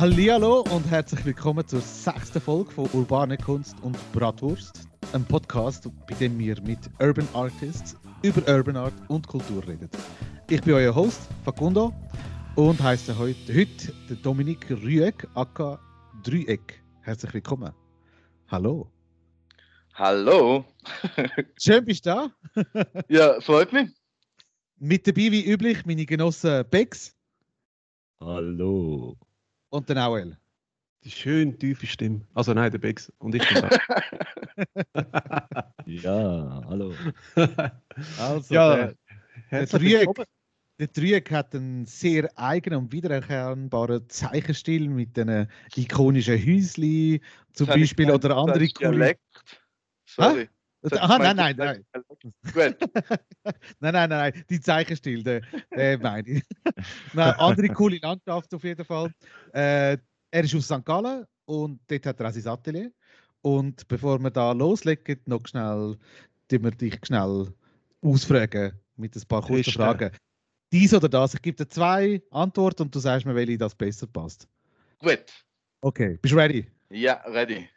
Hallihallo und herzlich willkommen zur 6. Folge von Urbane Kunst und Bratwurst, einem Podcast, bei dem wir mit Urban Artists über Urban Art und Kultur reden. Ich bin euer Host, Facundo, und heiße heute den Dominik Rüegg, aka Dreieck. Herzlich willkommen. Hallo. Hallo. Schön bist du da. Ja, freut mich. Mit dabei wie üblich meine Genossen Bex. Hallo. Und der Noel. Die schön tiefe Stimme. Also nein, der Bex und ich bin da. Ja, hallo. Also, Ja, der Dreieck hat einen sehr eigenen und wiedererkennbaren Zeichenstil mit den ikonischen Häuschen zum Beispiel oder andere coole... Sorry. Nein. Gut. Nein, die Zeichenstil, der meine ich. Nein, andere coole Landschaft auf jeden Fall. Er ist aus St. Gallen und dort hat er auch sein Atelier. Und bevor wir da loslegen, noch schnell, wir dich schnell ausfragen mit ein paar kurzen Fragen. Dies oder das? Ich gebe dir 2 Antworten und du sagst mir, welche das besser passt. Gut. Okay, bist du ready? Ja, ready.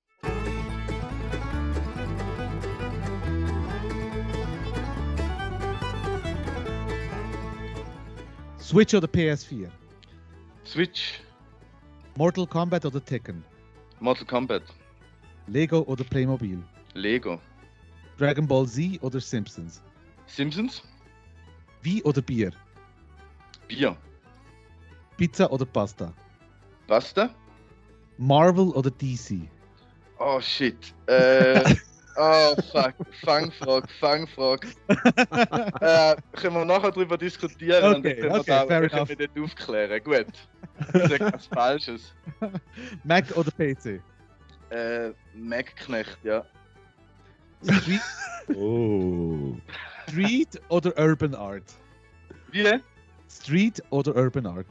Switch oder PS4? Switch. Mortal Kombat oder Tekken? Mortal Kombat. Lego oder Playmobil? Lego. Dragon Ball Z oder Simpsons? Simpsons. Wein oder Bier? Bier. Pizza oder Pasta? Pasta. Marvel oder DC? Oh shit. Oh fuck. Fangfrage. Können wir nachher darüber diskutieren und dann können wir nicht aufklären. Gut. Ich sage was Falsches. Mac oder PC? Mac-Knecht, ja. Street oder Urban Art? Wie? Street oder Urban Art?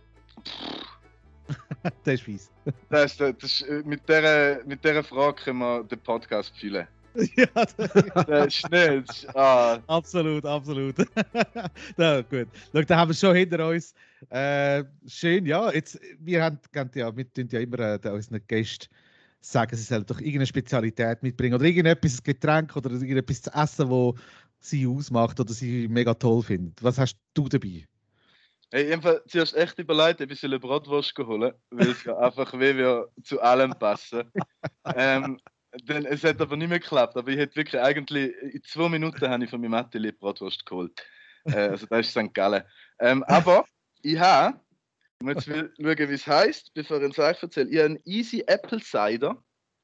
Das ist fies. Mit dieser Frage können wir den Podcast füllen. Ja, das ist nicht. Absolut. Na, gut. Schau, da haben wir es schon hinter uns. Schön, ja. Jetzt, wir tun ja immer unseren Gästen sagen, sie sollen doch irgendeine Spezialität mitbringen oder irgendetwas, ein Getränk oder irgendetwas zu essen, das sie ausmacht oder sie mega toll findet. Was hast du dabei? Hey, einfach zuerst echt überlegt, ob ich eine Bratwurst holen, weil es ja einfach wie wir zu allem passen. Es hat aber nicht mehr geklappt, aber ich hätte wirklich eigentlich, in 2 Minuten habe ich von meinem Atelier Bratwurst geholt. Also das ist St. Gallen. Aber ich habe, ich muss jetzt schauen, wie es heisst, bevor ich es euch erzähle, ich habe einen Easy Apple Cider.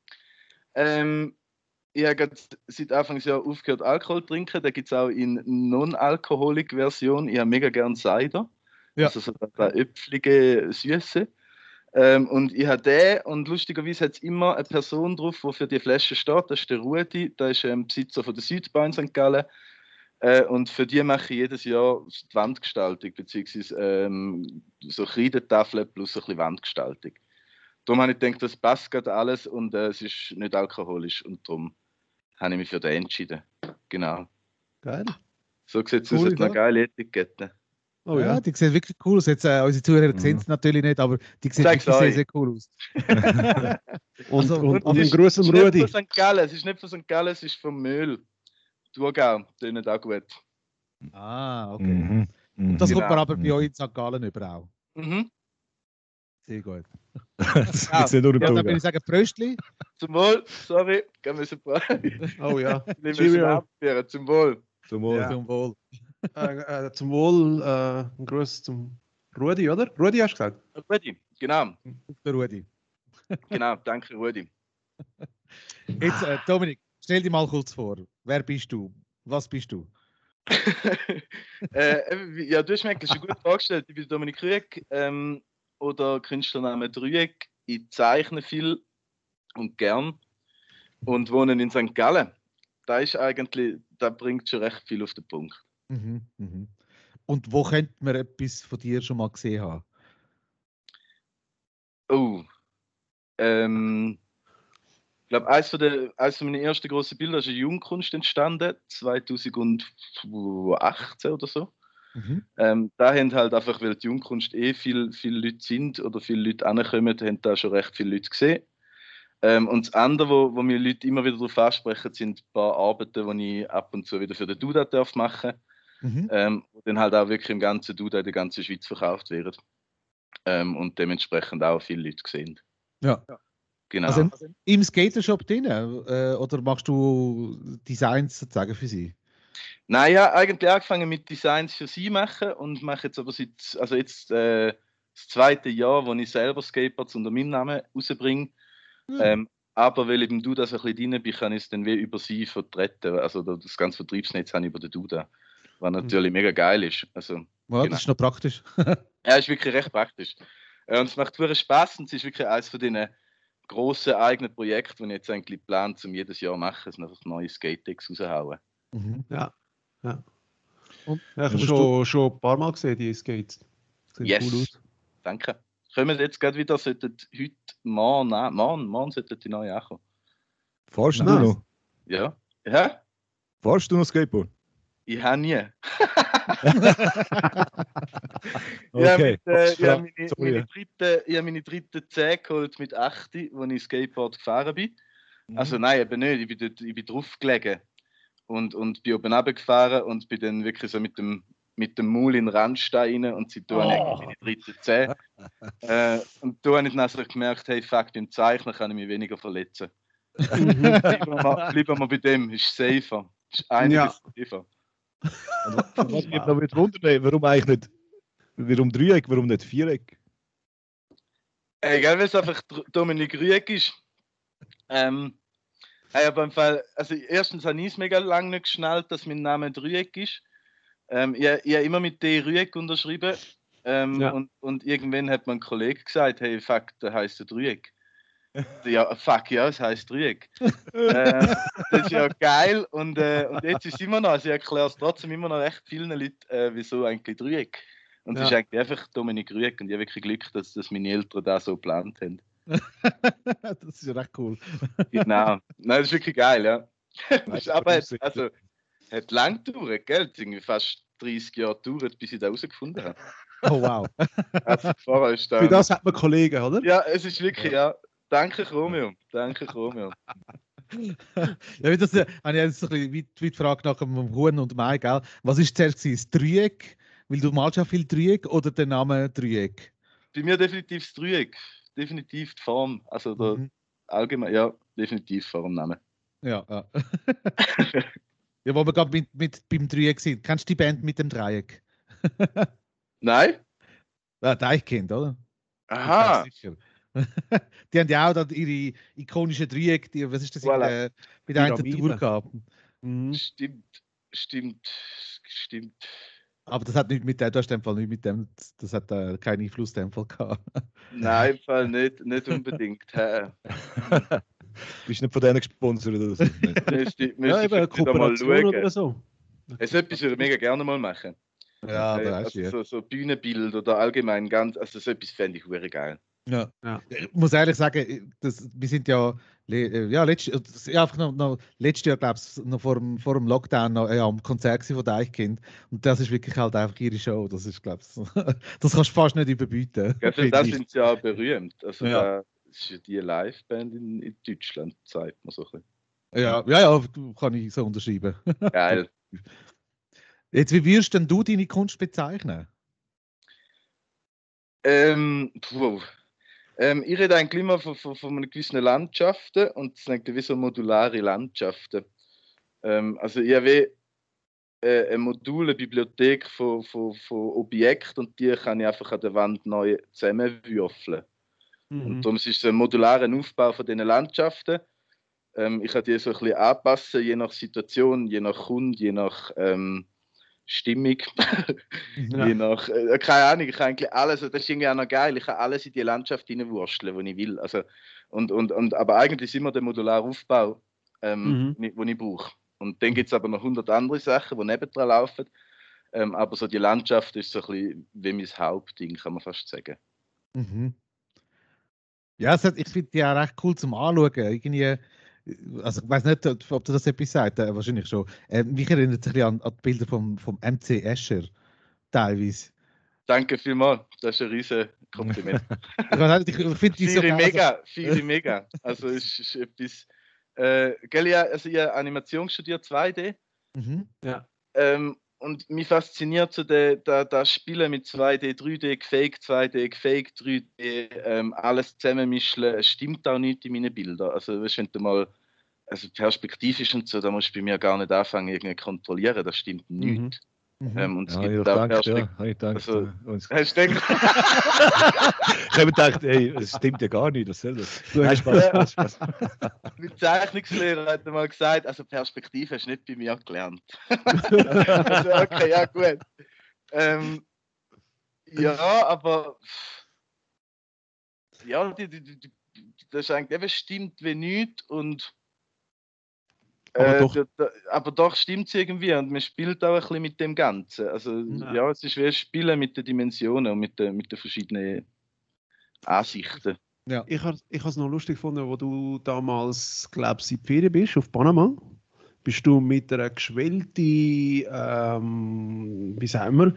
Ich habe seit Anfang des Jahres aufgehört Alkohol zu trinken, da gibt es auch in Non-Alkoholik-Version. Ich habe mega gerne Cider. Ja. Also so eine äpfelige Süße. Und ich habe den, und lustigerweise hat es immer eine Person drauf, die für die Flasche steht. Das ist der Rudi, der ist Besitzer von der Südbahn in St. Gallen. Und für die mache ich jedes Jahr die Wandgestaltung, beziehungsweise so Kreidetafeln plus ein bisschen Wandgestaltung. Darum habe ich gedacht, das passt gerade alles und es ist nicht alkoholisch. Und darum habe ich mich für den entschieden. Genau. Geil. So sieht es aus, eine geile Etikette. Oh ja, die sehen wirklich cool aus. Jetzt, unsere Zuhörer sehen es natürlich nicht, aber die sehen wirklich sehr cool aus. und einen Gruß am Rudi. Es ist nicht von St. Gallen, es ist vom Mühl. Thurgau, tönt auch gut. Ah, okay. Und das kommt man aber bei euch in St. Gallen über auch. Sehr gut. Das gibt's nicht nur im dann würde ich sagen, Pröstli. Zum Wohl, sorry, gehen wir so brav. Oh ja. Zum Wohl. Zum Wohl. Ja. Zum Wohl. Zum Wohl, ein Gruß zum Rudi, oder? Rudi hast du gesagt? Rudi, genau. Der Rudi. Genau, danke Rudi. Jetzt, Dominik, stell dich mal kurz vor. Wer bist du? Was bist du? Ja, du hast mich eigentlich schon gut vorgestellt. Ich bin Dominik Rüegg oder Künstlername Rüegg. Ich zeichne viel und gern und wohne in St. Gallen. Da bringt schon recht viel auf den Punkt. Und wo könnte man etwas von dir schon mal gesehen haben? Ich glaube, eines von meinen ersten grossen Bilder ist eine Jugendkunst entstanden, 2018 oder so. Da haben halt einfach, weil die Jungkunst viele Leute sind oder viele Leute ankommen, haben da schon recht viele Leute gesehen. Und das andere, wo mir Leute immer wieder darauf ansprechen, sind ein paar Arbeiten, die ich ab und zu wieder für den Duda machen darf. Wo dann halt auch wirklich im ganzen Duda in der ganzen Schweiz verkauft werden. Und dementsprechend auch viele Leute gesehen. Ja. Genau. Also im Skatershop drin? Oder machst du Designs sozusagen für sie? Nein, ich habe eigentlich angefangen mit Designs für sie machen und mache jetzt aber jetzt das zweite Jahr, wo ich selber Skateboards unter meinem Namen rausbringe. Aber weil ich beim Duda so ein bisschen drin bin, kann ich es dann wie über sie vertreten. Also das ganze Vertriebsnetz habe ich über den Duda. Was natürlich mega geil ist. Also, ja, genau. Das ist noch praktisch. Ja, ist wirklich recht praktisch. Und es macht wirklich Spaß und es ist wirklich eines von diesen grossen eigenen Projekten, die ich jetzt eigentlich plane, um jedes Jahr zu machen, es einfach neue Skate-Decks raushauen. Ja. Und, ich habe schon ein paar Mal gesehen, die Skates. Sieht cool aus. Danke. Kommen jetzt gerade wieder, sollten heute, morgen sollten die neue ankommen. Fahrst du noch? Ja. Hä? Fahrst du noch Skateboard? Ich habe nie. Okay. Ich habe meine dritte 10 geholt mit 8, als ich Skateboard gefahren bin. Also nein, eben nicht. Ich bin drauf gelegen und bin oben runtergefahren und bin dann wirklich so mit dem Maul in den Randstein rein und seitdem habe ich meine dritte 10. Und da habe ich dann also gemerkt, hey, fuck, beim Zeichnen kann ich mich weniger verletzen. Bleiben wir bei dem, ist safer. Ist einiges safer. Was mich noch wundern, warum eigentlich nicht? Warum Dreieck, warum nicht Viereck? Egal, weil es einfach Dominik Rüegg ist. Aber im Fall, also erstens habe ich es mega lange nicht geschnallt, dass mein Name Rüegg ist. Ich habe immer mit D. Rüegg unterschrieben. Und irgendwann hat mein Kollege gesagt, hey, fuck, der heisst Rüegg. Ja, fuck, ja, es heisst Rüegg. Das ist ja geil. Und jetzt ist es immer noch, also ich erkläre es trotzdem immer noch recht vielen Leuten, wieso eigentlich Rüegg. Und es ist eigentlich einfach Dominik Rüegg. Und ich habe wirklich Glück, dass meine Eltern das so geplant haben. Das ist ja recht cool. Genau. Nein, das ist wirklich geil, ja. Aber hat lang gedauert, gell? Irgendwie fast 30 Jahre gedauert, bis ich das herausgefunden habe. Oh wow. Also, ist für das hat man Kollegen, oder? Ja, es ist wirklich, ja. Danke, Romeo. Ja, das habe ich jetzt so ein bisschen wie die Frage nach dem Huhn und dem Ei, gell? Was war zuerst das Dreieck? Weil du malst ja viel Dreieck oder der Name Dreieck? Bei mir definitiv das Dreieck. Definitiv die Form. Also allgemein, ja, definitiv Formnamen. Ja. Ja, wo wir gerade beim Dreieck sind. Kennst du die Band mit dem Dreieck? Nein? Ja, Deichkind, oder? Aha. Die haben ja auch da ihre ikonischen Dreiecke, was ist das voilà. Bei der einen Tour gehabt. Stimmt. Aber das hat nicht mit dem, du hast in dem Fall nicht mit dem, das hat keinen Einfluss in dem Fall gehabt. Nein, im Fall nicht unbedingt. Bist du nicht von denen gesponsert oder so? Müsste ich Kooperation mal schauen. oder so. Es ist etwas, was ich mega gerne mal machen. Ja, das ist also so Bühnenbild oder allgemein ganz, also so etwas fände ich wirklich geil. Ja. Ich muss ehrlich sagen, wir sind ja letztes Jahr, glaube ich, noch vor dem Lockdown noch, am Konzert von Deichkind. Und das ist wirklich halt einfach ihre Show. Das ist, glaube ich, das kannst du fast nicht überbieten. Ja, für das sind sie ja berühmt. Also ja. Das ist ja die Liveband in Deutschland, zeigt man so ein Ja, bisschen. kann ich so unterschreiben. Geil. Jetzt, wie würdest denn du deine Kunst bezeichnen? Ich rede eigentlich immer von einer gewissen Landschaften und es sind wie so modulare Landschaften. Also ich habe eine module Bibliothek von Objekten und die kann ich einfach an der Wand neu zusammenwürfeln. Und darum ist es ein modularer Aufbau von diesen Landschaften. Ich kann die so ein bisschen anpassen, je nach Situation, je nach Kunde, je nach Stimmung. Je nach, keine Ahnung, ich kann eigentlich alles, das ist irgendwie auch noch geil, ich kann alles in die Landschaft hineinwursteln, wo ich will. Also, aber eigentlich ist immer der modulare Aufbau, den ich brauche. Und dann gibt es aber noch 100 andere Sachen, die nebendran laufen. Aber so die Landschaft ist so ein bisschen wie mein Hauptding, kann man fast sagen. Ja, ich finde die auch recht cool zum Anschauen. Irgendwie, also ich weiß nicht, ob du das etwas sagst, wahrscheinlich schon. Mich erinnert sich an die Bilder vom MC Escher. teilweise. Danke vielmals, das ist ein riesen Kompliment. Ich finde die so Viele mega. Also es ist etwas... also ich habe Animation studiert, 2D. Mhm. Ja. Und mich fasziniert so das Spielen mit 2D, 3D, gefaked 2D, gefaked 3D, alles zusammenmischen, es stimmt auch nicht in meinen Bildern. Also weißt, wenn du mal perspektivisch und so, da musst du bei mir gar nicht anfangen, irgendwie kontrollieren, das stimmt nicht. Und es gibt auch Perspektiven. Hast du gedacht? Ich habe gedacht, ey, das stimmt ja gar nicht, was soll das? Nein, Spaß. Mein Zeichnungslehrer hat mal gesagt, also Perspektive hast du nicht bei mir gelernt. Also, okay, ja gut. Ja, aber ja, das ist eigentlich eben stimmt wie nichts und aber doch stimmt es irgendwie und man spielt auch ein bisschen mit dem Ganzen. Also ja, es ist wie ein Spielen mit den Dimensionen und mit den verschiedenen Ansichten. Ja. Ich habe es noch lustig gefunden, wo du damals, glaube ich, in die Ferien bist, auf Panama. Bist du mit einer geschwellten, wie sagen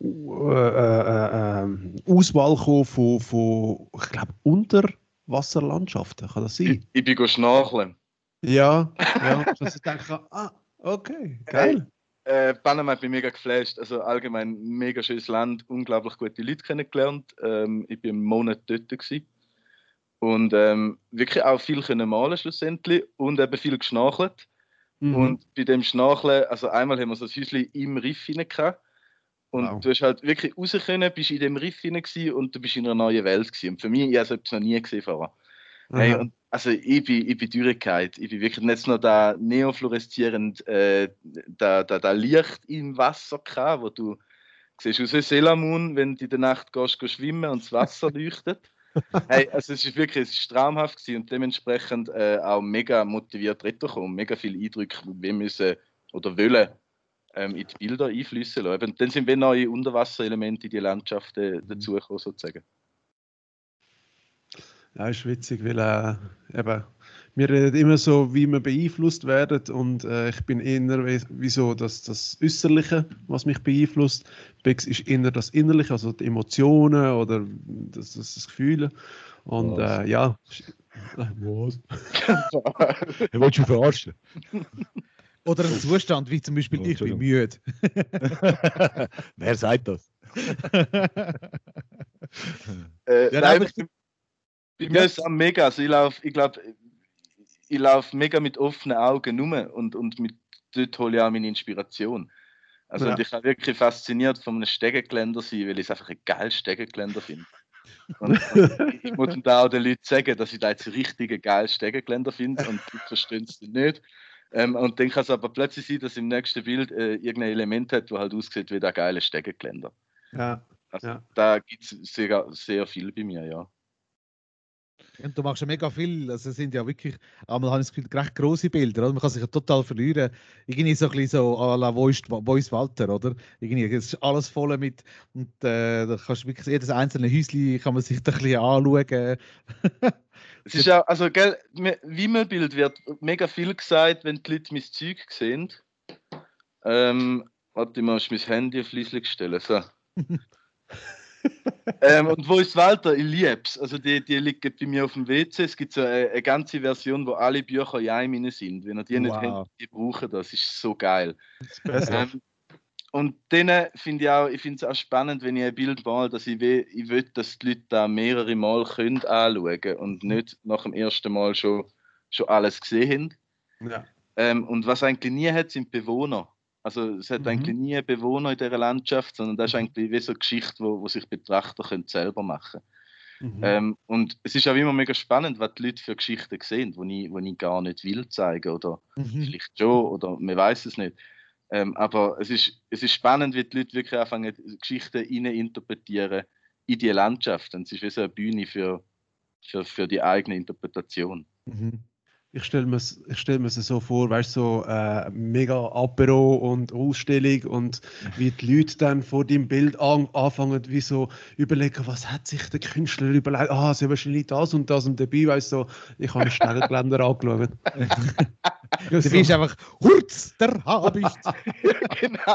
wir, Auswahl von ich glaube, Unterwasserlandschaften, kann das sein? Ich bin schnorcheln. Ja, dass ich denke, okay, geil. Panama hat mich mega geflasht, also allgemein mega schönes Land, unglaublich gute Leute kennengelernt. Ich bin einen Monat dort gewesen. Und wirklich auch viel können malen schlussendlich und eben viel geschnorchelt. Und bei dem Schnorcheln, also einmal haben wir so ein Häuschen im Riff hinein gehabt. Und du hast halt wirklich raus können, bist in dem Riff hinein gewesen und du bist in einer neuen Welt gewesen. Und für mich, ich habe es noch nie gesehen vorher. Hey, und also ich bin durchgefallen. Ich bin wirklich nicht nur da neofluoreszierend, da Licht im Wasser gehabt, wo du siehst aus wie Sailor Moon, wenn du in der Nacht gehst schwimmen und das Wasser leuchtet. Hey, also es ist wirklich traumhaft gewesen und dementsprechend auch mega motiviert retourgekommen, mega viele Eindrücke, wir müssen oder wollen in die Bilder einfließen lassen. Und dann sind wir neue Unterwasserelemente in die Landschaften dazugekommen, sozusagen. Ja, ist witzig, weil eben, wir reden immer so, wie wir beeinflusst werden und ich bin eher wie so das Äußerliche, was mich beeinflusst. Bex ist eher das Innerliche, also die Emotionen oder das Gefühl. Und ja. Was? Ich wollte schon verarschen. Oder ein Zustand, wie zum Beispiel ich bin müde. Wer sagt das? Bei mir ist es auch mega. Also ich laufe mega mit offenen Augen rum und dort hole ich auch meine Inspiration. Also und ich bin wirklich fasziniert von einem Stegengeländer sein, weil ich es einfach ein geiles Stegengeländer finde. Und ich muss da auch den Leuten sagen, dass ich da jetzt richtig ein geiles Stegengeländer finde und die verstehen es nicht. Und dann kann es aber plötzlich sein, dass im nächsten Bild irgendein Element hat, das halt aussieht wie der geile Stegengeländer. Ja. Also, da gibt es sehr, sehr viel bei mir, ja. Und du machst ja mega viel, also es sind ja wirklich, einmal habe ich das Gefühl, recht grosse Bilder, oder? Man kann sich ja total verlieren. Irgendwie so ein bisschen so à la Voice Walter, oder? Irgendwie, es ist alles voll mit, und da kannst du wirklich jedes einzelne Häuschen kann man sich da ein bisschen anschauen. Es ist auch, also gell, Wimmelbild wird mega viel gesagt, wenn die Leute mein Zeug sehen. Warte, ich muss mein Handy auf leise stellen, so. Und wo ist Walter? Ich liebe es. Also die liegt bei mir auf dem WC. Es gibt so eine ganze Version, wo alle Bücher in einem sind. Wenn ihr die nicht habt, die brauchen das. Ist so geil. Und dann finde es auch spannend, wenn ich ein Bild male, dass ich will, dass die Leute da mehrere Mal können anschauen können und nicht nach dem ersten Mal schon alles gesehen haben. Ja. Und was eigentlich nie hat, sind Bewohner. Also es hat eigentlich nie Bewohner in dieser Landschaft, sondern das ist eigentlich wie so eine Geschichte, wo sich Betrachter können selber machen können. Und es ist auch immer mega spannend, was die Leute für Geschichten sehen, die ich gar nicht will zeigen oder vielleicht schon oder man weiß es nicht. Aber es ist spannend, wie die Leute wirklich anfangen, Geschichten interpretieren in die Landschaft. Und es ist wie so eine Bühne für die eigene Interpretation. Ich stell mir es so vor, weißt du, so mega Apero und Ausstellung und wie die Leute dann vor dem Bild anfangen, wie so überlegen, was hat sich der Künstler überlegt? Sie haben wahrscheinlich das und dabei, weißt du, ich habe einen Stegengeländer angeschaut. Du bist einfach Hurz, der Habicht. Genau.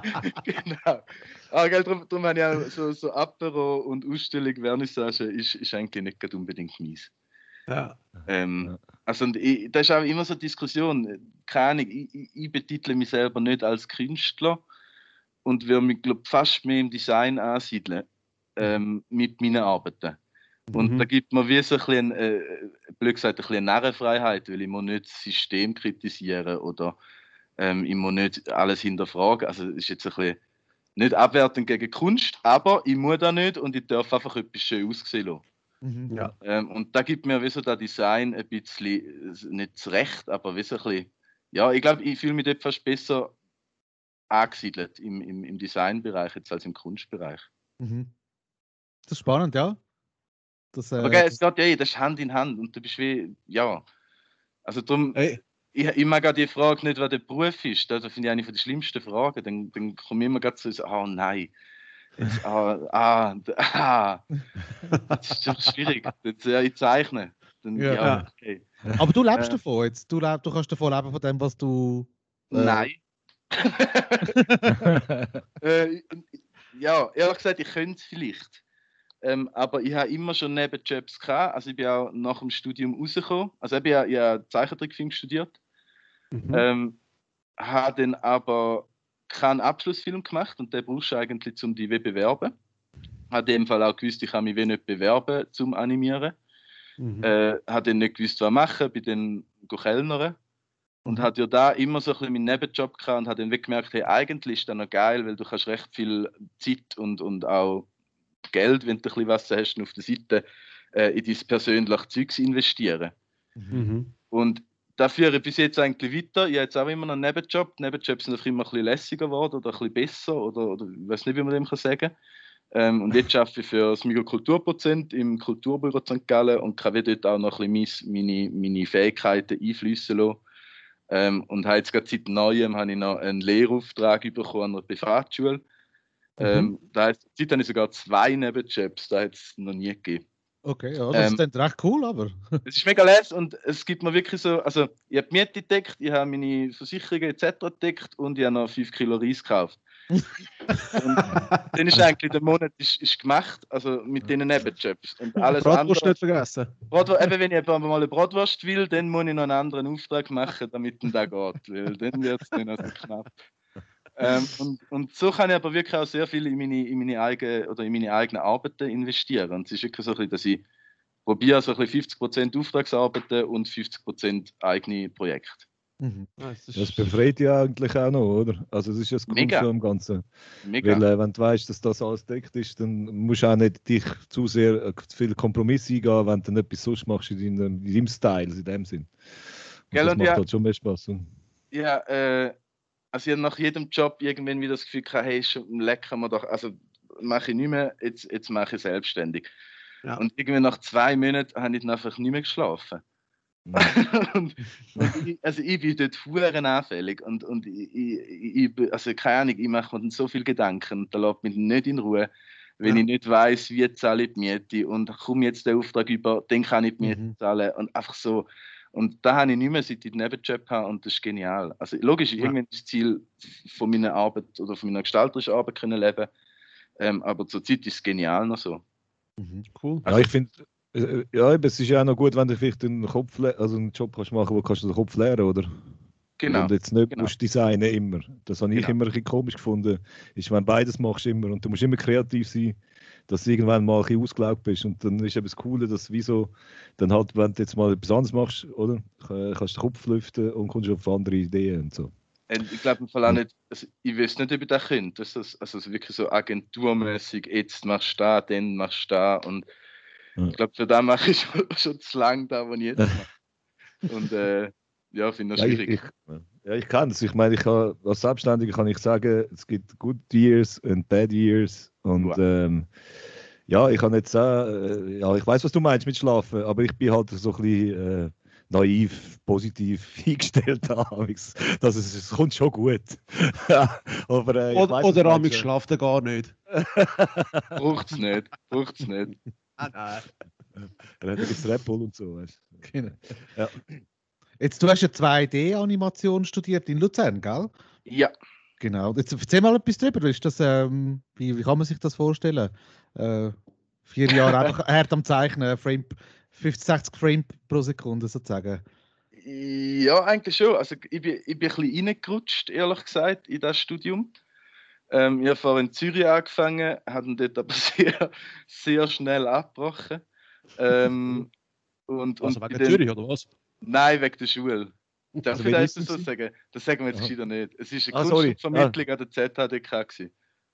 Aber gell, darum habe ich auch so Apero und Ausstellung, Vernissage ist eigentlich nicht gerade unbedingt mies. Ja. Also, und das ist auch immer so eine Diskussion. Keine Ahnung, ich betitle mich selber nicht als Künstler und würde mich, glaube fast mehr im Design ansiedeln mit meinen Arbeiten. Und da gibt man wie so ein bisschen, blöd gesagt, ein bisschen Narrenfreiheit, weil ich muss nicht das System kritisieren oder ich muss nicht alles hinterfragen. Also es ist jetzt ein bisschen nicht abwertend gegen Kunst, aber ich muss da nicht und ich darf einfach etwas schön aussehen lassen. Ja. Und da gibt mir wie so das Design ein bisschen, nicht das Recht, aber wie so ein bisschen, ja, ich glaube, ich fühle mich dort fast besser angesiedelt im Designbereich jetzt als im Kunstbereich. Das ist spannend, ja. Aber gell, es geht ja, das ist Hand in Hand und du bist wie, ja. Also darum, ich mag auch die Frage nicht, was der Beruf ist. Das finde ich eine der schlimmsten Fragen. Dann komme ich immer gerade so, oh nein. Jetzt, das ist doch schwierig. Jetzt, ich zeichne. Dann, ja. Okay. Aber du lebst davon jetzt. Du kannst davon leben von dem, was du. Nein. Ja, ehrlich gesagt, ich könnte es vielleicht. Aber ich habe immer schon Nebenjobs gehabt. Also ich bin auch nach dem Studium rausgekommen. Also ich habe Zeichentrickfilm studiert. Habe dann aber keinen Abschlussfilm gemacht und den brauchst du eigentlich, um dich zu bewerben. Habe in dem Fall auch gewusst, ich kann mich nicht bewerben zum Animieren. Habe dann nicht gewusst, was machen, bin dann Kellnern. Und hatte ja da immer so ein bisschen meinen Nebenjob gehabt und habe dann gemerkt, hey, eigentlich ist das noch geil, weil du kannst recht viel Zeit und auch Geld, wenn du ein bisschen was hast auf der Seite, in dein persönliches Zeugs investieren. Und da führe ich bis jetzt eigentlich weiter. Ich habe jetzt auch immer noch einen Nebenjob. Die Nebenjobs sind einfach immer ein bisschen lässiger geworden oder ein bisschen besser oder ich weiß nicht, wie man dem sagen kann. Und jetzt arbeite ich für das Kulturprozent im Kulturbüro St. Gallen und kann dort auch noch ein bisschen meine Fähigkeiten einfließen lassen. Und habe jetzt gerade seit Neuem habe ich noch einen Lehrauftrag bekommen an einer Privatschule. Das heisst, seit habe ich sogar 2 Nebenjobs, das hat es noch nie gegeben. Okay, ja, das ist dann recht cool, aber. Es ist mega lässig und es gibt mir wirklich so, also ich habe die Miete gedeckt, ich habe meine Versicherungen etc. gedeckt und ich habe noch 5 Kilo Reis gekauft. Und dann ist eigentlich der Monat ist gemacht, also mit diesen Nebenjobs. Und alles Bratwurst andere. nicht vergessen. Eben, wenn ich mal eine Bratwurst will, dann muss ich noch einen anderen Auftrag machen, damit dann der geht, weil dann wird es dann also knapp. Und so kann ich aber wirklich auch sehr viel in meine eigenen Arbeiten investieren. Und es ist wirklich so ein bisschen, dass ich probiere, so ein bisschen 50% Auftragsarbeiten und 50% eigene Projekte. Das befreit ja eigentlich auch noch, oder? Also das ist ja das Coolste am Ganzen. Mega. Weil wenn du weißt, dass das alles deckt ist, dann musst du auch nicht dich zu sehr viel Kompromisse eingehen, wenn du dann etwas sonst machst in deinem Style, in dem Sinn. Und das macht halt schon mehr Spaß. Ja, also ich habe nach jedem Job irgendwann wieder das Gefühl gehabt, hey, schon lecker mal doch, also mache ich nicht mehr, jetzt mache ich selbstständig. Ja. Und irgendwann nach 2 Monaten habe ich dann einfach nicht mehr geschlafen. Ich bin dort verdammt anfällig und also keine Ahnung, ich mache mir dann so viele Gedanken und da lässt mich nicht in Ruhe, wenn ich nicht weiss, wie zahle ich die Miete und komme jetzt den Auftrag über, dann kann ich die Miete zahlen und einfach so. Und da habe ich nicht mehr, seit ich den Nebenjob habe und das ist genial. Also logisch, irgendwann ist das Ziel von meiner Arbeit oder von meiner gestalterischen Arbeit können leben, aber zurzeit ist es genial noch so. Cool. Also, ja, ich finde, es ist ja auch noch gut, wenn du vielleicht einen Job kannst machen, wo kannst du den Kopf leeren, oder? Genau. Und jetzt nicht musst designen immer. Das habe ich immer ein bisschen komisch gefunden. Ist, wenn beides machst immer und du musst immer kreativ sein, dass du irgendwann mal ein bisschen ausgelaugt bist. Und dann ist eben das Coole, dass wieso dann halt, wenn du jetzt mal etwas anderes machst, oder? Kannst du den Kopf lüften und kommst auf andere Ideen und so. Ich glaube im Fall auch nicht, also ich weiß nicht, ob ich das könnte. Also wirklich so agenturmäßig, jetzt machst du da, dann machst du da. Und ich glaube, für das mache ich schon zu lange da, was ich jetzt mache. Und finde das schwierig. Ich kann es. Ich meine, als Selbstständiger kann ich sagen, es gibt good years und bad years. Und ich kann jetzt sagen, ich weiß, was du meinst mit Schlafen, aber ich bin halt so ein bisschen naiv, positiv eingestellt. Es kommt schon gut. Aber, oder Amix schlaft er gar nicht. Braucht es nicht. Nein. Er hat jetzt Red Bull und so. Weißt? Genau. Ja. Jetzt, du hast ja 2D-Animation studiert in Luzern, gell? Ja. Genau. Jetzt erzähl mal etwas drüber. Ist das, wie kann man sich das vorstellen? 4 Jahre einfach hart am Zeichnen, 50, 60 Frames pro Sekunde sozusagen. Ja, eigentlich schon. Also ich bin ein bisschen reingerutscht, ehrlich gesagt, in das Studium. Ich habe vorhin in Zürich angefangen, habe dort aber sehr, sehr schnell abgebrochen. Also wegen Zürich, oder was? Nein, wegen der Schule. Darf Also ich das wenigstens- so sagen? Das sagen wir jetzt Aha. gescheiter nicht. Es war eine Ah, sorry. Kunstvermittlung an der ZHDK. gewesen.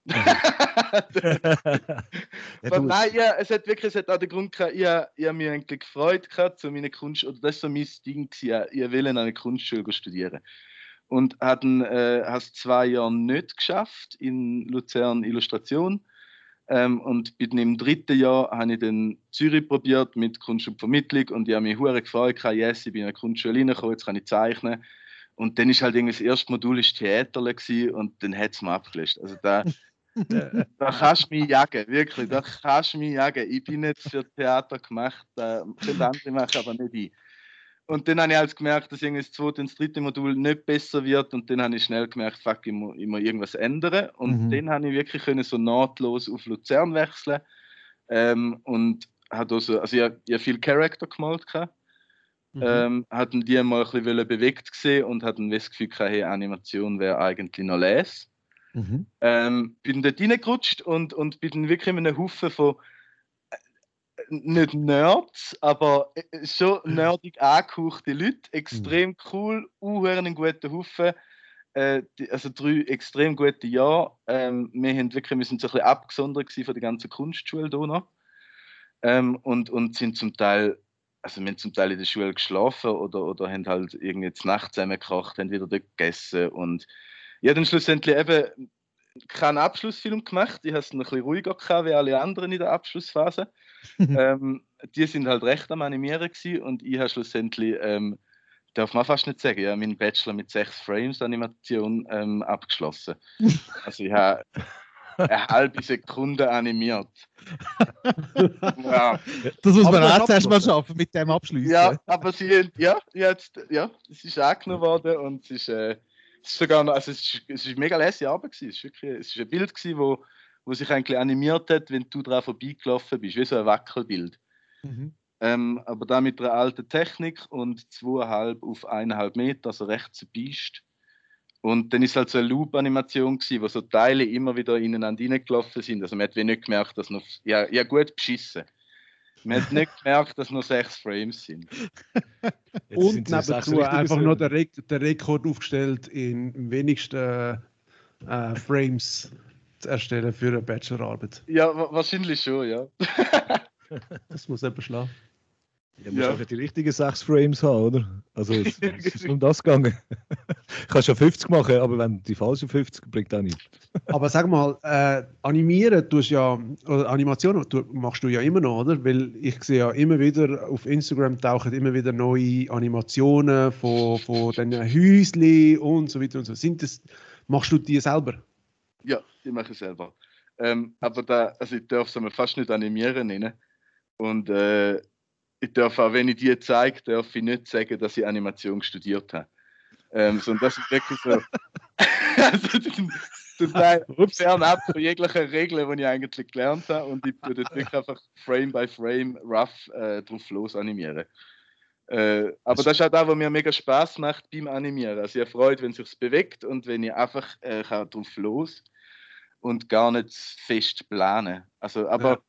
Ja, du- Nein, ja, es hat auch den Grund gehabt, ich habe mich eigentlich gefreut gehabt, zu meiner Kunst, oder das war so mein Ding gewesen, ich will an eine Kunstschule studieren. Und habe es 2 Jahre nicht geschafft in Luzern Illustration. Und bin im 3. Jahr habe ich dann Zürich probiert mit Kunst und Vermittlung und ich habe mich hure gefreut, yes, ich bin in eine Kunstschule reingekommen, jetzt kann ich zeichnen. Und dann ist halt irgendwie das erste Modul ist Theater gewesen, und dann hat es mir abgelöst. Also da kannst du mich jagen, wirklich, da kannst du mich jagen. Ich bin nicht für Theater gemacht, können andere machen, aber nicht ich. Und dann habe ich halt gemerkt, dass irgendwie das 2. und das 3. Modul nicht besser wird, und dann habe ich schnell gemerkt, fuck, ich muss irgendwas ändern. Und dann habe ich wirklich können so nahtlos auf Luzern wechseln und hat also ich habe viel Charakter gemalt gehabt. Hatten die mal ein bisschen bewegt gesehen und hatten das Gefühl gehabt, hey, Animation wäre eigentlich noch les. Bin dort reingerutscht und bin dann wirklich in einem Haufen von nicht Nerds, aber schon nerdig angehauchte Leute, extrem cool, einen guten Haufen, also 3 extrem gute Jahre. Wir haben wirklich, wir sind so ein bisschen abgesondert von der ganzen Kunstschule hier noch. Und sind zum Teil, also wir haben zum Teil in der Schule geschlafen oder haben halt irgendwie jetzt Nacht zusammengekocht, haben wieder dort gegessen, und ja, dann schlussendlich eben keinen Abschlussfilm gemacht. Ich habe es noch ein bisschen ruhiger gehabt wie alle anderen in der Abschlussphase. Die sind halt recht am Animieren gewesen, und ich habe schlussendlich, darf man fast nicht sagen, ja, meinen Bachelor mit 6 Frames Animation abgeschlossen. Also ich habe eine halbe Sekunde animiert. Ja. Das muss Aber man du hast auch zuerst mal abgeschlossen. schaffen mit dem Abschließen. Ja, aber es ist angenommen worden, und es ist sogar noch, also es ist mega lässige Arbeit gewesen. Es ist ein Bild gewesen, wo sich eigentlich animiert hat, wenn du daran vorbeigelaufen bist, wie so ein Wackelbild. Aber da mit einer alten Technik und 2,5 auf 1,5 Meter, also recht zerbiest. Und dann ist halt so eine Loop-Animation gewesen, wo so Teile immer wieder ineinander reingelaufen sind. Also man hat nicht gemerkt, dass noch, ja gut beschissen. Man hat nicht gemerkt, dass noch 6 Frames sind. Jetzt Und sind sie 6 nebenzu richtige einfach Söhne. noch der Rekord aufgestellt, in wenigsten Frames zu erstellen für eine Bachelorarbeit. Ja, wahrscheinlich schon, ja. Das muss jemand schlagen. Ja, musst Ja. einfach die richtigen 6 Frames haben, oder? Also es ist um das gegangen. Du kannst ja 50 machen, aber wenn die falschen 50 bringt auch nicht. Aber sag mal, animieren tust ja, oder Animationen machst du ja immer noch, oder? Weil ich sehe ja immer wieder, auf Instagram tauchen immer wieder neue Animationen von den Häuschen und so weiter und so. Machst du die selber? Ja, die mache ich selber. Aber also ich darf es fast nicht animieren nennen. Und ich darf auch, wenn ich die zeige, darf ich nicht sagen, dass ich Animation studiert habe. Sondern das ist wirklich so. Also total fernab von jeglichen Regeln, die ich eigentlich gelernt habe. Und ich tue dort wirklich einfach Frame by Frame rough drauf los animieren. Aber das ist auch das, was mir mega Spaß macht beim Animieren. Also ich habe Freude, wenn es sich bewegt und wenn ich einfach drauf los und gar nicht fest planen. Also, aber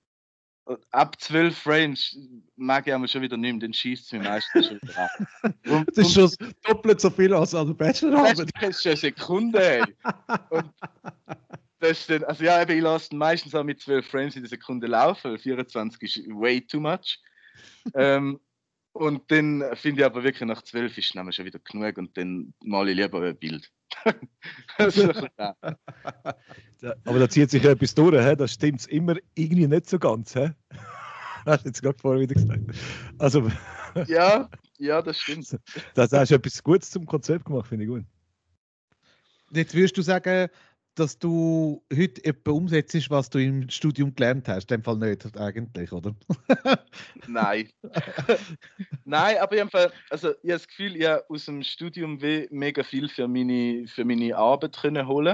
ab 12 Frames mag ich aber schon wieder nicht mehr, dann schießt es mir meistens schon wieder ab. Das ist schon doppelt so viel als an der Bachelorarbeit. Das ist schon eine Sekunde, ey. Und das ist dann, also ja, eben, ich lasse dann meistens auch mit 12 Frames in der Sekunde laufen, weil 24 ist way too much. Und dann finde ich aber wirklich, nach 12 ist es schon wieder genug, und dann male ich lieber ein Bild. Das ist ein bisschen das. Aber da zieht sich ja etwas durch, he? Das stimmt immer irgendwie nicht so ganz. He? Hast du jetzt gerade vorher wieder gesagt. Also, Ja, das stimmt. da hast du etwas Gutes zum Konzept gemacht, finde ich gut. Jetzt würdest du sagen, dass du heute etwas umsetzt, was du im Studium gelernt hast? In dem Fall nicht, eigentlich, oder? Nein. Nein, aber ich habe das Gefühl, ich habe aus dem Studium mega viel für meine Arbeit können holen.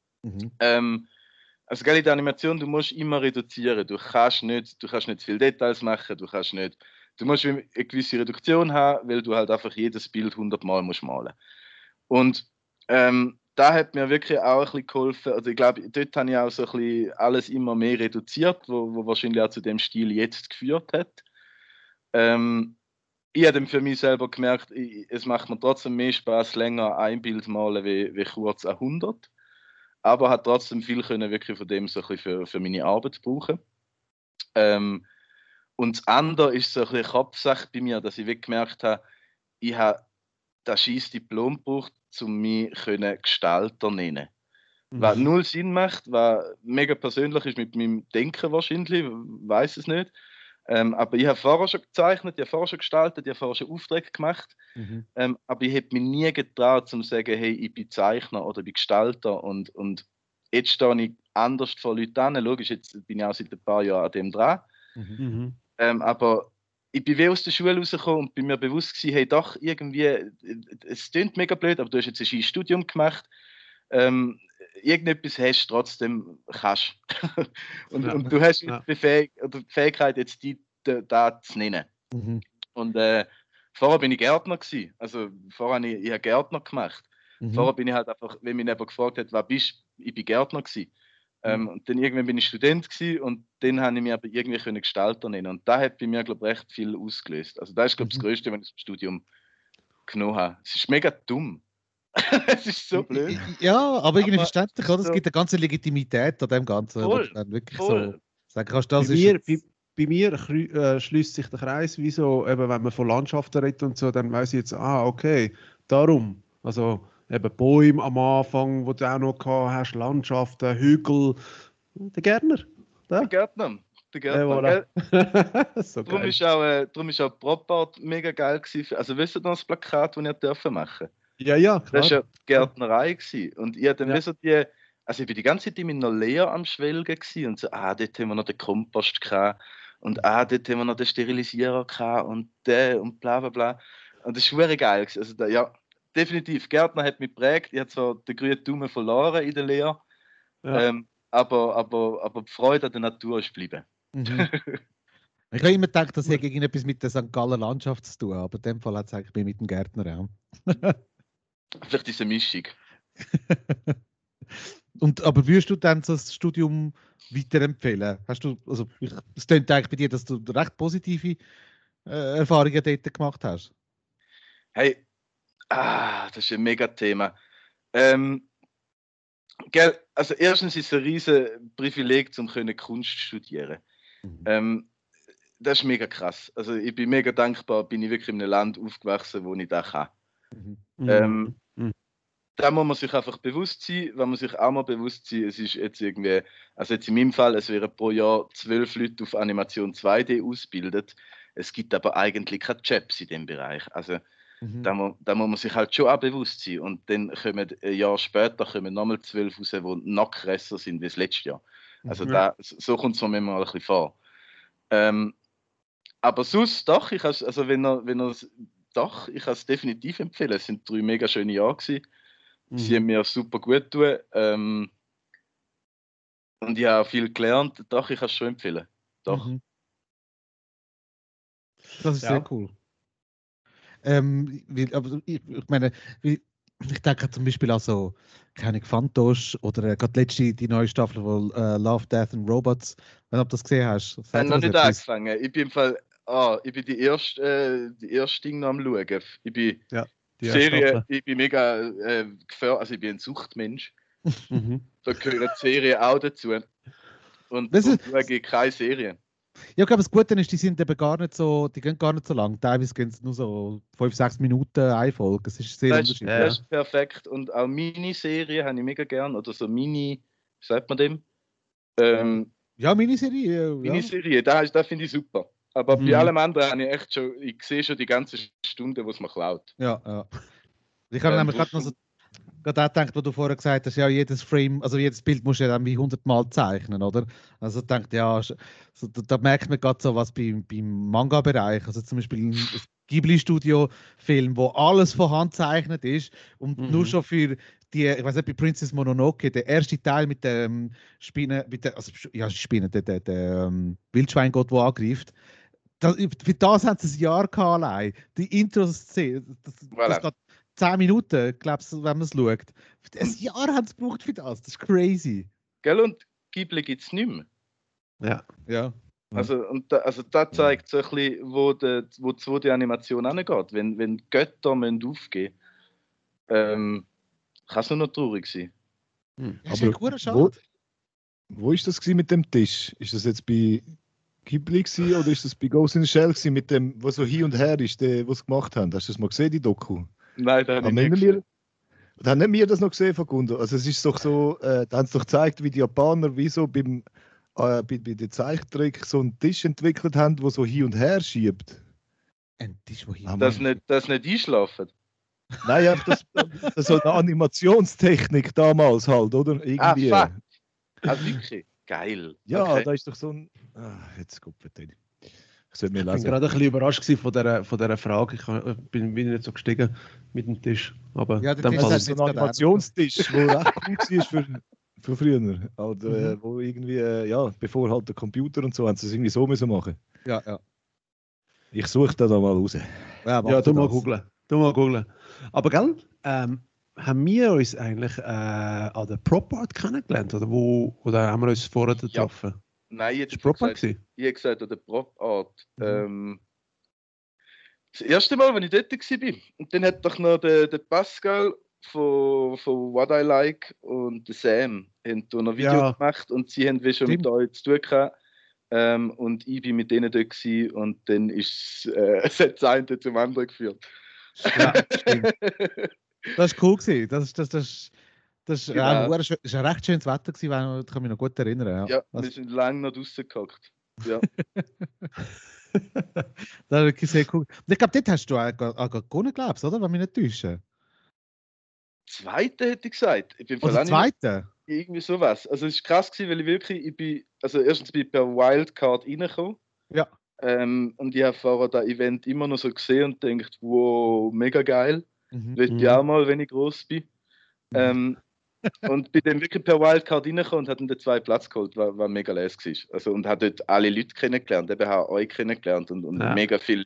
Also gell, in der Animation, du musst immer reduzieren. Du kannst nicht viele Details machen, du musst eine gewisse Reduktion haben, weil du halt einfach jedes Bild 100-mal musst malen. Und da hat mir wirklich auch ein bisschen geholfen. Also ich glaube, dort habe ich auch so ein bisschen alles immer mehr reduziert, wo wahrscheinlich auch zu dem Stil jetzt geführt hat. Ich habe dann für mich selber gemerkt, es macht mir trotzdem mehr Spaß, länger ein Bild malen, wie kurz 100. Aber hat trotzdem viel können wirklich von dem so ein bisschen für meine Arbeit brauchen. Und das andere ist so ein bisschen Kopfsache bei mir, dass ich wirklich gemerkt habe, ich habe das scheiß Diplom gebraucht, um mich Gestalter zu nennen. Was null Sinn macht, was mega persönlich ist mit meinem Denken wahrscheinlich, weiß es nicht. Aber ich habe vorher schon gezeichnet, ich habe vorher schon gestaltet, ich habe vorher schon Aufträge gemacht. Aber ich hätte mich nie getraut, zu sagen, hey, ich bin Zeichner oder ich bin Gestalter und jetzt stehe ich anders vor Leuten an. Logisch, jetzt bin ich auch seit ein paar Jahren an dem dran. Aber ich bin wie aus der Schule rausgekommen und bin mir bewusst gewesen, hey, doch, irgendwie, es klingt mega blöd, aber du hast jetzt ein Studium gemacht. Irgendetwas hast du trotzdem, kannst. und du hast die Fähigkeit, jetzt da zu nennen. Und vorher bin ich Gärtner gewesen. Also vorher habe ich Gärtner gemacht. Vorher bin ich halt einfach, wenn mich jemand gefragt hat, was bist du, ich bin Gärtner gewesen. Und dann irgendwann bin ich Student gewesen und dann habe ich mich aber irgendwie Gestalter nennen. Und da hat bei mir, glaube ich, recht viel ausgelöst. Also das ist, glaube ich, das Größte, wenn ich das Studium genommen habe. Es ist mega dumm. Es ist so blöd. Ja, aber irgendwie verständlich, oder? Es gibt eine ganze Legitimität an dem Ganzen. Voll, dann wirklich voll. so sagen kannst, das bei mir schließt sich der Kreis, wie so, eben, wenn man von Landschaften redet und so, dann weiss ich jetzt, okay, darum. Also eben Bäume am Anfang, wo du auch noch gehabt hast, Landschaften, Hügel. Der Gärtner. Der Gärtner. Voilà. So darum ist auch Propart mega geil gewesen. Also wisst ihr noch das Plakat, das ihr dürfen machen? Ja, klar. Das war ja die Gärtnerei gewesen. Und ich dann also ich bin die ganze Zeit in meiner Lehre am Schwelgen gewesen und so, dort haben wir noch den Kompost gehabt und dort haben wir noch den Sterilisierer gehabt und bla bla bla. Und das war geil gewesen. Also definitiv, Gärtner hat mich geprägt. Ich habe zwar den grünen Daumen verloren in der Lehre, aber die Freude an der Natur ist geblieben. Ich habe immer gedacht, das hätte irgendetwas mit der St. Galler Landschaft zu tun, aber in dem Fall hat es eigentlich mit dem Gärtner auch. Vielleicht ist es eine Mischung. Aber würdest du dann so das Studium weiterempfehlen? Es klingt eigentlich bei dir, dass du recht positive Erfahrungen dort gemacht hast. Hey, das ist ein Mega-Thema. Also erstens ist es ein riesen Privileg, um Kunst zu studieren. Das ist mega krass. Also ich bin mega dankbar, bin ich wirklich in einem Land aufgewachsen, wo ich das kann. Da muss man sich einfach bewusst sein, wenn man sich auch mal bewusst sein, es ist jetzt irgendwie, also jetzt in meinem Fall, es wären pro Jahr 12 Leute auf Animation 2D ausgebildet. Es gibt aber eigentlich keine Jobs in dem Bereich. Also da muss man sich halt schon auch bewusst sein. Und dann kommen ein Jahr später nochmal 12 raus, die noch krasser sind wie das letzte Jahr. Also so kommt es mir mal ein bisschen vor. Aber sonst doch, ich kann es definitiv empfehlen. Es sind 3 mega schöne Jahre gewesen. Sie haben mir super gut getan. Und ich habe viel gelernt. Doch, ich kann es schon empfehlen. Doch. Das ist sehr cool. Aber ich meine, ich denke zum Beispiel an so, keine Fantosch oder gerade letzte die neue Staffel von Love, Death and Robots. Wenn du das gesehen hast. Ich habe noch nicht angefangen. Ich bin im Fall, ich bin die erste Ding noch am schauen. Ich bin Serie, ich bin mega gefährdet, also ich bin ein Suchtmensch. Da gehören Serien auch dazu. Und darum schaue ich keine Serien. Ja, ich glaube, das Gute ist, die sind eben die gehen gar nicht so lang. Teilweise gehen es nur so 5-6 Minuten eine Folge. Das ist sehr unterschiedlich. Das ist perfekt. Und auch Miniserien habe ich mega gern. Oder so wie sagt man dem? Miniserie. Miniserie, das finde ich super. Aber bei allem anderen habe ich sehe schon die ganze Stunde, wo es mir klaut. Ja. Ich habe nämlich gerade noch so gerade auch gedacht, wo du vorher gesagt hast, ja, jedes Frame, also jedes Bild musst du ja dann wie 100 Mal zeichnen, oder? Also ich dachte, ja, so, da merkt man gerade so was beim Manga-Bereich. Also zum Beispiel ein Ghibli-Studio-Film, wo alles von Hand gezeichnet ist und nur schon für die, ich weiß nicht, bei Princess Mononoke, der erste Teil mit der Spinne, Spinne, der Wildschweingott, der angreift. Für das haben sie ein Jahr gehabt allein. Die Intro-Szene, das geht 10 Minuten, glaubst du, wenn man es schaut. Ein Jahr haben sie gebraucht für das. Das ist crazy. Gell, und Ghibli gibt es nicht mehr. Ja. Also, das zeigt so ein bisschen, wo die 2D-Animation hingeht. Wenn die Götter aufgehen müssen, kann es nur noch traurig sein. Das ist aber schade. Wo ist das mit dem Tisch? Ist das jetzt bei Ghibli oder ist das bei Ghost in the Shell mit dem, was so hin und her ist, was sie gemacht haben? Hast du das mal gesehen, die Doku? Nein, das habe ich nicht gesehen. Haben nicht wir das noch gesehen, Facundo? Also es ist doch so, da haben sie doch gezeigt, wie die Japaner wie so bei den Zeichentrick so einen Tisch entwickelt haben, der so hin und her schiebt. Ein Tisch, wo hin das nicht einschlafen? Nein, ja, das ist so eine Animationstechnik damals halt, oder? Irgendwie. Fuck. Wirklich? Geil. Ja, okay. Da ist doch so ein... jetzt guck bitte. Ich sollte mir Ich bin lesen. gerade ein bisschen überrascht von dieser Frage. Ich bin wieder nicht so gestiegen mit dem Tisch. Aber ja, das ist so ein Animationstisch, der recht cool war für früher. Also, wo irgendwie, bevor halt der Computer und so, haben sie es irgendwie so müssen machen. Ja. Ich suche da mal raus. Ja, tu mal googlen. Aber gell, haben wir uns eigentlich an der Prop Art kennengelernt? Oder haben wir uns vorher getroffen? Nein, jetzt ist Prop Art gewesen? Ich habe gesagt, an der Prop Art. Das erste Mal, als ich dort war. Und dann hat doch noch der Pascal von What I Like und der Sam haben da noch Video gemacht und sie haben schon mit euch zu tun gehabt. Und ich bin mit denen dort gewesen, und dann ist es hat das eine zum anderen geführt. Ja, stimmt. Das war cool gewesen. Das ist ein recht schönes Wetter gewesen, ich kann mich noch gut erinnern. Ja, wir sind lange noch draußen gehockt. Ja. Das war wirklich sehr cool. Und ich glaube, dort hast du auch gewonnen, glaubst du, oder? Wenn mich nicht täusche. Zweite hätte ich gesagt. Ich bin Zweite? Irgendwie sowas. Also es war krass gewesen, weil erstens bin ich per Wildcard reingekommen. Ja. Und ich habe vorher das Event immer noch so gesehen und gedacht, wow, mega geil. Will ich auch mal, wenn ich groß bin. Und bin dann wirklich per Wildcard reingekommen und habe dann den 2. Platz geholt, was mega lässig war. Also, und habe dort alle Leute kennengelernt, eben auch euch kennengelernt und mega viel.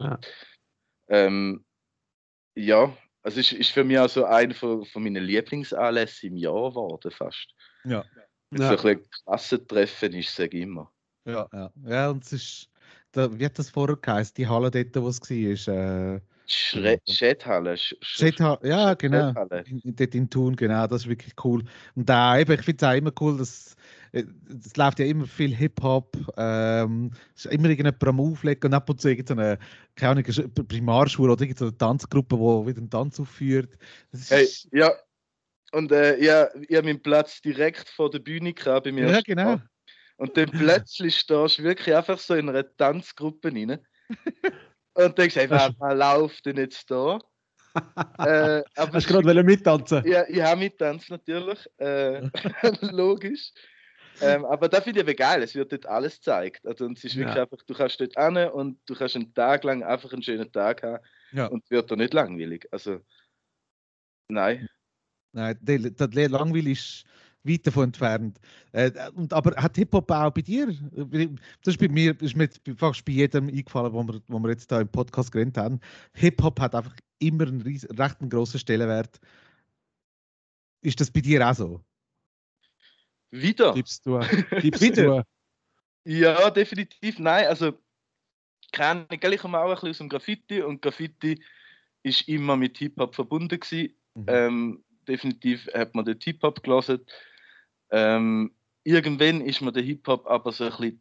Also es ist für mich auch so einer von meinen Lieblingsanlässen im Jahr geworden, fast. Ja. So ein bisschen Klassentreffen ist, sage ich immer. Ja, und es ist, wie hat das vorher geheißen, die Halle dort, wo es war? Schädhalle. Ja, genau. Dort in Thun, genau, das ist wirklich cool. Und ich finde es auch immer cool, dass es läuft ja immer viel Hip-Hop, es ist immer irgendjemand am Auflegen und ab und zu irgendeine, keine Ahnung, Primarschule oder irgendeine Tanzgruppe, die wieder einen Tanz aufführt. Ja, und ich habe meinen Platz direkt vor der Bühne gehabt bei mir. Ja, genau. Und dann plötzlich stehst du wirklich einfach so in einer Tanzgruppe rein. Und denkst einfach, was läuft denn jetzt da? Aber hast du gerade mittanzen? Ja, ich habe mittanzt natürlich. Logisch. Aber das finde ich aber geil, es wird dort alles gezeigt. Also, es ist wirklich einfach, du kannst dort hin und du kannst einen Tag lang einfach einen schönen Tag haben und es wird da nicht langweilig. Also, nein. Nein, der langweilig ist weit davon entfernt. Aber hat Hip-Hop auch bei dir? Das ist bei mir, ist mir fast bei jedem eingefallen, wo wir jetzt da im Podcast geredet haben. Hip-Hop hat einfach immer einen recht grossen Stellenwert. Ist das bei dir auch so? Wieder? Gibst du wieder? Ja, definitiv. Nein, also ich komme auch ein bisschen aus dem Graffiti und Graffiti ist immer mit Hip-Hop verbunden gewesen. Definitiv hat man den Hip-Hop gelesen. Irgendwann ist mir der Hip-Hop aber so ein bisschen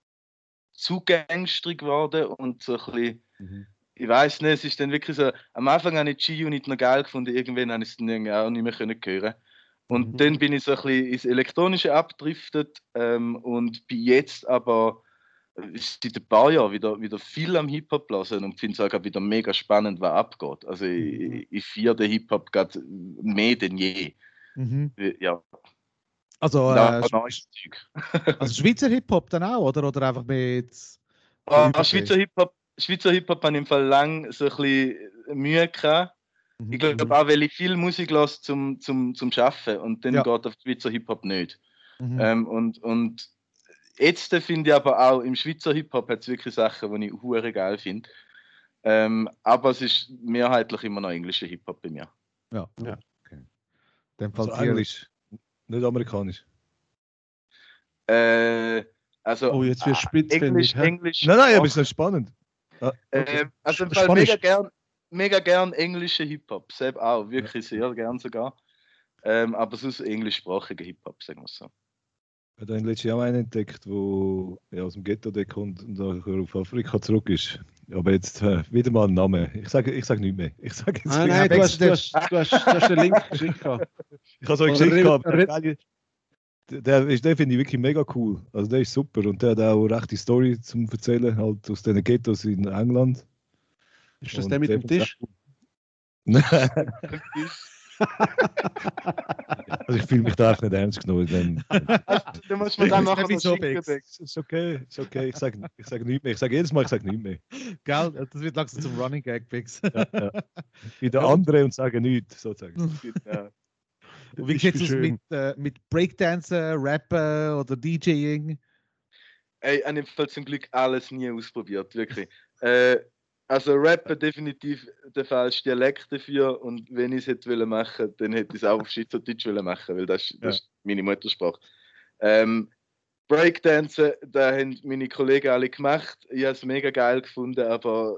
zu gangstrig geworden und so ein bisschen, ich weiß nicht, es ist dann wirklich so, am Anfang habe ich G-Unit noch geil gefunden, irgendwann habe ich es dann auch nicht mehr hören. Und dann bin ich so ein bisschen ins Elektronische abgedriftet und bin jetzt aber seit ein paar Jahren wieder viel am Hip-Hop hören und finde es auch wieder mega spannend, was abgeht. Also ich feiere den Hip-Hop gerade mehr denn je. Mhm. Ja, Also, neues Zeug. also Schweizer Hip-Hop dann auch, oder einfach mit so Schweizer Hip-Hop habe ich im Fall lang so ein bisschen Mühe gehabt. Ich glaube auch, weil ich viel Musik lasse zum Arbeiten und dann geht auf Schweizer Hip-Hop nicht. Und jetzt finde ich aber auch, im Schweizer Hip-Hop hat es wirklich Sachen, die ich hure geil finde. Aber es ist mehrheitlich immer noch englischer Hip-Hop bei mir. Ja. Okay. Dann Also Englisch, nicht amerikanisch. Also Oh, jetzt wird spitzfindig. Englisch. Nein, aber es ist spannend. Okay. Also im Fall mega gern englische Hip-Hop, selbst auch, wirklich sehr gern sogar. Aber sonst englischsprachiger Hip-Hop, sagen wir so. Ich habe letztes Jahr einen entdeckt, der aus dem Ghetto kommt und auf Afrika zurück ist. Aber jetzt wieder mal einen Namen. Ich sage nichts mehr. Ich sage jetzt Nein, du hast den Link geschickt. Ich habe so geschickt gehabt. Den finde ich wirklich mega cool. Also der ist super und der hat auch eine rechte Story zum Erzählen, halt aus den Ghettos in England. Ist das der mit dem Tisch? Also ich fühle mich da einfach nicht ernst genommen. Du musst mir dann nachher so Ist okay. Ich sage nichts mehr. Ich sage jedes Mal, ich sage nichts mehr. Gell, das wird langsam zum Running Gag, Bix. Ja. Wie der andere und sage nichts, sozusagen. Ja. Und wie geht es mit Breakdancen, Rappen oder DJing? Ey, ich habe Fall zum Glück alles nie ausprobiert, wirklich. Also Rappen definitiv der falsche Dialekt dafür und wenn ich es hätte machen wollen, dann hätte ich es auch auf Schweizerdeutsch machen, weil das ist meine Muttersprache. Breakdancen, da haben meine Kollegen alle gemacht. Ich habe es mega geil gefunden, aber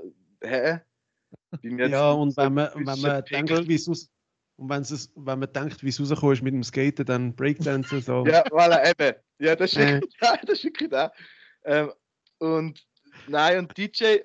ja, und wenn man denkt, wie es und wenn man denkt, wie es rausgekommen ist mit dem Skaten, dann Breakdancen so. Ja, voilà, eben. Ja, das ist wirklich da. Das ist wirklich da. Und DJ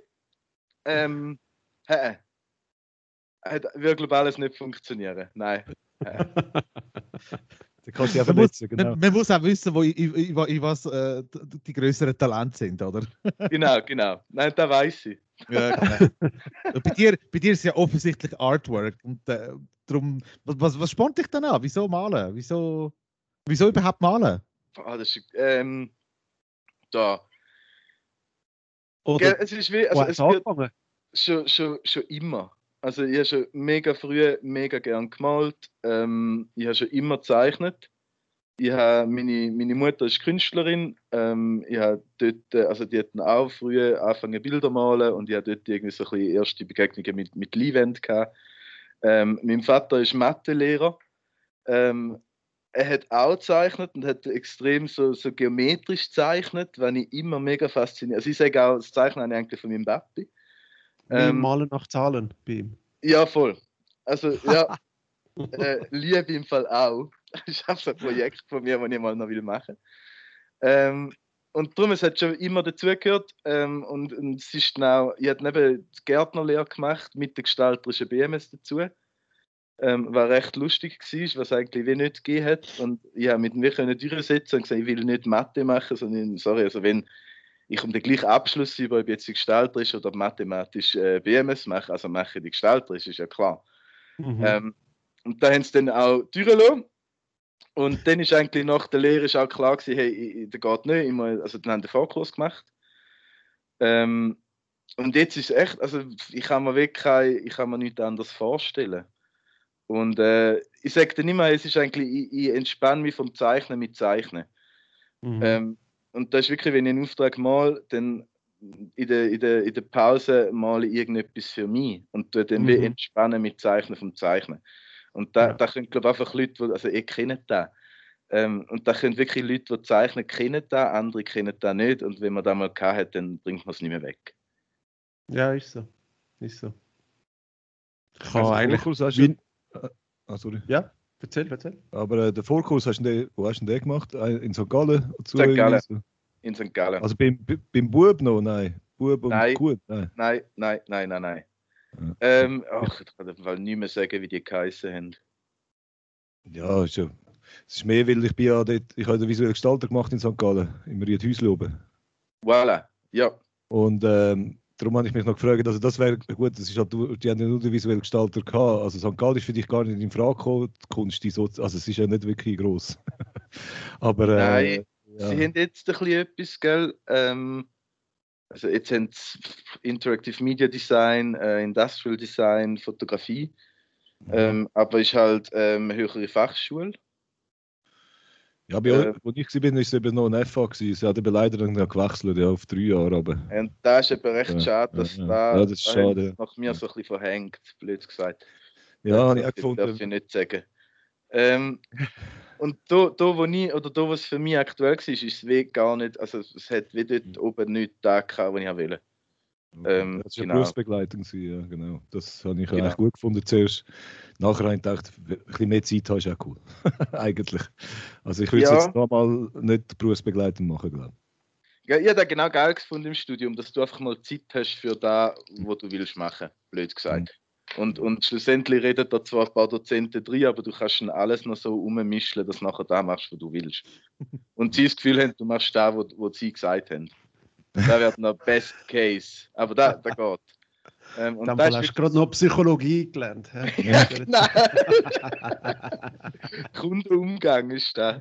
wird global nicht funktionieren. Nein. Da kannst du ja verletzen, genau. Man muss auch wissen, in was die größeren Talente sind, oder? Genau. Nein, da weiß ich. Ja, genau. bei dir ist ja offensichtlich Artwork. Und darum, was spornt dich denn an? Wieso malen? Wieso überhaupt malen? Das ist, da. Oder es ist wie, also es wird schon immer. Also ich habe schon mega früh mega gern gemalt. Ich habe schon immer gezeichnet. Meine Mutter ist Künstlerin. Ich habe dort, also die hatten auch früh angefangen Bilder zu malen und ich habe dort irgendwie so ein bisschen erste Begegnungen mit Leinwand gehabt. Mein Vater ist Mathelehrer. Er hat auch gezeichnet und hat extrem so geometrisch gezeichnet, was ich immer mega fasziniert. Also ich sage auch, das Zeichnen habe ich eigentlich von meinem Papi. Malen nach Zahlen bei ihm. Ja, voll. Also ja, Liebe im Fall auch. Das ist auch so ein Projekt von mir, das ich mal noch machen will. Und darum, es hat schon immer dazugehört. Und es ist genau, ich habe neben die Gärtnerlehre gemacht mit der gestalterischen BMS dazu. Was recht lustig war, was eigentlich wie nicht gegeben hat. Und ich habe mit mir durchsetzen und gesagt, ich will nicht Mathe machen, sondern, also wenn ich um den gleichen Abschluss über, ob jetzt gestalterisch oder mathematisch BMS mache, also mache ich die gestalterisch, ist ja klar. Und da haben sie dann auch durchgelassen. Und dann ist eigentlich nach der Lehre auch klar gewesen, hey, das geht nicht. Also dann haben wir den Vorkurs gemacht. Und jetzt ist es echt, also ich kann mir nichts anderes vorstellen. Und ich sage dann immer, es ist eigentlich, ich entspanne mich vom Zeichnen mit Zeichnen. Und das ist wirklich, wenn ich einen Auftrag male, dann in der Pause male ich irgendetwas für mich und dann wie entspannen mit Zeichnen vom Zeichnen. Und da können, glaube ich, einfach Leute, also ich kenne das. Und da können wirklich Leute, die zeichnen, kennen das, andere kennen das nicht. Und wenn man das mal gehabt hat, dann bringt man es nicht mehr weg. Ja, ist so. Ich kann also eigentlich... sorry. Ja, erzähl. Aber den Vorkurs wo hast du den gemacht? In St. Gallen? St. Gallen. In St. Gallen. Also beim Bub noch? Nein. Bub und nein. Gut? Nein. Ja. Ich kann auf nicht mehr sagen, wie die geheißen haben. Ja, es ist mehr, weil ich habe den visuellen Gestalter gemacht in St. Gallen, im Riedhäusli oben. Voilà, ja. Und darum habe ich mich noch gefragt, also das wäre gut, das ist halt, die haben ja nur den visuellen Gestalter gehabt, also St. Gallen ist für dich gar nicht in Frage gekommen, die Kunst, also es ist ja nicht wirklich gross. Aber Nein, ja. sie haben jetzt ein bisschen etwas, gell? Also jetzt haben sie Interactive Media Design, Industrial Design, Fotografie, aber ist halt höhere Fachschule. Ja, bei wo ich war, war es eben noch ein FA gewesen. Sie hat eben leider dann gewechselt, ja, auf 3 Jahre, aber... Und da ist eben recht schade, dass das ist schade. nach mir so ein bisschen verhängt, blöd gesagt. Ja, habe ich auch gefunden. Darf ich nicht sagen. Und was für mich aktuell war, ist es wie gar nicht, also es hat wie dort oben nichts da gehabt, was ich wollte. Okay. Das war genau. eine Berufsbegleitung, ja, genau. Das habe ich Genau. eigentlich gut gefunden zuerst. Nachher habe ich gedacht, ein bisschen mehr Zeit hast, ist auch cool. Eigentlich. Also ich würde es jetzt nochmal nicht Berufsbegleitung machen, glaube ich. Ja, ich habe das genau geil gefunden im Studium, dass du einfach mal Zeit hast für das, was du willst machen, blöd gesagt. Und schlussendlich reden da zwar ein paar Dozenten drin, aber du kannst dann alles noch so ummischen, dass du nachher da machst, was du willst. Und sie das Gefühl haben, du machst das, was sie gesagt haben. Das wird noch Best Case. Aber da geht. Und dann hast du gerade noch Psychologie gelernt. Ja, nein. Kundenumgang ist da.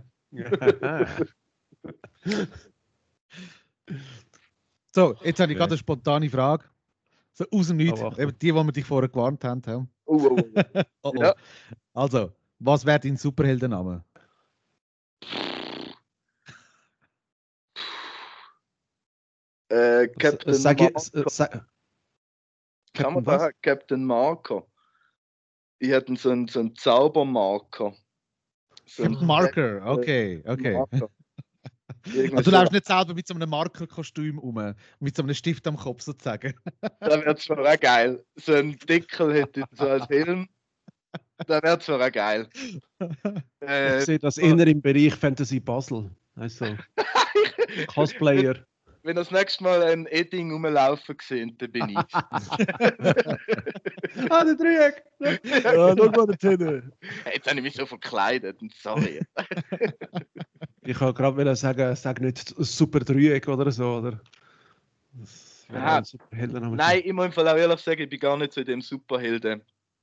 So, jetzt habe ich gerade eine spontane Frage. So aus dem Nichts. Eben die wir dich vorher gewarnt haben. Oh. Ja. Also, was wäre dein Superheldenname? Captain Marco. Kann man da Captain Marco? Ich hätte so einen Zaubermarker. Captain Marker, okay. Marker. Also, du läufst nicht selber mit so einem Markerkostüm um, mit so einem Stift am Kopf sozusagen. Das wäre zwar auch geil. So ein Deckel hätte ich so als Helm. Das wäre zwar auch geil. Ich sehe das eher im Bereich Fantasy Basel. Also Cosplayer. Wenn das nächste Mal ein Edding rumlaufen sehen, dann bin ich. Der Dreieck! Ja, schau mal dorthin. Jetzt habe ich mich so verkleidet. Sorry. Ich wollte gerade sagen, sag nicht Super Dreieck oder so, oder? Nein, ich muss im Fall auch ehrlich sagen, ich bin gar nicht so in dem Superhelden,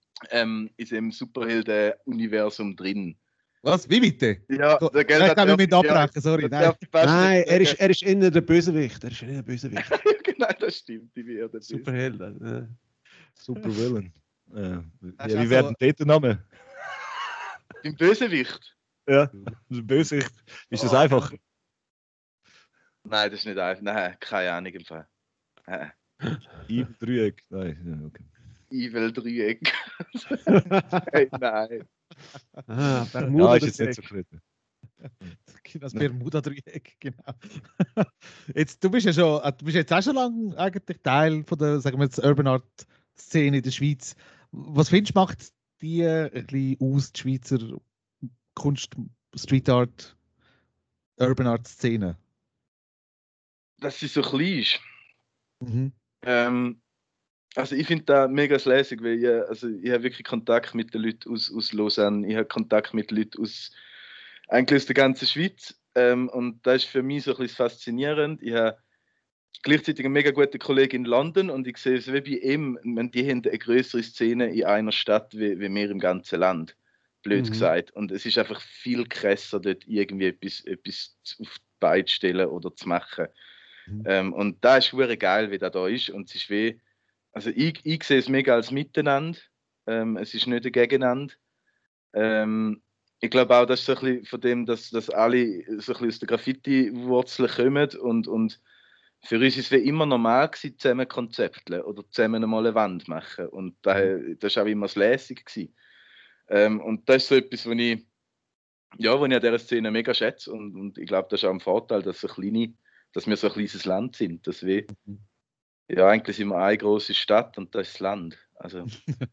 Superhelden-Universum drin. Was? Wie bitte? Ja, der Geld hat wir mit abbrechen, sorry. Nein, er ist innen der Bösewicht. Genau, das stimmt. Ich bin Superheld. Supervillain. Wie werden dort der Name? Im Bösewicht? Ja, der Bösewicht. Ist das einfach? Nein, das ist nicht einfach. Nein, keine Ahnung im Fall. Evil Dreieck. Nein, okay. Evil Dreieck. Nein. Bermuda ist jetzt nicht so kritisch. Das Bermuda-Dreieck, genau. Jetzt, du bist jetzt auch schon lange eigentlich Teil von der, sagen wir jetzt, Urban Art Szene in der Schweiz. Was findest du, macht die ein bisschen aus, die Schweizer Kunst, Street Art, Urban Art Szene? Dass sie so klein ist. Mhm. Also ich finde das mega lässig, weil ich habe wirklich Kontakt mit den Leuten aus Lausanne, ich habe Kontakt mit Leuten eigentlich aus der ganzen Schweiz, und das ist für mich so ein bisschen faszinierend. Ich habe gleichzeitig einen mega guten Kollegen in London und ich sehe es wie bei ihm, die haben eine größere Szene in einer Stadt wie wir im ganzen Land, blöd gesagt. Und es ist einfach viel krasser, dort irgendwie etwas auf die Beine zu stellen oder zu machen. Und da ist wirklich geil, wie das da ist. Und es ist wie, also ich sehe es mega als Miteinander. Es ist nicht ein Gegeneinander. Ich glaube auch, das ist so ein bisschen von dem, dass alle so ein bisschen aus der Graffiti-Wurzeln kommen und für uns ist es wie immer normal gewesen, zusammen Konzepte oder zusammen mal eine Wand machen. Und das war auch immer das Lässige gewesen. Und das ist so etwas, was ich an dieser Szene mega schätze. Und ich glaube, das ist auch ein Vorteil, dass wir so ein kleines Land sind. Dass wir, eigentlich sind wir eine große Stadt und das ist das Land. Also.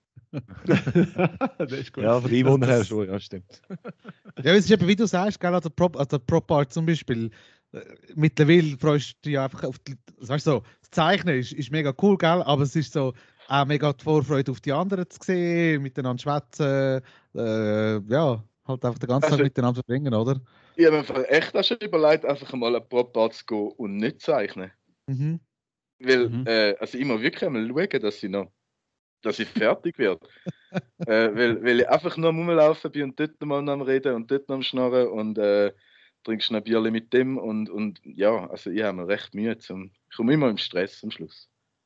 Das ist gut. Ja, von den Einwohnern her schon, ja, stimmt. Ja, es ist eben, wie du sagst, gell, also Prop Art zum Beispiel. Mittlerweile freust du dich einfach auf das Zeichnen ist mega cool, gell? Aber es ist so auch mega die Vorfreude auf die anderen zu sehen, miteinander schwätzen, halt einfach den ganzen Tag miteinander verbringen, oder? Ich habe mir echt auch schon überlegt, einfach mal eine Prop Art zu gehen und nicht zeichnen. Mhm. Weil, also ich muss wirklich einmal schauen, dass ich fertig werde. Weil ich einfach nur am Rumlaufen bin und dort mal am Reden und dort noch am Schnarren und trinkst noch ein Bierchen mit dem und ja, also ich habe mir recht Mühe. Ich komme immer im Stress am Schluss.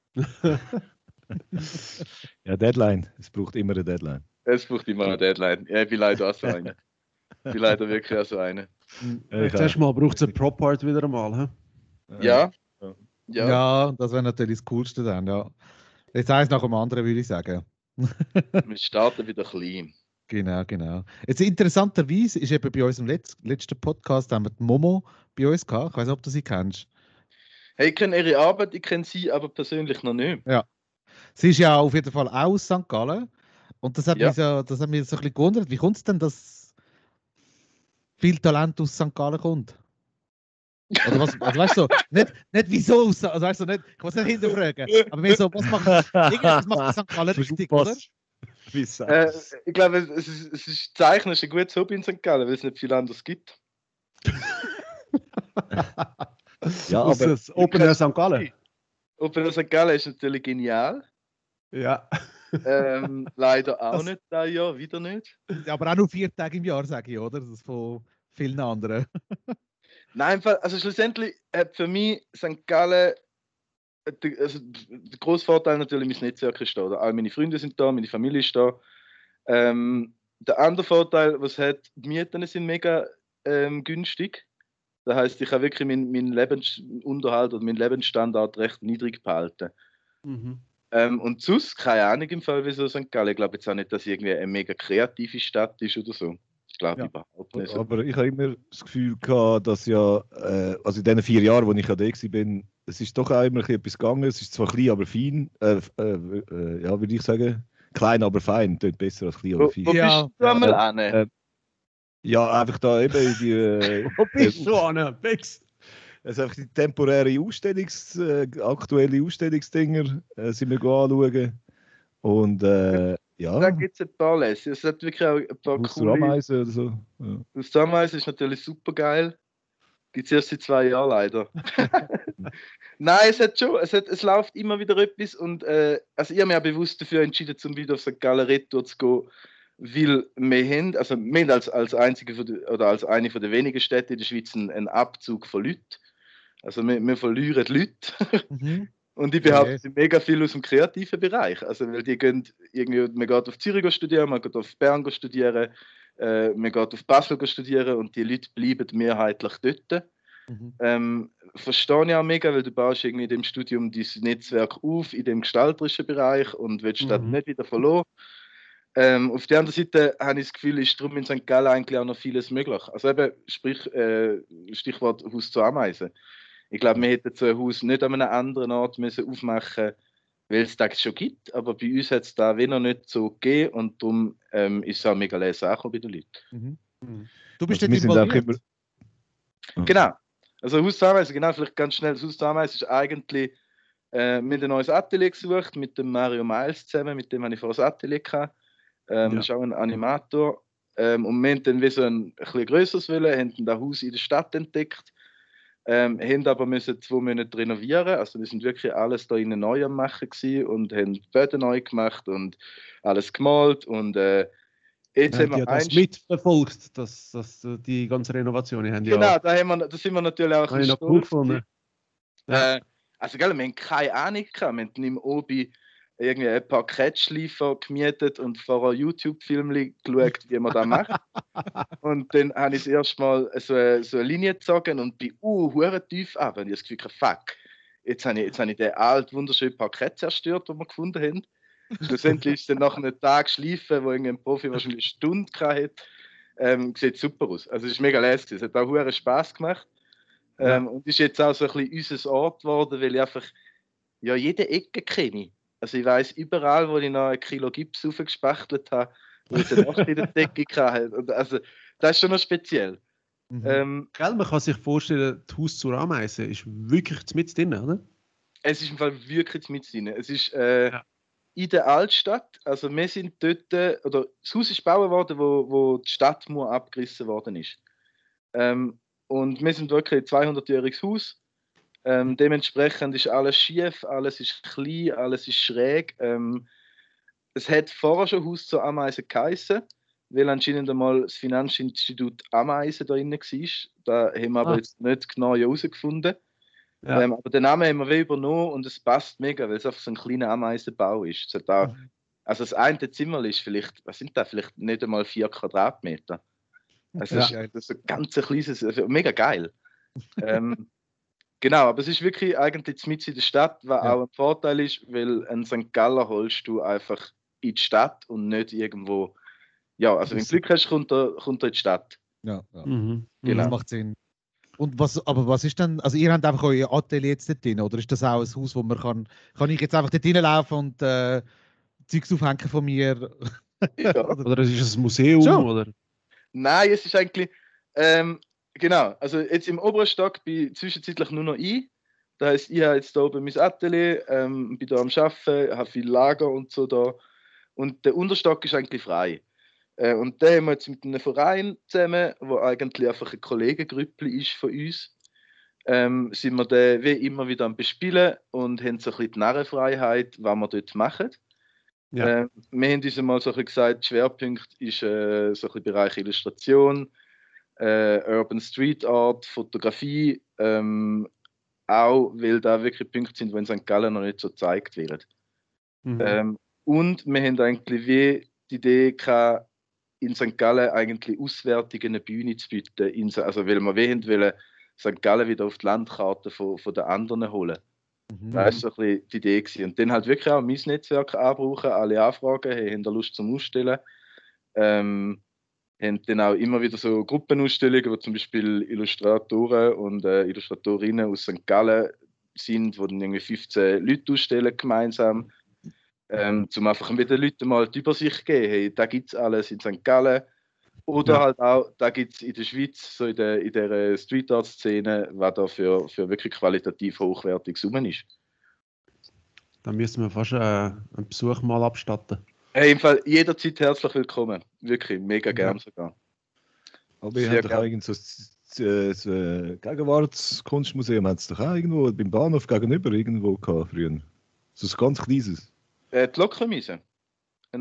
Ja, Deadline. Es braucht immer eine Deadline. Es braucht immer eine Deadline. Ja, ich bin leider auch so eine. Ich bin leider wirklich auch so eine. Zuerst mal braucht es einen Prop-Art wieder einmal. Ja. Ja, das wäre natürlich das Coolste dann, ja. Jetzt eins nach dem anderen, würde ich sagen. Wir starten wieder klein. Genau. Jetzt interessanterweise ist eben bei unserem letzten Podcast haben wir die Momo bei uns gehabt. Ich weiß nicht, ob du sie kennst. Hey, ich kenne ihre Arbeit, ich kenne sie aber persönlich noch nicht. Ja. Sie ist ja auf jeden Fall auch aus St. Gallen. Und das hat Ja. mich so ein bisschen gewundert. Wie kommt es denn, dass viel Talent aus St. Gallen kommt? Oder was, also weißt du, nicht wieso, also weißt du, nicht, ich muss nicht hinterfragen, aber mehr so, was macht St. Gallen richtig, oder? Ich glaube, es ist Zeichen, es ist ein gutes Hobby in St. Gallen, weil es nicht viel anderes gibt. Ja, aber das Open Air St. Gallen. Open Air St. Gallen ist natürlich genial. Ja. Leider auch nicht dieses Jahr, wieder nicht. Ja, aber auch nur 4 Tage im Jahr, sage ich, oder? Das ist von vielen anderen. Nein, also schlussendlich hat für mich St. Gallen, also der grosse Vorteil natürlich, mein Netzwerk ist da. Oder? All meine Freunde sind da, meine Familie ist da. Der andere Vorteil, was es hat, die Mieten sind mega günstig. Das heisst, ich kann wirklich meinen Lebensunterhalt oder meinen Lebensstandard recht niedrig behalten. Mhm. Und sonst, keine Ahnung im Fall, wieso St. Gallen. Ich glaube jetzt auch nicht, dass irgendwie eine mega kreative Stadt ist oder so. Ich glaube überhaupt nicht. Aber ich habe immer das Gefühl gehabt, dass ja, also in diesen 4 Jahren, wo ich ja da war, es ist doch auch immer etwas gegangen. Es ist zwar klein, aber fein. Ja, würde ich sagen. Klein, aber fein. Klingt besser als klein, aber fein. Wo bist du einmal an? Ja, einfach da eben in die... Wo bist du an? Fix! Also einfach die temporäre aktuelle Ausstellungsdinger sind wir anschauen. Und ja. Da gibt es ein paar Lässe. Es hat wirklich auch ein paar coole... Ameisen oder so. Ja. Das Ameisen ist natürlich super geil. Gibt es erst seit 2 Jahren leider. Nein, es läuft immer wieder etwas und also ich habe mich auch bewusst dafür entschieden, zum wieder auf St. Gallen Retour zu gehen, weil wir haben als einzige oder als eine von den wenigen Städte in der Schweiz einen Abzug von Leuten. Also wir verlieren die Leute. Mhm. Und ich behaupte, es sind mega viel aus dem kreativen Bereich. Also, weil die gehen irgendwie, man geht auf Zürich studieren, man geht auf Bern studieren, man geht auf Basel studieren und die Leute bleiben mehrheitlich dort. Mhm. Verstehe ich auch mega, weil du baust irgendwie in dem Studium dein Netzwerk auf, in dem gestalterischen Bereich und willst das nicht wieder verloren. Auf der anderen Seite habe ich das Gefühl, ist darum in St. Gallen eigentlich auch noch vieles möglich. Also eben, Stichwort Haus zu Ameisen. Ich glaube, wir hätten so ein Haus nicht an einem anderen Ort müssen aufmachen, weil es das schon gibt. Aber bei uns hat es da noch nicht so gegeben und darum ist es auch mega leise angekommen bei den Leuten. Mhm. Du bist also nicht involviert? Genau. Also Haus zu Ameisen, genau, vielleicht ganz schnell. Das Haus zu Ameisen ist eigentlich, wir haben ein neues Atelier gesucht mit dem Mario Miles zusammen, mit dem habe ich vorher ein Atelier gehabt. Das ist auch ein Animator. Und wir haben dann wie so ein bisschen grösseres wollen, haben das Haus in der Stadt entdeckt. Haben aber müssen 2 Monate renovieren. Also wir sind wirklich alles da innen neu am machen gewesen und haben die Böden neu gemacht und alles gemalt und jetzt haben wir das mitverfolgt, die ganze Renovation. Genau, da sind wir natürlich auch ein bisschen stolz. Also gell, wir haben keine Ahnung gehabt. Wir haben im Obi irgendwie ein paar Catchleifer gemietet und vorher YouTube-Filme geschaut, wie man das macht. Und dann habe ich das erste Mal so eine Linie gezogen und bin hure tief ab. Und ich habe das Gefühl, fuck, jetzt habe ich den alten, wunderschönen Parkett zerstört, den wir gefunden haben. Schlussendlich ist dann nach einem Tag schleifen, wo ein Profi wahrscheinlich eine Stunde hatte. Sieht super aus. Also es ist mega lässig. Es hat auch hure Spass gemacht. Und ist jetzt auch so ein bisschen unser Ort geworden, weil ich einfach jede Ecke kenne. Also ich weiss überall, wo ich noch 1 Kilo Gips aufgespachtelt habe, wo ich eine Nacht in der Decke hatte. Also das ist schon noch speziell. Man kann sich vorstellen, das Haus zur Ameise ist wirklich mit drin, oder? Es ist im Fall wirklich mit drin. Es ist in der Altstadt. Also wir sind dort, oder das Haus ist gebaut worden, wo die Stadtmauer abgerissen worden ist. Und wir sind wirklich ein 200-jähriges Haus. Dementsprechend ist alles schief, alles ist klein, alles ist schräg. Es hat vorher schon Haus zur Ameise geheissen, weil anscheinend einmal das Finanzinstitut Ameisen da drin war. Da haben wir aber jetzt nicht genau herausgefunden. Ja. Aber den Namen haben wir übernommen und es passt mega, weil es einfach so ein kleiner Ameisenbau ist. Es hat auch, also das eine Zimmer ist vielleicht, was sind das, vielleicht nicht einmal 4 Quadratmeter. Also das ist ein ganz kleines, also mega geil. Genau, aber es ist wirklich eigentlich mitten in der Stadt, was auch ein Vorteil ist, weil einen St. Galler holst du einfach in die Stadt und nicht irgendwo. Ja, also wenn du Glück hast, kommt er in die Stadt. Ja. Genau. Das macht Sinn. Und was ist denn, also ihr habt einfach euer Atelier jetzt dort drin, oder ist das auch ein Haus, wo man kann ich jetzt einfach dort reinlaufen und Zeugs aufhängen von mir? Ja. Oder es ist ein Museum, Schon. oder? Nein, es ist eigentlich, genau, also jetzt im oberen Stock bin ich zwischenzeitlich nur noch ich. Das heisst, ich habe jetzt hier oben mein Atelier, bin hier am Arbeiten, habe viel Lager und so da. Und der Unterstock ist eigentlich frei. Und den haben wir jetzt mit einem Verein zusammen, wo eigentlich einfach ein Kollegengrüppli ist von uns. Sind wir den wie immer wieder am Bespielen und haben so ein bisschen die Narrenfreiheit, was wir dort machen. Ja. Wir haben uns mal so ein bisschen gesagt, Schwerpunkt ist so ein bisschen Bereich Illustration, Urban Street Art, Fotografie, auch weil da wirklich Punkte sind, die in St. Gallen noch nicht so gezeigt werden. Und wir haben eigentlich wie die Idee gehabt, in St. Gallen eigentlich auswärtig eine Bühne zu bieten, also weil wir wollen St. Gallen wieder auf die Landkarte von den anderen holen. Das war so ein bisschen die Idee gewesen. Und dann halt wirklich auch mein Netzwerk anbrauchen, alle Anfragen, hey, haben da Lust zum Ausstellen. Haben dann auch immer wieder so Gruppenausstellungen, wo zum Beispiel Illustratoren und Illustratorinnen aus St. Gallen sind, wo dann irgendwie 15 Leute ausstellen gemeinsam. Um einfach mit den Leuten mal die Übersicht zu geben, hey, da gibt es alles in St. Gallen. Oder halt auch, da gibt es in der Schweiz, so in der Street Art Szene, was da für wirklich qualitativ hochwertig rum ist. Dann müssen wir fast einen Besuch mal abstatten. Hey, im Fall jederzeit herzlich willkommen. Wirklich, mega gern sogar. Aber ihr habt doch eigentlich so das Gegenwartskunstmuseum, hat es doch auch irgendwo beim Bahnhof gegenüber irgendwo gehabt früher. So ein ganz kleines. Die Lokremise. Ein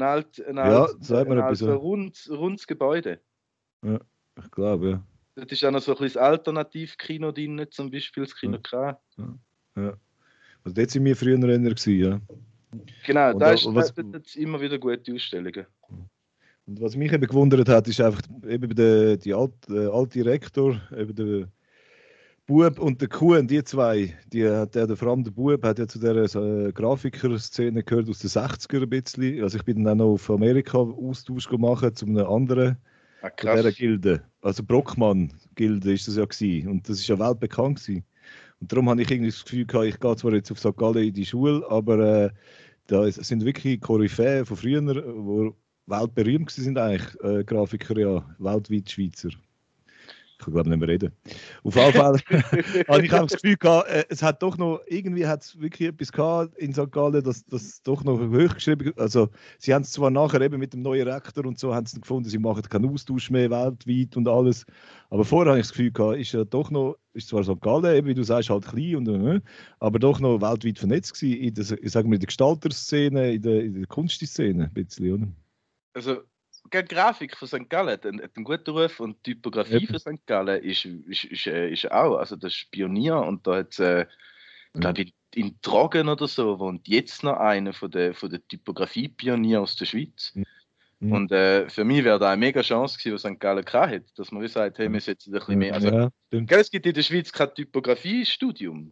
rundes Gebäude. Ja, ich glaube, ja. Dort ist auch noch so ein bisschen das Alternativkino drin, zum Beispiel das Kino K. Ja. Also dort sind wir früher gewesen, ja. Genau, da ist immer wieder gute Ausstellungen. Und was mich eben gewundert hat, ist einfach eben der alte Rektor, eben der Bub und der Kuhn, die zwei, vor allem der Bub hat ja zu dieser Grafiker-Szene gehört aus den 60er ein bisschen. Also ich bin dann auch noch auf Amerika Austausch gemacht zu einem anderen von dieser Gilde. Also Brockmann-Gilde ist das ja gewesen. Und das ist ja weltbekannt gewesen. Und darum habe ich irgendwie das Gefühl gehabt, ich gehe zwar jetzt auf St. Gallen in die Schule, aber da sind wirklich Koryphäen von früher, die weltberühmt sind eigentlich, Grafiker ja, weltweit Schweizer. Ich kann glaube nicht mehr reden. Auf jeden Fall habe ich auch das Gefühl gehabt, es hat doch noch, irgendwie hat es wirklich etwas gehabt in St. Gallen, das doch noch hochgeschrieben. Also sie haben es zwar nachher eben mit dem neuen Rektor und so haben sie gefunden, sie machen keinen Austausch mehr weltweit und alles. Aber vorher habe ich das Gefühl gehabt, ist ja doch noch, ist zwar St. Gallen, eben wie du sagst, halt klein und aber doch noch weltweit vernetzt gewesen in der, sagen wir, in der Gestalterszene, in der Kunstszene ein bisschen, oder? Also die Grafik von St. Gallen hat einen guten Ruf und die Typografie von St. Gallen ist auch, also das ist Pionier und da hat es, glaube ich, in Trogen oder so wohnt jetzt noch einer von der Typografie-Pionier aus der Schweiz. Und für mich wäre da eine mega Chance gewesen, was St. Gallen hat, dass man wie sagt, hey, wir setzen ein bisschen mehr. Also, es gibt in der Schweiz kein Typografiestudium.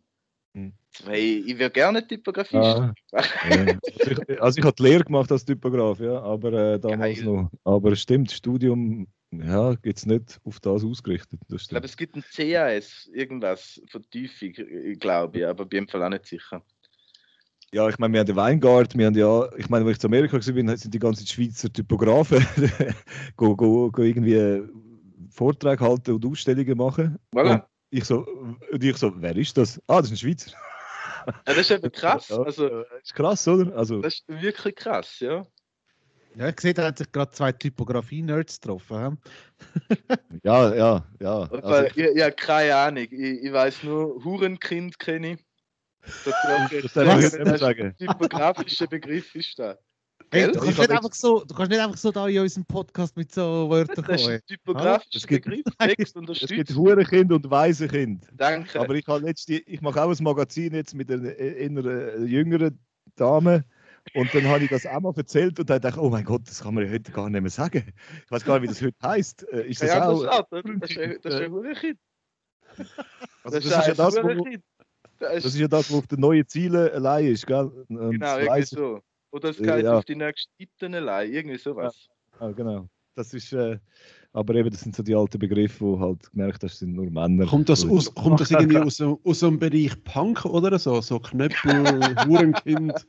Ich würde gerne Typografie studieren. Also ich habe die Lehre gemacht als Typograf, ja, aber damals noch. Aber es stimmt, das Studium gibt es nicht auf das ausgerichtet. Das ich glaube, es gibt ein CAS, irgendwas, Vertiefung, glaube ich, aber bin im Fall auch nicht sicher. Ja, ich meine, wir haben den Weingart, wir haben ja, ich meine, als ich zu Amerika war, sind die ganzen Schweizer Typografen go irgendwie Vorträge halten und Ausstellungen machen. Voilà. Und ich so, wer ist das? Ah, das ist ein Schweizer. Ja, das ist eben krass. Also, das ist krass, oder? Also, das ist wirklich krass, ja. Ja, ich sehe, da hat sich gerade 2 Typografie-Nerds getroffen. Ja. Also, ich habe keine Ahnung. Ich weiß nur, Hurenkind kenne ich. Das darf ich heute nicht sagen. Ein typografischer Begriff ist das. Hey, Gell? du kannst nicht einfach so da in unserem Podcast mit so Wörtern Das ist kommen. ein typografischer Begriff. Text Es gibt unterstützt. Hurenkind und Waisenkind. Danke. Aber ich mache auch ein Magazin jetzt mit einer jüngeren Dame. Und dann habe ich das auch mal erzählt und dann dachte ich, oh mein Gott, das kann man ja heute gar nicht mehr sagen. Ich weiß gar nicht, wie das heute heisst. Ist das Ja, auch? das ist ein Hurenkind. Also das ist ja das, das ist ja das, was auf den neuen Zielen allein ist, gell? Und Genau, irgendwie so. Oder es geht auf die nächsten Seiten allein, irgendwie sowas. Ja, genau. Das ist, aber eben, das sind so die alten Begriffe, wo halt gemerkt hast, das sind nur Männer. Kommt das irgendwie aus dem Bereich Punk oder so? So Knöppel, Hurenkind.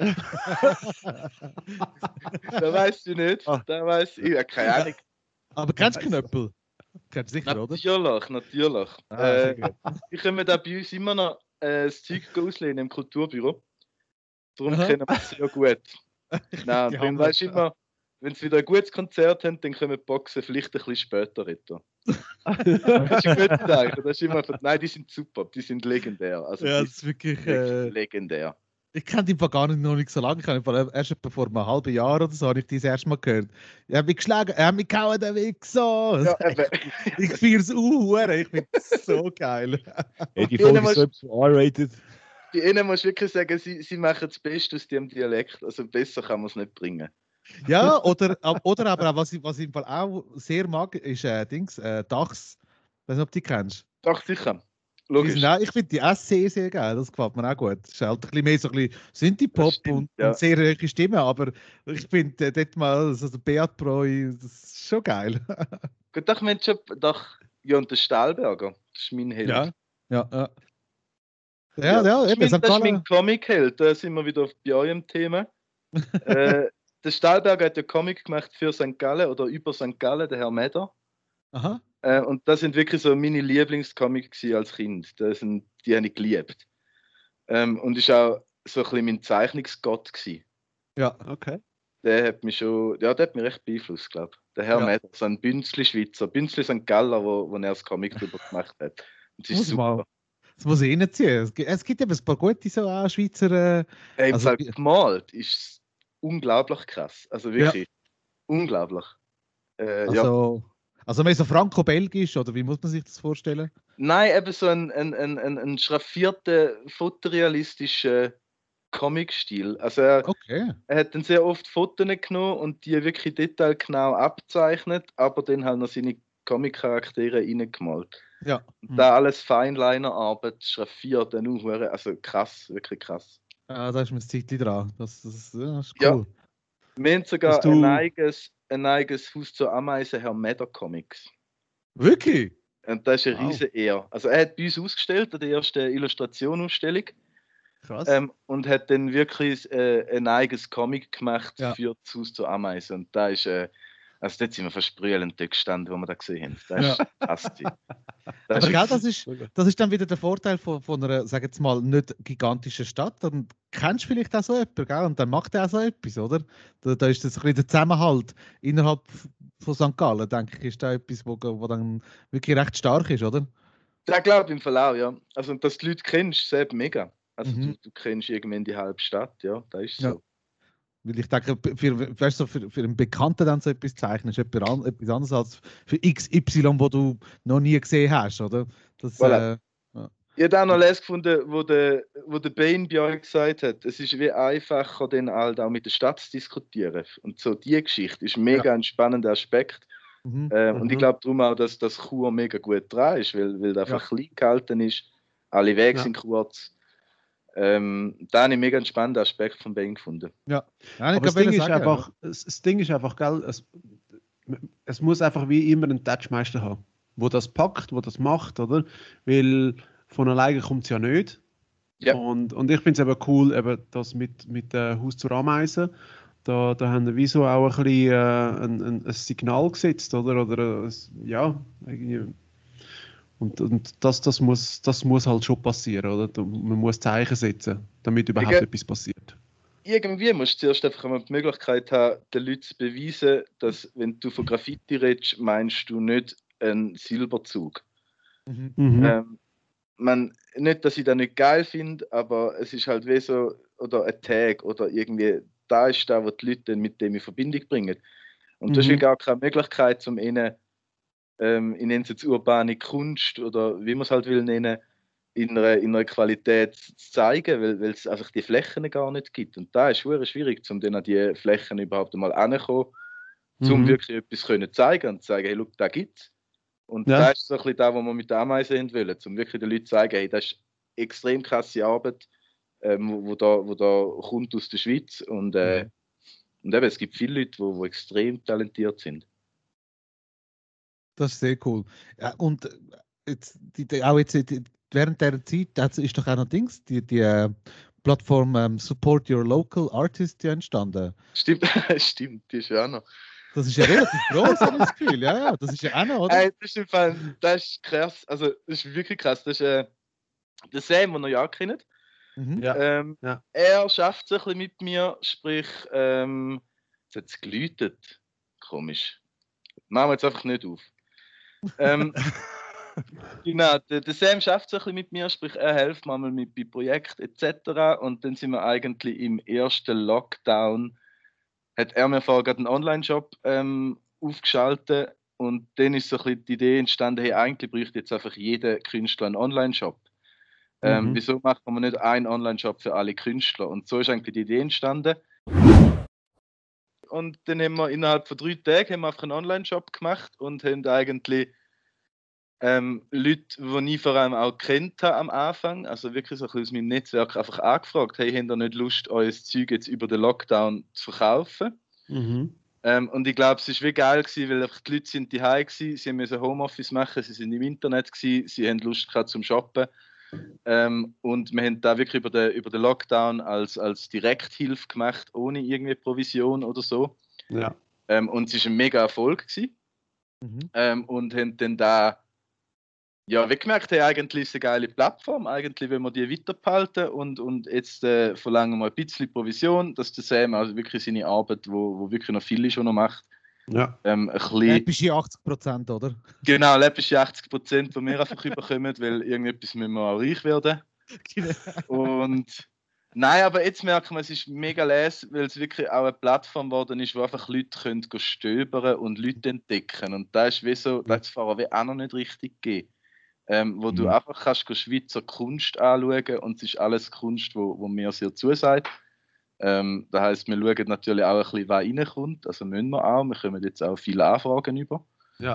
Da weißt du nicht. Da weiß ich. Ja, keine Ahnung. Aber kennst du Knöppel? Kennst du sicher, oder? Natürlich. Sehr gut. Ich komme da bei uns immer noch das Zeug auslehnen im Kulturbüro. Darum kennen wir es sehr gut. Nein, und dann weißt du immer, wenn sie wieder ein gutes Konzert haben, dann können die Boxen vielleicht ein bisschen später retten. Das ist ein gutes Zeichen. Das ist immer, nein, die sind super, die sind legendär. Also, Ja, die das ist wirklich. sind legendär. Ich kenne die gar noch nicht so lange. Ich habe erst etwa vor einem halben Jahr oder so habe ich die das erste Mal gehört. Ich habe mich geschlagen, er hat mich gehauen, der Wichser. Ja, ich feiere es ich finde es so geil. Hey, die Folge ist so etwas R-rated. Bei ihnen musst du wirklich sagen, sie machen das Beste aus dem Dialekt. Also besser kann man es nicht bringen. Ja, oder aber auch, was ich im Fall auch sehr mag, ist Dachs. Ich weiß nicht, ob du die kennst. Doch, sicher. Die Logisch. sind auch, ich finde die SC sehr geil, das gefällt mir auch gut. Es ist halt ein bisschen mehr so ein bisschen Synthie-Pop und sehr hohe Stimmen, aber ich finde dort mal also Beat Breu, das ist schon geil. Gut, doch, Mensch, doch, Jon der Stahlberger, das ist mein Held. Ja, das eben, ist mein Comic-Held, da sind wir wieder bei eurem Thema. Der Stahlberger hat ja Comic gemacht für St. Gallen oder über St. Gallen, der Herr Meder. Aha. Und das sind wirklich so meine Lieblingscomics als Kind. Die habe ich geliebt. Und ist auch so ein bisschen mein Zeichnungsgott gewesen. Ja, okay. Der hat mich recht beeinflusst, glaube ich. Der Herr Meder, so ein Bünzli-Schweizer, Bünzli St. Galler, wo er das Comic drüber gemacht hat. Und das ist super. Das muss ich reinziehen. Es gibt eben ein paar gute so auch Schweizer. Im Fall gemalt ist unglaublich krass. Also wirklich unglaublich. Also mehr so franco-belgisch, oder wie muss man sich das vorstellen? Nein, eben so ein schraffierter, fotorealistischer Comic-Stil. Also er hat dann sehr oft Fotos genommen und die wirklich detailgenau abzeichnet, aber dann halt noch seine Comic-Charaktere reingemalt. Ja. Da alles Feinliner-Arbeit, schraffiert, also krass, wirklich krass. Da ist mir das Zeitchen dran. Das ist cool. Ja. Wir haben sogar ein eigenes Haus zur Ameise, Herr Meder Comics. Wirklich? Und das ist eine riesen Ehre. Also er hat bei uns ausgestellt, an der ersten Illustrationausstellung. Krass. Und hat dann wirklich ein eigenes Comic gemacht für das Haus zur Ameise. Und da ist, also dort sind wir versprühend gestanden, wo wir das gesehen haben. Das ist fantastisch. Aber gell, das ist dann wieder der Vorteil von einer, sag jetzt mal, nicht gigantischen Stadt. Dann kennst du vielleicht auch so jemanden, gell? Und dann macht er auch so etwas, oder? Da ist das ein bisschen der Zusammenhalt innerhalb von St. Gallen, denke ich, ist da etwas, wo dann wirklich recht stark ist, oder? Ja, glaube ich im Fall auch, ja. Also, und dass du die Leute kennst, ist eben mega. Also, du kennst irgendwann die halbe Stadt, ja, das ist so. Ja. Weil ich denke, für einen Bekannten dann so etwas zeichnen, ist etwas anderes als für XY, wo du noch nie gesehen hast, oder? Das, voilà. Ich habe auch noch Lesung gefunden, wo der Bane bei euch gesagt hat, es ist wie einfacher, dann halt auch mit der Stadt zu diskutieren. Und so die Geschichte ist mega ein spannender Aspekt. Und ich glaube darum auch, dass das Chur mega gut dran ist, weil es einfach klein gehalten ist, alle Wege sind kurz. Da habe ich einen mega spannenden Aspekt von Bane gefunden. Ja, aber das Ding ist einfach, gell, es muss einfach wie immer einen Touchmeister haben, wo das packt, wo das macht, oder? Weil von alleine kommt es ja nicht. Ja. Und ich finde es eben cool, eben das mit Haus zur Ameise. Da haben wir wieso auch ein bisschen ein Signal gesetzt, oder? Oder ja, irgendwie. Und das muss halt schon passieren, oder? Man muss Zeichen setzen, damit überhaupt etwas passiert. irgendwie musst du zuerst einfach mal die Möglichkeit haben, den Leuten zu beweisen, dass, wenn du von Graffiti redest, meinst du nicht einen Silberzug. Mhm. Nicht, dass ich das nicht geil finde, aber es ist halt wie so, oder ein Tag oder irgendwie, da ist da, wo die Leute dann mit dem in Verbindung bringen. Und das ist gar keine Möglichkeit, um ihnen, ich nenne es jetzt urbane Kunst oder wie man es halt will nennen, in einer Qualität zu zeigen, weil es einfach die Flächen gar nicht gibt. Und da ist es wirklich schwierig, um dann an die Flächen überhaupt einmal ranzukommen, um wirklich etwas können zeigen und zu sagen, hey, look, da gibt's. Und Ja. da ist so ein bisschen das, was wir mit der Ameise haben wollen, um wirklich den Leuten zu sagen, hey, das ist extrem krasse Arbeit, wo da kommt aus der Schweiz. Und eben, es gibt viele Leute, die extrem talentiert sind. Das ist sehr cool. Ja, und jetzt, auch jetzt während der Zeit ist doch auch noch Dings, die Plattform Support Your Local Artist entstanden. Stimmt, stimmt, die ist ja auch noch. Das ist ja relativ groß, habe ich das Gefühl. Ja, das ist ja auch noch, oder? Das ist im Fall, das ist krass, also das ist wirklich krass. Das ist der Sam, den ihr ja kennt. Ja. Er schafft es ein bisschen mit mir, sprich, jetzt hat es geläutet. Komisch. Machen wir jetzt einfach nicht auf. Genau, der Sam schafft es ein bisschen mit mir, sprich, er hilft mir mal mit bei Projekten etc. Und dann sind wir eigentlich im ersten Lockdown, hat er mir vorher gerade einen Online-Shop aufgeschaltet und dann ist so ein bisschen die Idee entstanden, hey, eigentlich bräuchte jetzt einfach jeder Künstler einen Online-Shop. Wieso macht man nicht einen Online-Shop für alle Künstler? Und so ist eigentlich die Idee entstanden. Und dann haben wir innerhalb von 3 Tagen haben wir einfach einen Online-Shop gemacht und haben eigentlich Leute, die ich vor allem auch kennt habe am Anfang, also wirklich so ein bisschen aus meinem Netzwerk, einfach angefragt, hey, habt ihr nicht Lust, euer Zeug jetzt über den Lockdown zu verkaufen? Und ich glaube, es war wie geil gewesen, weil einfach die Leute sind daheim gewesen, sie mussten Homeoffice machen, sie sind im Internet gewesen, sie haben Lust gehabt zum Shoppen. Und wir haben da wirklich über den Lockdown als Direkthilfe gemacht, ohne irgendwie Provision oder so. Ja. Und es war ein mega Erfolg gewesen. Und haben dann da ja, wie gemerkt, hey, eigentlich ist es eine geile Plattform, eigentlich wollen wir die weiterbehalten und jetzt verlangen wir ein bisschen Provision, dass der Sam also wirklich seine Arbeit, wo wirklich noch viel ist, was er macht, Ja. ein bisschen... Bist du 80%, oder? Genau, läppisch 80%, die wir einfach überkommen, weil irgendetwas müssen wir auch reich werden. Und nein, aber jetzt merken wir, es ist mega les, weil es wirklich auch eine Plattform geworden ist, wo einfach Leute können stöbern und Leute entdecken. Und da ist wie so, das hat es vorher wie auch noch nicht richtig gegeben. Wo du einfach kannst Schweizer Kunst anschauen und es ist alles Kunst, wo mir sehr zusagt. Das heisst, wir schauen natürlich auch ein bisschen, was reinkommt. Also müssen wir auch. Wir kommen jetzt auch viele Anfragen über. Ja.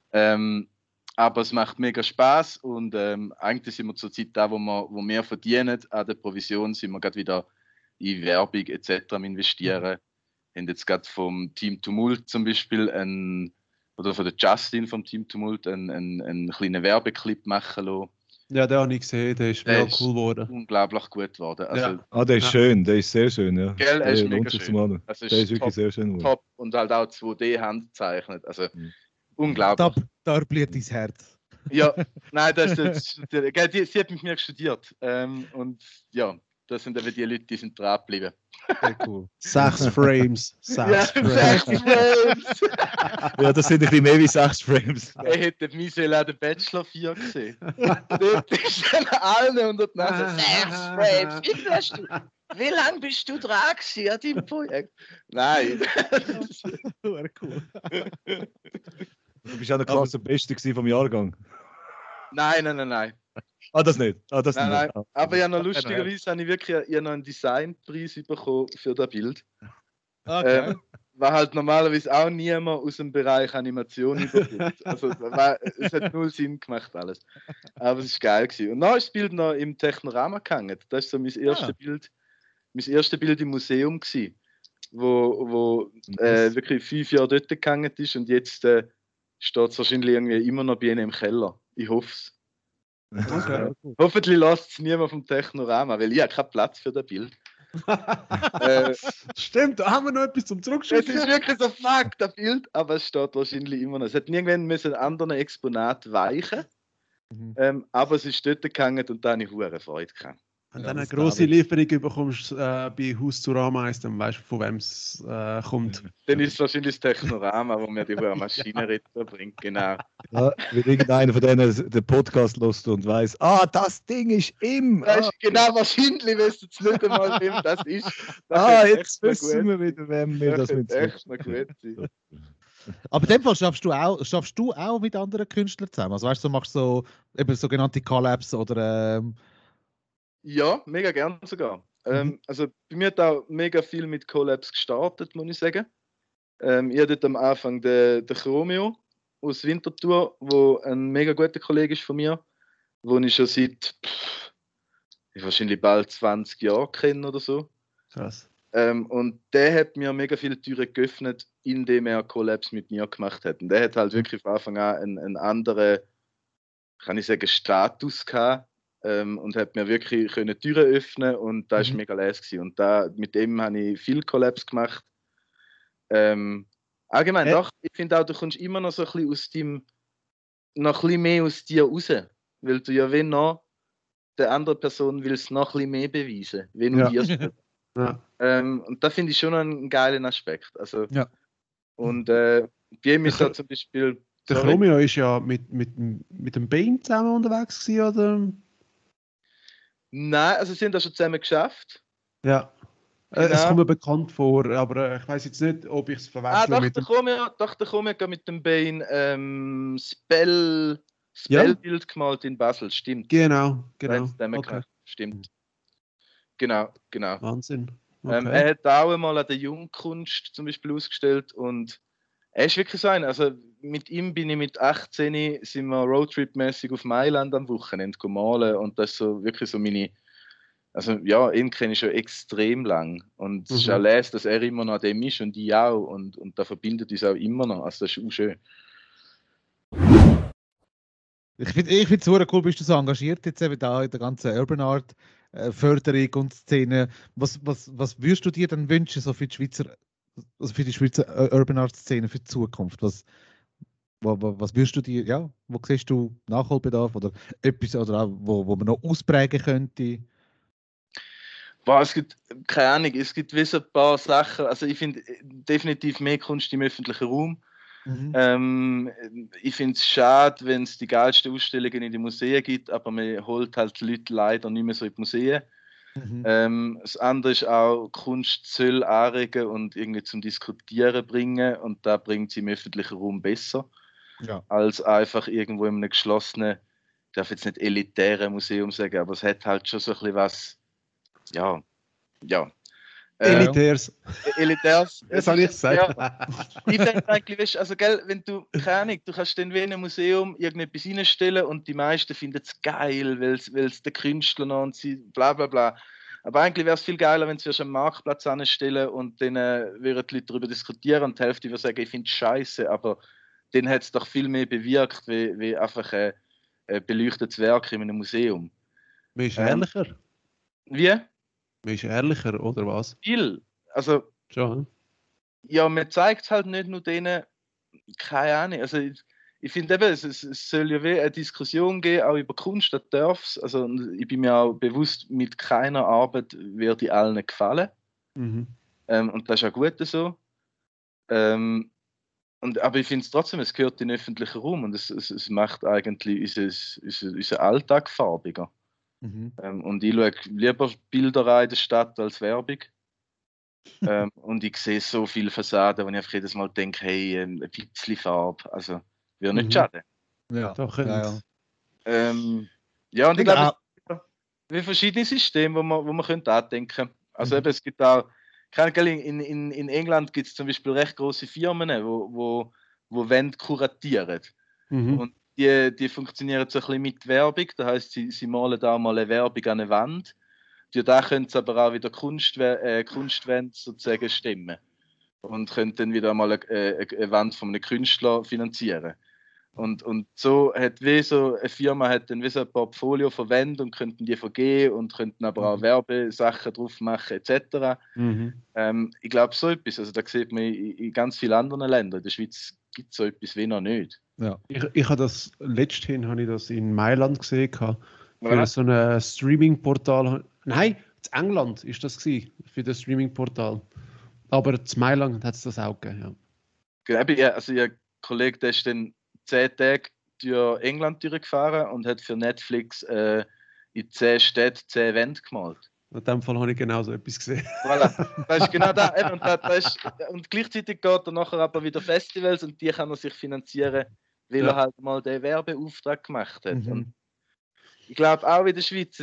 Aber es macht mega Spaß und eigentlich sind wir zur Zeit da, wo wir verdienen an der Provision, sind wir gerade wieder in Werbung etc. am investieren. Wir haben jetzt gerade vom Team Tumult zum Beispiel oder von der Justin vom Team Tumult einen kleinen Werbeclip machen lassen. Ja, den habe ich gesehen, der ist mega cool geworden. Unglaublich gut geworden. Also, der ist schön, der ist sehr schön. Ja. Gell, er ist mega schön. Also der ist wirklich top, sehr schön. Top und halt auch 2D handgezeichnet. Also unglaublich. Da blüht dein Herz. Ja, nein, sie hat mit mir studiert. Und ja, das sind eben die Leute, die sind dran geblieben. Sehr cool. 6 Frames. 6 Frames. Ja, das sind ein bisschen mehr wie 6 Frames. Er hätte mich auch den Bachelor 4 gesehen. Dort ist dann allen unter die Nase. 6 Frames. Wie lange bist du dran gewesen an deinem Projekt? Nein. Super cool. Du bist auch der Klasse Beste vom Jahrgang. Nein. Das nicht. Das nein. Nicht. Aber ja, noch lustigerweise habe ich wirklich noch einen Designpreis bekommen für das Bild. Okay. War halt normalerweise auch niemand aus dem Bereich Animation überkommt. Also es hat null Sinn gemacht alles. Aber es war geil gewesen. Und dann ist das Bild noch im Technorama gehangen. Das ist so mein erstes Bild im Museum gewesen, wo wirklich 5 Jahre dort gehangen ist und jetzt steht es wahrscheinlich irgendwie immer noch bei ihnen im Keller. Ich hoffe es. Okay. Hoffentlich lässt es niemand vom Technorama, weil ich habe keinen Platz für das Bild. Stimmt, da haben wir noch etwas zum Zurückschicken. Es ist wirklich so, fuck, das Bild, aber es steht wahrscheinlich immer noch. Es hat irgendwann müssen anderen Exponat weichen, aber es ist dort gehangen und da habe ich hohe Freude gehabt. Wenn du eine grosse Lieferung bekommst bei Haus zu Ameis, dann weißt du, von wem es kommt. Dann ist es wahrscheinlich das Technorama, wo mir die Maschine bringt, genau. Ja, wenn irgendeiner von denen den Podcast lässt und weiss, das Ding ist im. Genau, wahrscheinlich weißt du jetzt nicht einmal, wem das ist. Jetzt wissen wir wieder, wem wir das mit echt mal gut sein. Aber in dem Fall schaffst du auch mit anderen Künstlern zusammen? Also weißt du, machst so eben sogenannte Collabs oder Ja, mega gern sogar. Also bei mir hat auch mega viel mit Collabs gestartet, muss ich sagen. Ich hatte dort am Anfang den Chromio aus Winterthur, wo ein mega guter Kollege ist von mir, den ich schon seit wahrscheinlich bald 20 Jahren kenne oder so. Krass. Und der hat mir mega viele Türen geöffnet, indem er Collabs mit mir gemacht hat. Und der hat halt wirklich von Anfang an einen anderen, kann ich sagen, Status gehabt. Und hat mir wirklich Türen öffnen und da war mega leise. Und mit dem habe ich viele Collabs gemacht. Allgemein, doch, ich finde auch, du kommst immer noch so ein bisschen aus dem, noch ein bisschen mehr aus dir raus. Weil du ja, wenn noch, der andere Person willst noch ein bisschen mehr beweisen, wenn du dir Ja. und da finde ich schon einen geilen Aspekt. Also, Ja. Und bei ihm ist da zum Beispiel. Der Chromio ist ja mit dem Bane zusammen unterwegs gewesen, oder? Nein, also sie haben das schon zusammen geschafft. Ja. Genau. Es kommt mir bekannt vor, aber ich weiß jetzt nicht, ob ich es verwechsel mit der Chromio mit dem Bane Spellbild gemalt in Basel, stimmt. Genau. Okay. Stimmt. Genau. Wahnsinn. Okay. Er hat auch einmal an der Jungkunst zum Beispiel ausgestellt und er ist wirklich so ein, also mit ihm bin ich mit 18, sind wir Roadtrip-mäßig auf Mailand am Wochenende malen und das ist so wirklich so meine, also ja, ihn kenne ich schon extrem lang und es ist auch les, dass er immer noch an dem ist und ich auch und da verbindet uns auch immer noch, also das ist auch schön. Ich finde es super cool, bist du so engagiert jetzt eben da in der ganzen Urban Art Förderung und Szene. Was würdest du dir dann wünschen so für die Schweizer Urban Art Szene für die Zukunft? Was würdest du dir, wo siehst du Nachholbedarf oder etwas oder auch, wo man noch ausprägen könnte? Es gibt, keine Ahnung, es gibt ein paar Sachen, also ich finde definitiv mehr Kunst im öffentlichen Raum. Ich finde es schade, wenn es die geilsten Ausstellungen in den Museen gibt, aber man holt halt die Leute leider nicht mehr so in die Museen. Das andere ist auch, Kunst soll anregen und irgendwie zum Diskutieren bringen und da bringt sie im öffentlichen Raum besser als einfach irgendwo in einem geschlossenen, ich darf jetzt nicht elitären Museum sagen, aber es hat halt schon so ein bisschen was, Elitärs. Das habe ich gesagt. Ja. Ich denke eigentlich, weißt, also, gell, wenn du, keine Ahnung, du kannst dann wie in einem Museum irgendetwas reinstellen und die meisten finden es geil, weil es der Künstler noch und sie bla bla bla. Aber eigentlich wäre es viel geiler, wenn sie am Marktplatz anstellen und dann würden die Leute darüber diskutieren und die Hälfte würde sagen, ich finde es scheiße, aber dann hat es doch viel mehr bewirkt, wie einfach ein beleuchtetes Werk in einem Museum. Man ist ehrlicher. Wie? Man ist ehrlicher, oder was? Viel. Also, schon. Ja, man zeigt es halt nicht nur denen, keine Ahnung. Also, ich finde eben, es soll ja wie eine Diskussion geben, auch über Kunst, das darf es. Also, ich bin mir auch bewusst, mit keiner Arbeit wird allen gefallen. Und das ist auch gut so. Aber ich finde es trotzdem, es gehört in den öffentlichen Raum und es macht eigentlich unseren Alltag farbiger. Und ich schaue lieber Bilder rein in der Stadt als Werbung. Und ich sehe so viele Fassaden, wo ich einfach jedes Mal denke, hey, ein bisschen Farbe, also würde nicht schaden. Ja, doch. Und ich glaube, es gibt verschiedene Systeme, wo man andenken könnte. Also eben, es gibt auch, in England gibt es zum Beispiel recht große Firmen, wo Wände kuratieren. Und die funktionieren so ein bisschen mit Werbung, das heisst, sie malen da mal eine Werbung an eine Wand. Da können sie aber auch wieder Kunstwände sozusagen stemmen und können dann wieder mal eine Wand von einem Künstler finanzieren. Und so hat so eine Firma hat dann wie so ein Portfolio von Wänden und könnten die vergeben und könnten aber auch Werbesachen drauf machen etc. Ich glaube so etwas, also da sieht man in ganz vielen anderen Ländern. In der Schweiz gibt es so etwas wie noch nicht. Ja. Ich habe das letzthin in Mailand gesehen. Für so ein Streaming-Portal Nein, in England ist das gewesen, für das Streaming-Portal. Aber in Mailand hat es das auch gegeben, ja. Also ihr Kollege, der ist dann 10 Tage durch England durchgefahren und hat für Netflix in 10 Städten 10 Events gemalt. In dem Fall habe ich genau so etwas gesehen. Voilà, das ist genau das. Und gleichzeitig geht er nachher aber wieder Festivals und die kann er sich finanzieren, weil er halt mal den Werbeauftrag gemacht hat. Und ich glaube auch in der Schweiz,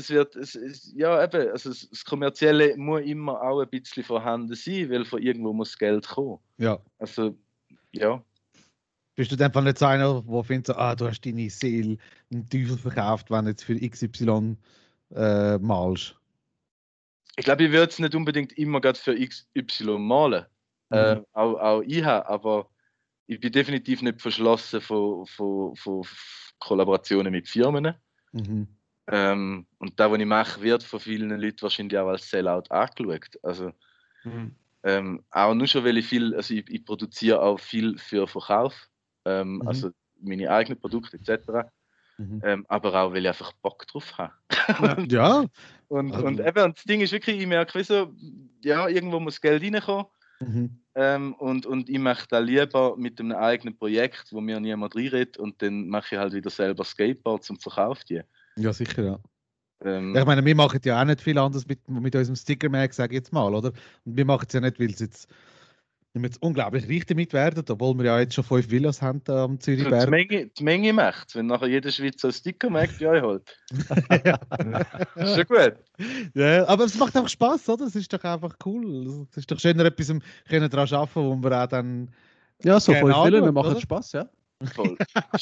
das Kommerzielle muss immer auch ein bisschen vorhanden sein, weil von irgendwo muss Geld kommen. Ja. Also, ja. Bist du dann nicht so einer, der findet, du hast deine Seele einen Teufel verkauft, wenn du jetzt für XY malst? Ich glaube, ich würde es nicht unbedingt immer gerade für XY malen. Auch ich habe, aber ich bin definitiv nicht verschlossen von Kollaborationen mit Firmen. Und das, was ich mache, wird von vielen Leuten wahrscheinlich auch als Sellout angeschaut. Also, auch nur schon, weil ich produziere auch viel für Verkauf, also meine eigenen Produkte etc. Aber auch, weil ich einfach Bock drauf habe. Ja. Und das Ding ist wirklich, ich merke, irgendwo muss Geld reinkommen. Und ich mache das lieber mit einem eigenen Projekt, wo mir niemand reinredet, und dann mache ich halt wieder selber Skateboards und verkaufe die. Ja, sicher, ja. Ich meine, wir machen ja auch nicht viel anderes mit unserem Sticker-Mag, sage ich jetzt mal, oder? Und wir machen es ja nicht, weil es jetzt unglaublich reich damit werden, obwohl wir ja jetzt schon 5 Villas haben am Zürichberg. Die Menge macht es, wenn nachher jeder Schweizer ein Sticker-Mag bei euch holt. Ist schon gut. Ja, aber es macht einfach Spaß, oder? Es ist doch einfach cool. Es ist doch schöner, etwas daran zu arbeiten, wo wir auch dann. Ja, so 5 Villen machen oder? Spaß, ja. Voll.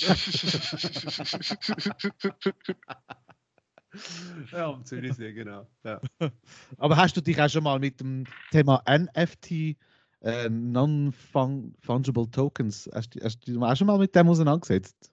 Ja, am Zürichsee, genau. Ja. Aber hast du dich auch schon mal mit dem Thema NFT, Non-Fungible Tokens, hast du dich auch schon mal mit dem auseinandergesetzt?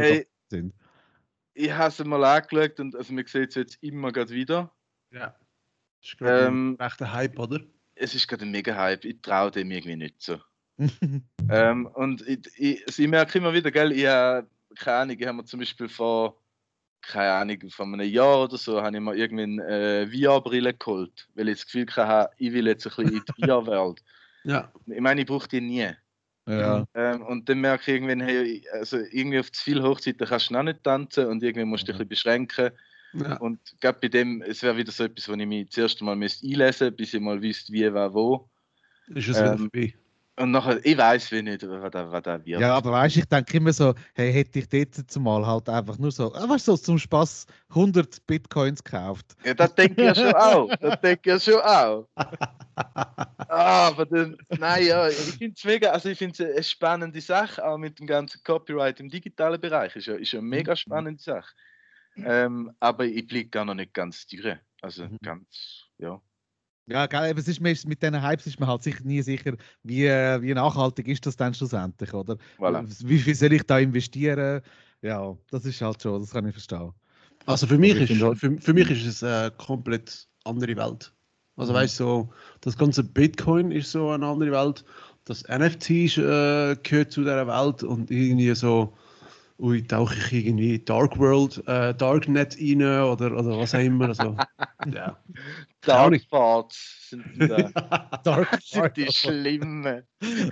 Ich habe es mal angeschaut und also man sieht es jetzt immer gerade wieder. Ja. Das ist gerade ein rechter Hype, oder? Es ist gerade ein mega Hype. Ich traue dem irgendwie nicht so. Und ich merke immer wieder, gell, ich habe mir zum Beispiel vor einem Jahr oder so, habe ich mir irgendwie eine VR-Brille geholt, weil ich das Gefühl hatte, ich will jetzt ein bisschen in die VR-Welt. Ja. Ich meine, ich brauche die nie. Ja. Und dann merke ich irgendwann, hey, also irgendwie auf zu viel Hochzeiten kannst du auch nicht tanzen und irgendwie musst du dich ein bisschen beschränken. Ja. Und gerade bei dem, es wäre wieder so etwas, wo ich mich das erste Mal einlesen müsste, bis ich mal wüsste, wie, was, wo. Ist es wieder vorbei? Und nachher, ich weiß wie nicht, was da wird. Ja, aber weißt du, ich denke immer so, hey, hätte ich dort zumal halt einfach nur so, weißt du, so zum Spaß 100 Bitcoins gekauft. Ja, das denke ich ja schon auch. Aber dann, nein, ja, ich finde es mega, also ich finde es eine spannende Sache, auch mit dem ganzen Copyright im digitalen Bereich, ist ja eine mega spannende Sache. Aber ich blicke gar noch nicht ganz durch. Also ganz, ja. Ja, geil, aber es ist mit diesen Hypes ist man halt sicher nie sicher, wie nachhaltig ist das dann schlussendlich, oder? Voilà. Wie viel soll ich da investieren? Ja, das ist halt schon, das kann ich verstehen. Also für mich ist es eine komplett andere Welt. Also weißt du, so, das ganze Bitcoin ist so eine andere Welt, das NFT gehört zu dieser Welt und irgendwie so, tauche ich irgendwie Darknet rein oder was auch immer. Also, ja. Darkfarts sind die Schlimmen.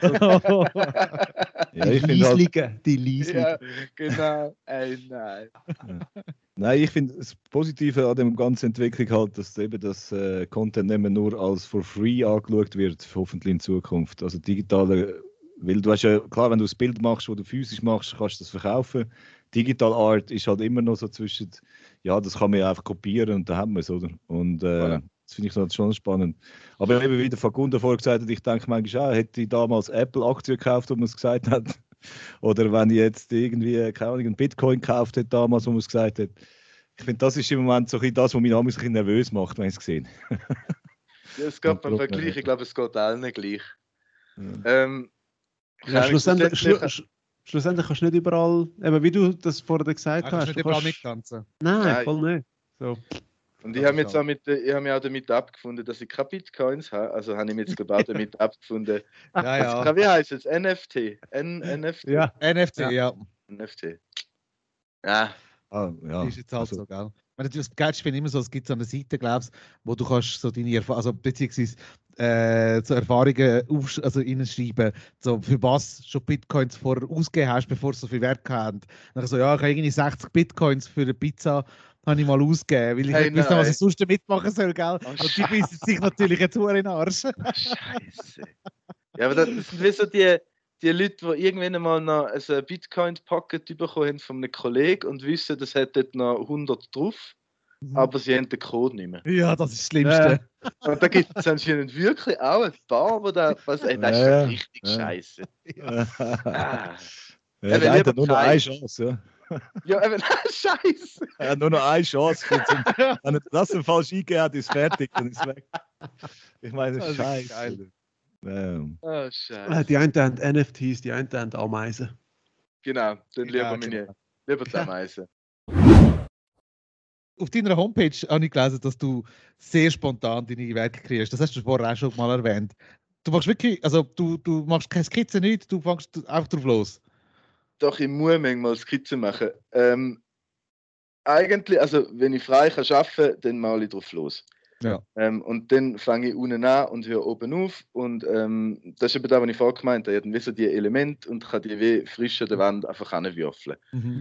Ja, ich finde die Leisligen. Ja, genau. Nein. Nein, ich finde das Positive an der ganzen Entwicklung halt, dass eben das Content nicht mehr nur als for free angeschaut wird, hoffentlich in Zukunft. Also digitale, weil du hast ja, klar, wenn du ein Bild machst, das du physisch machst, kannst du das verkaufen. Digital Art ist halt immer noch so zwischen, ja, das kann man ja einfach kopieren und dann haben wir es, oder? Und das finde ich schon spannend. Aber eben wie der Facundo vorher gesagt hat, ich denke manchmal auch, hätte ich damals Apple-Aktien gekauft, wo man es gesagt hat. Oder wenn ich jetzt irgendwie, keine Ahnung, einen Bitcoin gekauft hätte damals, wo man es gesagt hat. Ich finde, das ist im Moment so ein bisschen das, was mich ein bisschen nervös macht, wenn ich es sehe. Ja, es geht beim Vergleich, ich glaube, es geht allen gleich. Ja, schlussendlich kannst du nicht überall, eben wie du das vorher gesagt hast. Kannst du nicht überall mittanzen. Nein, voll nicht. So. Und ich habe mich auch damit abgefunden, dass ich keine Bitcoins habe. Also habe ich mich jetzt gerade damit abgefunden. Ja. Wie heißt es? NFT? NFT? Ja, NFT, ja. NFT. Ja. Ja. Ist jetzt halt so, gell? Das Geilste finde ich immer so, es gibt so eine Seite, glaubst, wo du kannst so deine beziehungsweise so Erfahrungen also reinschreiben, so für was schon Bitcoins vorher ausgegeben hast, bevor es so viel Wert hatten. Dann so, ja, ich habe irgendwie 60 Bitcoins für eine Pizza habe ich mal ausgegeben, weil ich nicht wusste, was ich sonst damit machen soll, gell? Oh, und die beißen sich natürlich jetzt in den Arsch. Scheiße. Ja, aber das sind wie so die Leute, die irgendwann einmal noch ein Bitcoin-Packet bekommen haben von einem Kollegen und wissen, das hat dort noch 100 drauf, aber sie haben den Code nicht mehr. Ja, das ist das Schlimmste. Und da gibt es anscheinend wirklich auch ein paar, die das ist schon richtig scheiße. Ja, der hat nur noch eine Chance, ja. Ja, eben, scheiße. Er hat nur noch eine Chance. Wenn er das falsch eingegeben hat, ist fertig, dann ist es weg. Ich meine, das ist scheiße. Oh, scheiße. Die einen haben NFTs, die einen haben Ameisen. Genau, dann lieber die Ameisen. Auf deiner Homepage habe ich gelesen, dass du sehr spontan deine Werke kreierst. Das hast du vorher auch schon mal erwähnt. Du machst wirklich, also du machst keine Skizze, nichts, du fängst einfach drauf los. Doch, ich muss manchmal Skizzen machen. Eigentlich, also wenn ich frei kann arbeiten, dann male ich drauf los. Ja. Und dann fange ich unten an und höre oben auf. Und das ist eben das, was ich vorher gemeint habe. Ich habe so die Elemente und kann die wie frisch an der Wand einfach hinwürfeln.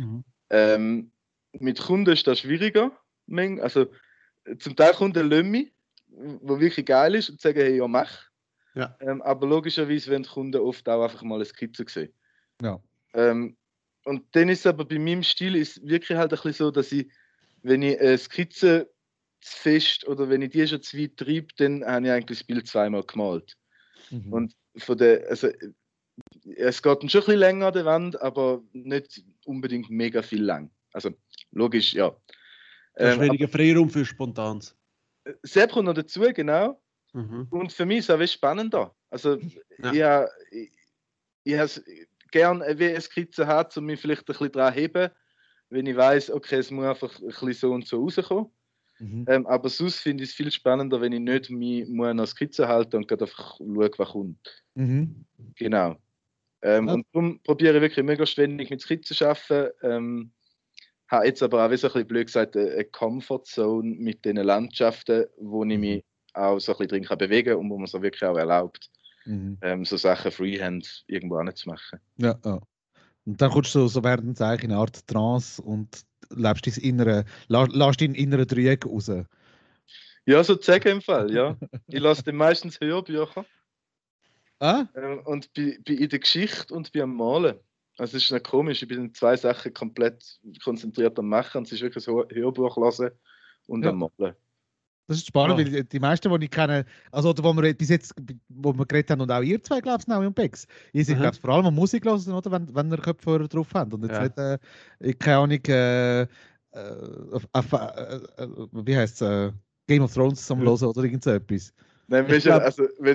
Mit Kunden ist das schwieriger. Also zum Teil Kunden lassen mich, was wirklich geil ist, und sagen, hey, ja, mach. Ja. Aber logischerweise wollen die Kunden oft auch einfach mal eine Skizze sehen. Ja. Und dann ist es aber bei meinem Stil ist wirklich halt ein bisschen so, dass ich, wenn ich eine Skizze zu fest oder wenn ich die schon zu weit treibe, dann habe ich eigentlich das Bild zweimal gemalt. Und also, es geht dann schon ein bisschen länger an der Wand, aber nicht unbedingt mega viel lang. Also logisch, ja. Du hast weniger Freiraum für Spontans. Sehr kommt noch dazu, genau. Und für mich ist es auch spannender. Also ich habe es gerne wie eine Skizze hat, um mich vielleicht ein bisschen daran zu heben, wenn ich weiss, okay, es muss einfach ein bisschen so und so rauskommen. Aber sonst finde ich es viel spannender, wenn ich nicht mich an eine Skizze halte und einfach schaue, was kommt. Genau. Und darum probiere ich wirklich möglichst wenig mit Skizzen zu arbeiten. Habe jetzt aber auch, wie so ein bisschen blöd gesagt, eine Comfortzone mit den Landschaften, wo ich mich auch so ein bisschen drin kann bewegen kann und wo man es auch wirklich auch erlaubt, so Sachen Freehand irgendwo anzumachen. Ja, ja. Und dann kommst du so während eigentlich in eine Art Trance und lässt deinen inneren Dreieck raus. Ja, so zu sagen im Fall, ja. Ich lasse dann meistens Hörbücher. Und bin in der Geschichte und bin am Malen. Also es ist nicht komisch, ich bin in 2 Sachen komplett konzentriert am Machen. Es ist wirklich ein Hörbuch lesen und am Malen. Das ist spannend, weil die meisten, die ich kenne, also wo wir bis jetzt, wo wir geredet haben, und auch ihr zwei, glaube ich, Naui und Bex, ihr seid, glaube ich, vor allem Musik hören, oder, wenn ihr Kopfhörer drauf habt und jetzt nicht, keine Ahnung, wie heißt es, Game of Thrones zum Hören oder irgend so etwas. Nein, ich glaube,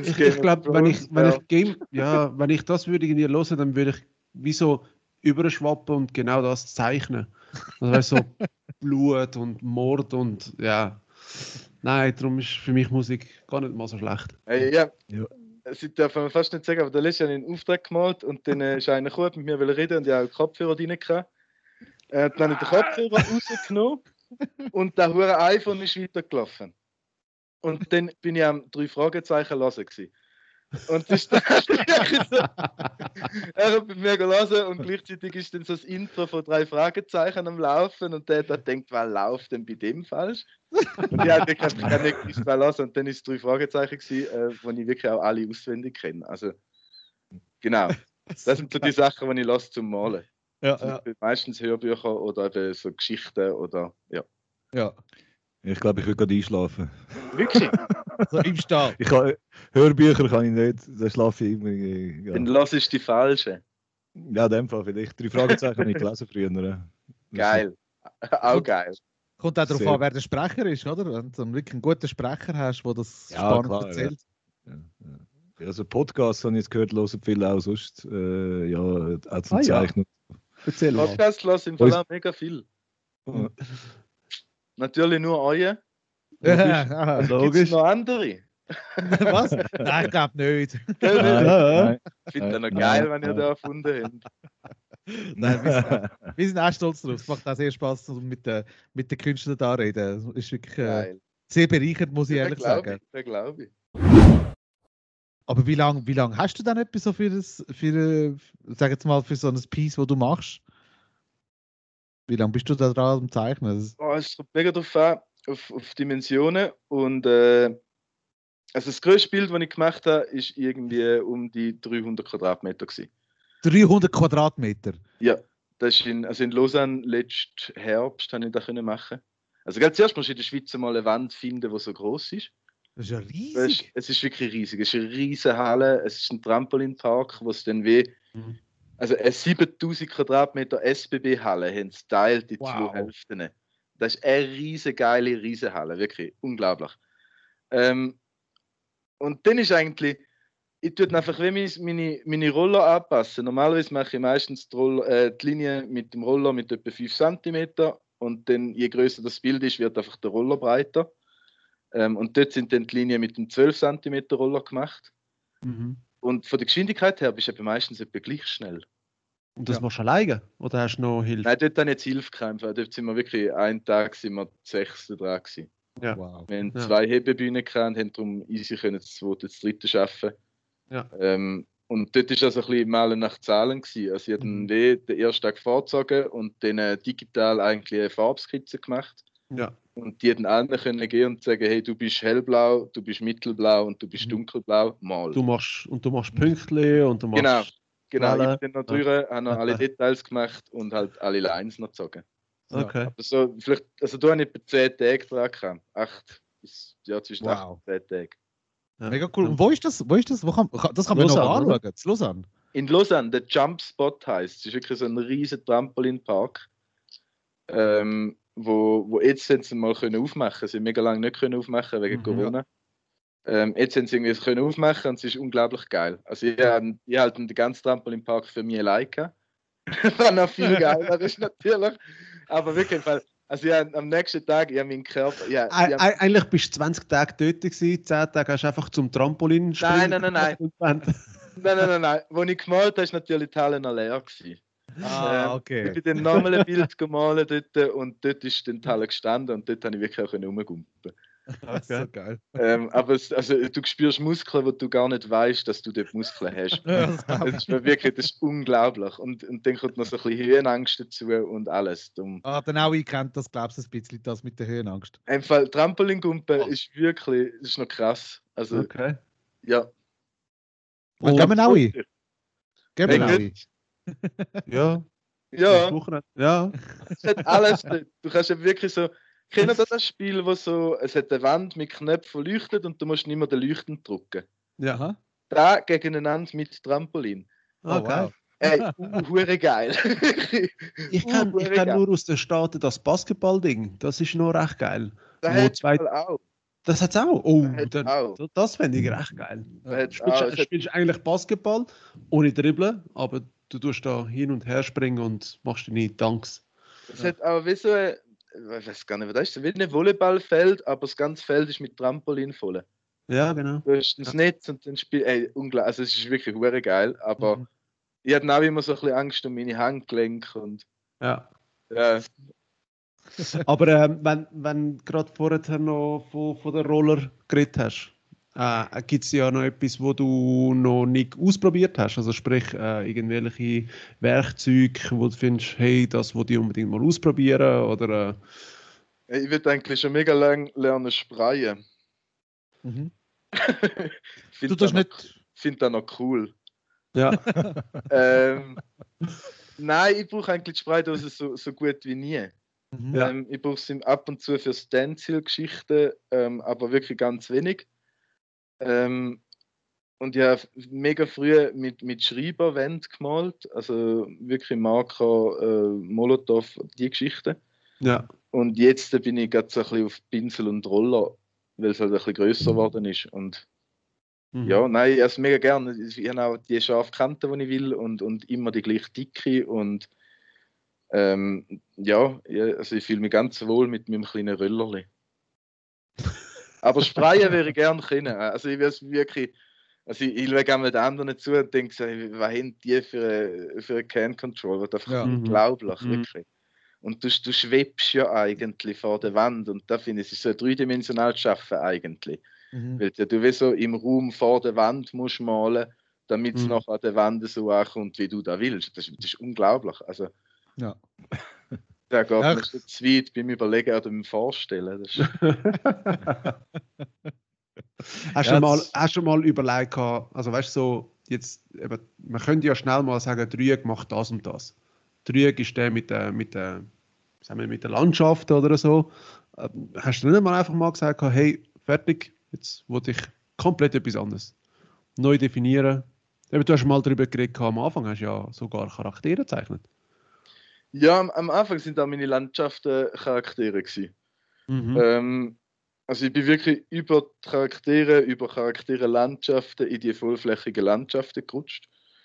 wenn ich das würde irgendwie hören, dann würde ich wie so überschwappen und genau das zeichnen. Also weißt, so Blut und Mord und ja. Nein, darum ist für mich Musik gar nicht mal so schlecht. Ja. Das darf man fast nicht sagen, aber der letzte hat einen Auftrag gemalt und dann ist einer gekommen, mit mir reden und ich habe auch Kopfhörer rein gehabt. Dann habe ich den Kopfhörer rausgenommen und der hure iPhone ist weitergelaufen. Und dann bin ich am 3 Fragezeichen lesen gewesen. Und das ist dann so, er hat bei mir gelesen und gleichzeitig ist dann so das Intro von 3 Fragezeichen am Laufen und der denkt, was läuft denn bei dem falsch? Und ich habe nicht gewusst, was lesen. Und dann ist es 3 Fragezeichen gewesen, wo ich wirklich auch alle auswendig kenne. Also, genau. Das sind so die Sachen, die ich lasse zum Malen. Ja. Meistens Hörbücher oder eben so Geschichten oder ja. Ich glaube, ich will gerade einschlafen. Wirklich? So im Stall. Hörbücher kann ich nicht, da schlafe ich irgendwie. Ja. Dann lass ich die falsche. Ja, in dem Fall vielleicht. 3 Fragezeichen habe ich gelesen früher. Geil. Auch geil. Kommt auch darauf an, wer der Sprecher ist, oder? Wenn du wirklich einen guten Sprecher hast, der das spannend erzählt. Ja. Also Podcasts habe ich jetzt gehört, hören viele auch sonst. Auch zum Zeichnen. Erzähl mal. Podcasts hören im Fall auch mega viel. Natürlich nur eure. Gibt es noch andere? Was? Nein, ich glaube nicht. Ich finde das noch geil, wenn ihr da erfunden habt. Nein, Wir sind auch stolz drauf. Es macht auch sehr Spaß, mit den Künstlern da reden. Das ist wirklich sehr bereichernd, muss ich ehrlich sagen. Das glaube ich. Aber wie lang hast du dann etwas so sag jetzt mal, für so ein Piece, das du machst? Wie lange bist du da dran am Zeichnen? Es kommt mega drauf an, auf Dimensionen. Und also das größte Bild, das ich gemacht habe, ist irgendwie um die 300 Quadratmeter gewesen. 300 Quadratmeter? Ja, das ist in Lausanne letzten Herbst habe ich das machen. Also ganz zuerst musst du in der Schweiz mal eine Wand finden, die so groß ist. Das ist ja riesig. Es ist wirklich riesig. Es ist eine riesige Halle, es ist ein Trampolinpark, wo es dann also eine 7000 Quadratmeter SBB-Halle haben sie teilt in zwei Hälften. Das ist eine riesige, geile Riesenhalle, wirklich unglaublich. Und dann ist eigentlich, ich tue einfach meine Roller anpassen. Normalerweise mache ich meistens die Linie mit dem Roller mit etwa 5 cm und dann, je größer das Bild ist, wird einfach der Roller breiter. Und dort sind dann die Linien mit dem 12 cm Roller gemacht. Mhm. Und von der Geschwindigkeit her bist du meistens etwa gleich schnell. Und das machst du alleine? Oder hast du noch Hilfe? Nein, dort habe ich jetzt Hilfe gehabt. Dort sind wir wirklich, einen Tag sind wir 6 dran gewesen. Ja. Wow. Wir haben 2 Hebebühnen gehabt und haben darum easy können das zweite, das dritte arbeiten. Ja. Und dort war das ein bisschen malen nach Zahlen gewesen. Also ich habe den ersten Tag vorgezogen und dann digital eigentlich eine Farbskizze gemacht. Ja. Und die hätten allen können gehen und sagen, hey, du bist hellblau, du bist mittelblau und du bist dunkelblau, mal. Du machst Pünktchen und du machst... Genau. Ich bin dann noch durch, habe noch alle Details gemacht und halt alle Lines noch gezogen. Okay. Aber so, vielleicht, also da habe ich etwa 10 Tage dran gehabt. 8 bis, zwischen 8 und 10 Tage. Ja. Mega cool. Und wo ist das? Das kann man noch anschauen. In Lausanne. In Lausanne, der Jump Spot heisst. Es ist wirklich so ein riesen Trampolinpark, wo jetzt sie mal aufmachen können. Sie haben mega lange nicht aufmachen wegen Corona. Jetzt haben sie irgendwie können aufmachen und es ist unglaublich geil. Also ich habe halt den ganzen Trampolinpark für mich alleine gehabt. Was noch viel geiler ist natürlich. Aber wirklich, weil also am nächsten Tag, meinen Körper... Eigentlich bist du 20 Tage dort gewesen, 10 Tage hast du einfach zum Trampolin springen. Nein. Nein. Als ich gemalt habe, war natürlich die Halle noch leer gewesen. Okay. Ich bin dann nochmal ein Bild gemalt dort und dort ist dann die Halle gestanden und dort konnte ich wirklich auch rumgumpen. Okay. So geil. Aber du spürst Muskeln, wo du gar nicht weißt, dass du dort Muskeln hast. Das ist wirklich, das ist unglaublich. Und dann kommt noch so ein bisschen Höhenangst dazu und alles. Dann auch ich kennt das, glaubst du, ein bisschen das mit der Höhenangst. Im Fall Trampolingumpen ist wirklich, das ist noch krass. Also, okay. Ja. Und gehen wir auch ein? Gehen wir auch ein? Ja. Ja. Es hat alles dort. Du kannst ja wirklich so. Kennt ihr das Spiel, wo so, es hat eine Wand mit Knöpfen leuchtet und du musst nicht mehr den Leuchten drücken? Ja. Da gegeneinander mit Trampolin. Okay. Wow. Hure geil. Ich kenn nur aus den Staaten das Basketball-Ding. Das ist noch recht geil. Das hat es auch. Das hat es auch? Oh, auch. Das fände ich recht geil. Du spielst eigentlich Basketball ohne Dribbeln, aber du tust da hin und her springen und machst deine Dunks. Es hat auch wie so ein, ich weiß gar nicht, was das ist, wie ein Volleyballfeld, aber das ganze Feld ist mit Trampolin voll. Ja, genau. Du hast das Netz und dann spielst unglaublich. Also es ist wirklich hure geil, aber ich hatte auch immer so ein bisschen Angst um meine Handgelenke und ja. Aber wenn du gerade vorher noch von der Roller geredet hast, gibt es ja noch etwas, wo du noch nicht ausprobiert hast? Also sprich, irgendwelche Werkzeuge, wo du findest, hey, das will ich unbedingt mal ausprobieren? Oder, Ich würde eigentlich schon mega lange lernen sprayen. Du tust nicht... Ich finde das noch cool. Ja. Nein, ich brauche eigentlich die Spraydose so gut wie nie. Ja. Ich brauche sie ab und zu für Stencil-Geschichten, aber wirklich ganz wenig. Und ich habe mega früh mit Schreiberwänden gemalt, also wirklich Marker, Molotow, die Geschichten. Ja. Und jetzt bin ich gerade so ein bisschen auf Pinsel und Roller, weil es halt ein bisschen grösser geworden ist. Und ja, nein, ich esse mega gerne. Ich habe auch die scharfe Kante, die ich will und immer die gleiche Dicke. Und also ich fühle mich ganz wohl mit meinem kleinen Röllerli. Aber sprayen würde ich gerne können. Also ich würde es wirklich, Also ich schaue einmal den anderen zu und denke so, was haben die für einen Can-Controller? Das ist einfach unglaublich, wirklich. Und du schwebst ja eigentlich vor der Wand und da finde ich, es ist so ein dreidimensionales Schaffen eigentlich. Weil du wie so im Raum vor der Wand musst malen, damit es noch an der Wand so ankommt, wie du da willst. Das ist unglaublich. Also, Ja. Da geht mir schon zu weit beim Überlegen oder beim Vorstellen. Das Hast du mal überlegt, also weißt du, so, jetzt, eben, man könnte ja schnell mal sagen, Trüeg macht das und das. Trüeg ist der mit der Landschaft oder so. Hast du nicht mal einfach mal gesagt, hey, fertig, jetzt wollte ich komplett etwas anderes. Neu definieren. Eben, du hast mal darüber geredet, am Anfang hast du ja sogar Charaktere gezeichnet. Ja, am Anfang sind da meine Landschaften Charaktere gewesen. Also ich bin wirklich über Charaktere Landschaften in die vollflächigen Landschaften gerutscht.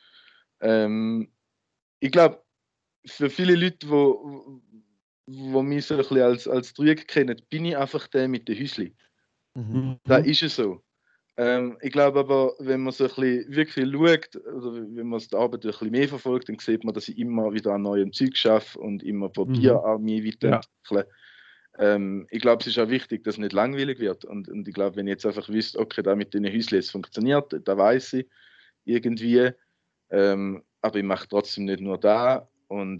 Ich glaube, für viele Leute, die mich so ein bisschen als Trüeg kennen, bin ich einfach der mit den Häuschen. Da ist es so. Ich glaube aber, wenn man so ein bisschen wirklich schaut, oder wenn man die Arbeit ein bisschen mehr verfolgt, dann sieht man, dass ich immer wieder an neuem Zeug schaffe und immer probiere, an mich weiterzuentwickeln. Ich glaube, es ist auch wichtig, dass es nicht langweilig wird. Und ich glaube, wenn ich jetzt einfach wüsste, okay, da mit den Häuschen es funktioniert, da weiß ich irgendwie. Aber ich mache trotzdem nicht nur da. Und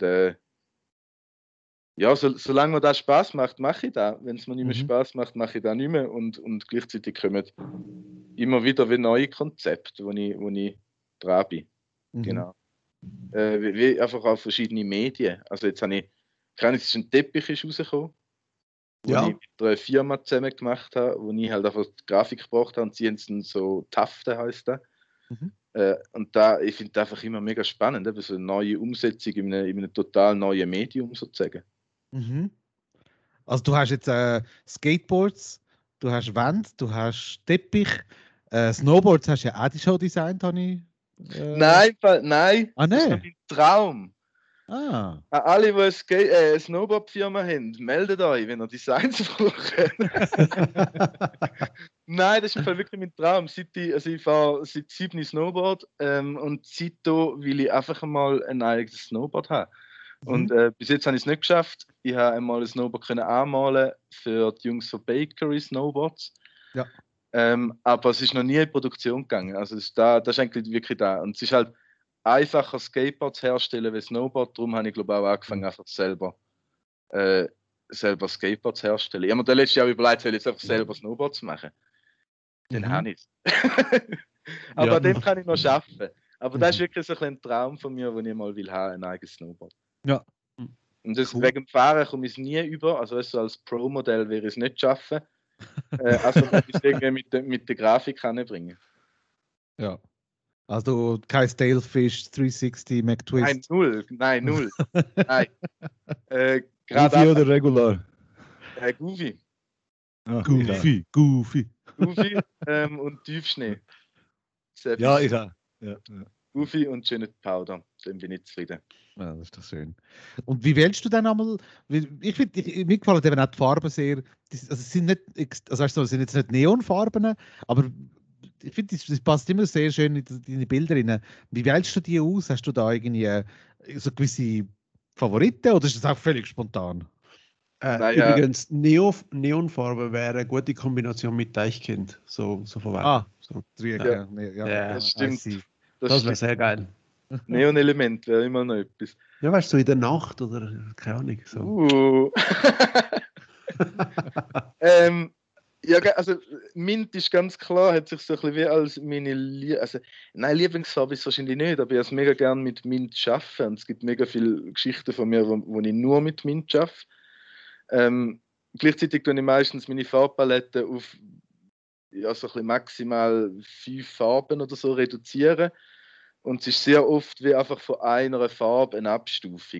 ja, solange mir das Spaß macht, mache ich das. Wenn es mir nicht mehr Spaß macht, mache ich das nicht mehr. Und gleichzeitig kommen immer wieder neue Konzepte, wo ich dran bin. Genau. Wie einfach auf verschiedene Medien. Also jetzt habe ich, es ist ein Teppich rausgekommen, wo ich mit einer Firma zusammen gemacht habe, wo ich halt einfach die Grafik gebracht habe und sie haben es dann so Tafte heisst das. Und da, ich finde das einfach immer mega spannend, so eine neue Umsetzung in einem total neuen Medium sozusagen. Also du hast jetzt Skateboards, du hast Wände, du hast Teppich, Snowboards hast du ja auch die Show designt, habe ich. Nein, Ah, das ist nee. noch mein Traum. Ah. Alle, die eine Snowboard-Firma haben, meldet euch, wenn ihr Designs braucht. Nein, das ist im Fall wirklich mein Traum. Ich fahre seit 7 Snowboard und seitdem will ich einfach mal ein eigenes Snowboard haben. Und bis jetzt habe ich es nicht geschafft. Ich habe einmal ein Snowboard anmalen für die Jungs von Bakery Snowboards. Ja. Aber es ist noch nie in Produktion gegangen. Also das ist eigentlich wirklich da. Und es ist halt einfacher, Skateboards herzustellen wie Snowboard. Darum habe ich, glaube ich, auch angefangen, einfach selber Skateboards herzustellen. Ich habe mir dann letztes Jahr überlegt, soll ich jetzt einfach selber Snowboards machen. Dann habe ich es. Aber dem kann ich noch schaffen. Aber das ist wirklich so ein Traum von mir, den ich mal will haben, ein eigenes Snowboard. Ja. Und das, wegen dem Fahren komme ich es nie über. Also als Pro-Modell wäre ich es nicht schaffen. Also muss ich es irgendwie mit der Grafik anbringen. Ja. Also kein Stalefish 360 McTwist. Nein, null. Nein. Goofy oder Regular? Goofy. Goofy. Goofy und Tiefschnee. Ja, ich auch. Ja. Goofy und schöne Powder. Dann bin ich zufrieden. Ja, das ist doch schön. Und wie wählst du dann einmal? Mir gefallen eben auch die Farben sehr. Also es sind nicht, also weißt du, es sind jetzt nicht Neonfarben, aber ich finde, das passt immer sehr schön in deine Bilder rein. Wie wählst du die aus? Hast du da irgendwie so gewisse Favoriten oder ist das auch völlig spontan? Übrigens, Neonfarbe wäre eine gute Kombination mit Deichkind. So von weitem. So. Ja, das stimmt. Das wäre sehr geil. Neon-Element wäre immer noch etwas. Ja, weißt du, so in der Nacht oder keine Ahnung. So. Ja, also Mint ist ganz klar, hat sich so ein bisschen wie als meine Lieblingsfarbe ist wahrscheinlich nicht, aber ich habe es mega gerne mit Mint arbeiten. Und es gibt mega viele Geschichten von mir, wo ich nur mit Mint arbeite. Gleichzeitig tue ich meistens meine Farbpalette auf so ein bisschen maximal 5 Farben oder so reduzieren. Und es ist sehr oft wie einfach von einer Farbe eine Abstufung.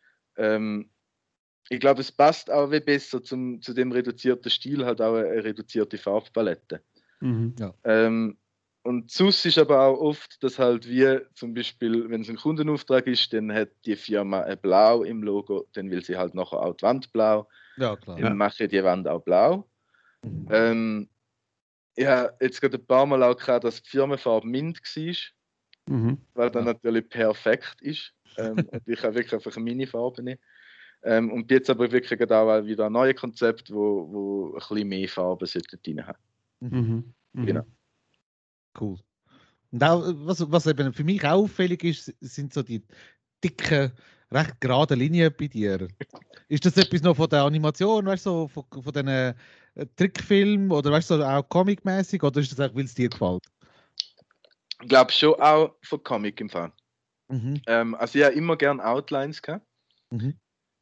Ich glaube, es passt auch wie besser zu dem reduzierten Stil, halt auch eine reduzierte Farbpalette. Ja. Und sonst ist aber auch oft, dass halt wie zum Beispiel, wenn es ein Kundenauftrag ist, dann hat die Firma ein Blau im Logo, dann will sie halt nachher auch die Wand blau. Ja, klar. Dann mache ich die Wand auch blau. Ja, jetzt gerade ein paar Mal auch gehabt, dass die Firmenfarbe Mint war, weil dann natürlich perfekt ist. Und ich habe wirklich einfach meine Farbe nicht. Und jetzt aber wirklich gerade auch wieder ein neues Konzept, wo ein bisschen mehr Farben drin haben. Genau. Cool. Und auch, was eben für mich auch auffällig ist, sind so die dicken, recht geraden Linien bei dir. Ist das etwas noch von der Animation, weißt du, so von diesen Trickfilmen oder weißt du, so auch comicmäßig oder ist das auch, weil es dir gefällt? Ich glaube schon auch von Comic im Fall. Mhm. Also ich habe immer gerne Outlines gehabt. Mhm.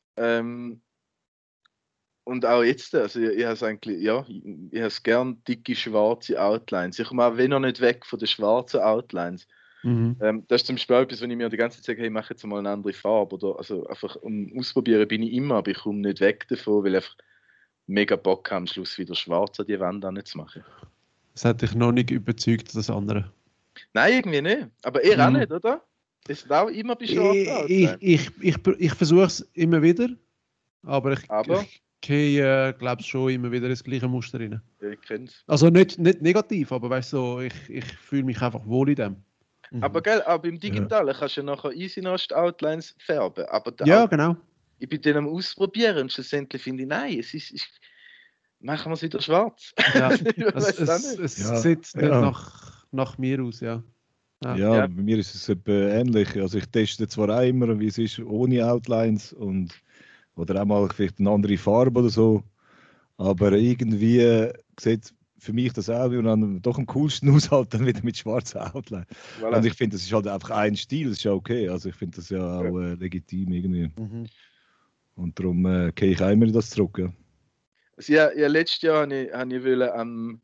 Und auch jetzt, also ich habe es eigentlich, ja, ich habe es gern dicke schwarze Outlines. Ich komme auch wenn noch nicht weg von den schwarzen Outlines. Das ist zum Beispiel etwas, wenn ich mir die ganze Zeit sage, hey, mach jetzt mal eine andere Farbe. Oder, also einfach ausprobieren bin ich immer, aber ich komme nicht weg davon, weil ich einfach mega Bock habe, am Schluss wieder schwarz an die Wand zu machen. Das hat dich noch nicht überzeugt, das andere. Nein, irgendwie nicht. Aber ihr auch nicht, oder? Ist auch immer bei schwarzen Outlines. Ich versuche es immer wieder, aber ich gehe, glaube ich, schon immer wieder ins gleiche Muster rein. Ja, ich kenne es. Also nicht negativ, aber weißt du, so, ich fühle mich einfach wohl in dem. Aber gell, aber im Digitalen kannst du ja nachher easy noch die Outlines färben. Aber genau. Ich bin dann am Ausprobieren und schlussendlich finde ich, nein, machen wir es wieder schwarz. Ja, es sieht nicht nach mir aus, ja. Ja, bei mir ist es ähnlich. Also ich teste zwar auch immer, wie es ist, ohne Outlines oder auch mal vielleicht eine andere Farbe oder so. Aber irgendwie sieht für mich das auch wie dann doch am coolsten aus, halt dann wieder mit schwarzen Outline. Voilà. Und ich finde, das ist halt einfach ein Stil, das ist ja okay. Also ich finde das ja auch legitim irgendwie. Und darum gehe ich auch immer das zurück. Ja. Also ja, letztes Jahr habe ich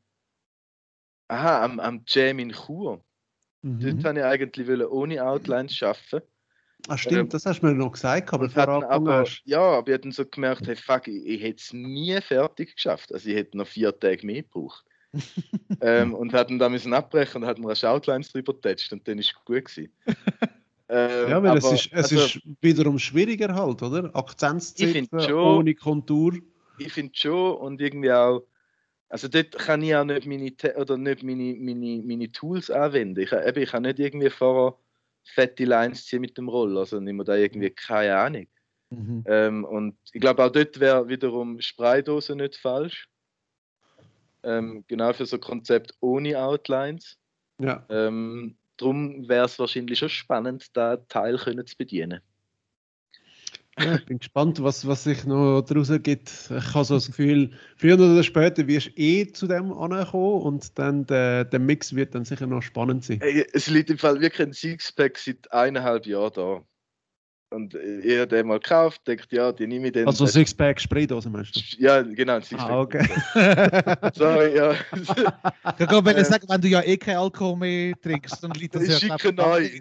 am Jam in Chur. Dort wollte ich eigentlich ohne Outlines arbeiten. Ah, stimmt, das hast du mir noch gesagt, bevor du angefangen hast. Ja, aber ich habe dann so gemerkt, hey, fuck, ich hätte es nie fertig geschafft. Also ich hätte noch 4 Tage mehr gebraucht. Und hatten da müssen abbrechen und hatten rasch Outlines drüber getatscht und dann war es gut gewesen. Ja, weil es ist wiederum schwieriger halt, oder? Akzent zu setzen, ohne Kontur. Ich finde schon und irgendwie auch, also dort kann ich auch nicht meine Tools anwenden. Ich kann nicht irgendwie vorher fette Lines ziehen mit dem Roller, also nicht mehr da irgendwie, keine Ahnung. Und ich glaube auch dort wäre wiederum Spraydose nicht falsch. Genau für so ein Konzept ohne Outlines. Ja. Darum wäre es wahrscheinlich schon spannend, da Teil zu bedienen. Ja, ich bin gespannt, was sich noch daraus ergibt. Ich habe so das Gefühl, früher oder später wirst du zu dem ankommen und dann der Mix wird dann sicher noch spannend sein. Es liegt im Fall wirklich ein Sixpack seit 1,5 Jahren da. Und ich habe den mal gekauft, denkt ja, die nehme ich dann. Also Sixpack Spraydose meinst du? Ja, genau, ein Sixpack. Ah, okay. Sorry, ja. Ich kann wenn sagen, wenn du ja kein Alkohol mehr trinkst, dann liegt das ja schicke neu.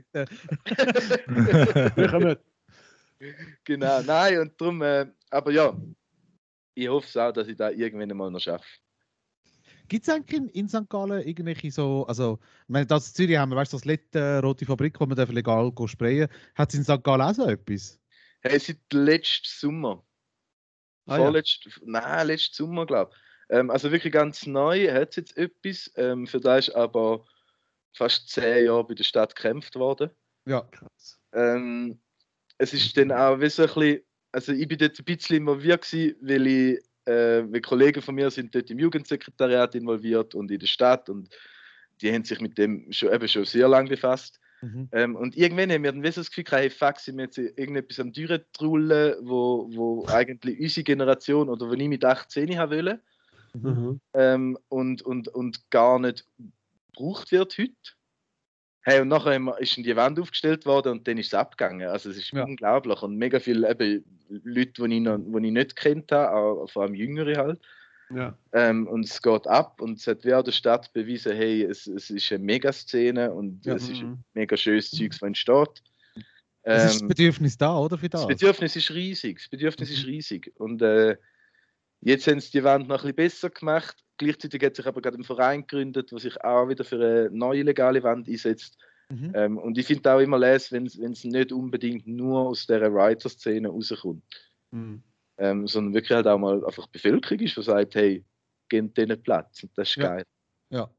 Genau, nein, und darum, aber ja, ich hoffe auch, dass ich da irgendwann mal noch schaffe. Gibt es eigentlich in St. Gallen irgendwelche so, also, ich meine, das in Zürich haben wir, weißt du, das letzte rote Fabrik, wo man legal sprayen darf. Hat es in St. Gallen auch so etwas? Hey, seit letzten Sommer. Letzten Sommer, glaube ich. Also wirklich ganz neu hat es jetzt etwas. Für das ist aber fast 10 Jahre bei der Stadt gekämpft worden. Ja, krass. Es ist dann auch wie so ein bisschen, also ich bin dort ein bisschen involviert gewesen, weil Kollegen von mir sind dort im Jugendsekretariat involviert und in der Stadt und die haben sich mit dem schon sehr lange befasst. Und irgendwann haben wir dann das Gefühl gehabt, hey, fuck, sind wir jetzt irgendetwas am Durchtrullen, wo eigentlich unsere Generation oder wo ich mit 18 haben wollte und gar nicht gebraucht wird heute. Hey, und nachher ist die Wand aufgestellt worden und dann ist es abgegangen. Also es ist unglaublich. Und mega viele Leute, die ich nicht kennt habe, vor allem Jüngere halt. Ja. Und es geht ab und es hat der Stadt bewiesen, hey, es ist eine Megaszene und es ist ein mega schönes Zeug, das entsteht. Es ist das Bedürfnis da, oder? Für das? Das Bedürfnis ist riesig. Und jetzt haben sie die Wand noch ein bisschen besser gemacht. Gleichzeitig hat sich aber gerade ein Verein gegründet, der sich auch wieder für eine neue legale Wand einsetzt. Und ich finde auch immer wenn es nicht unbedingt nur aus dieser Writer-Szene rauskommt. Sondern wirklich halt auch mal einfach die Bevölkerung ist, die sagt, hey, gebt denen Platz. Und das ist geil. Ja.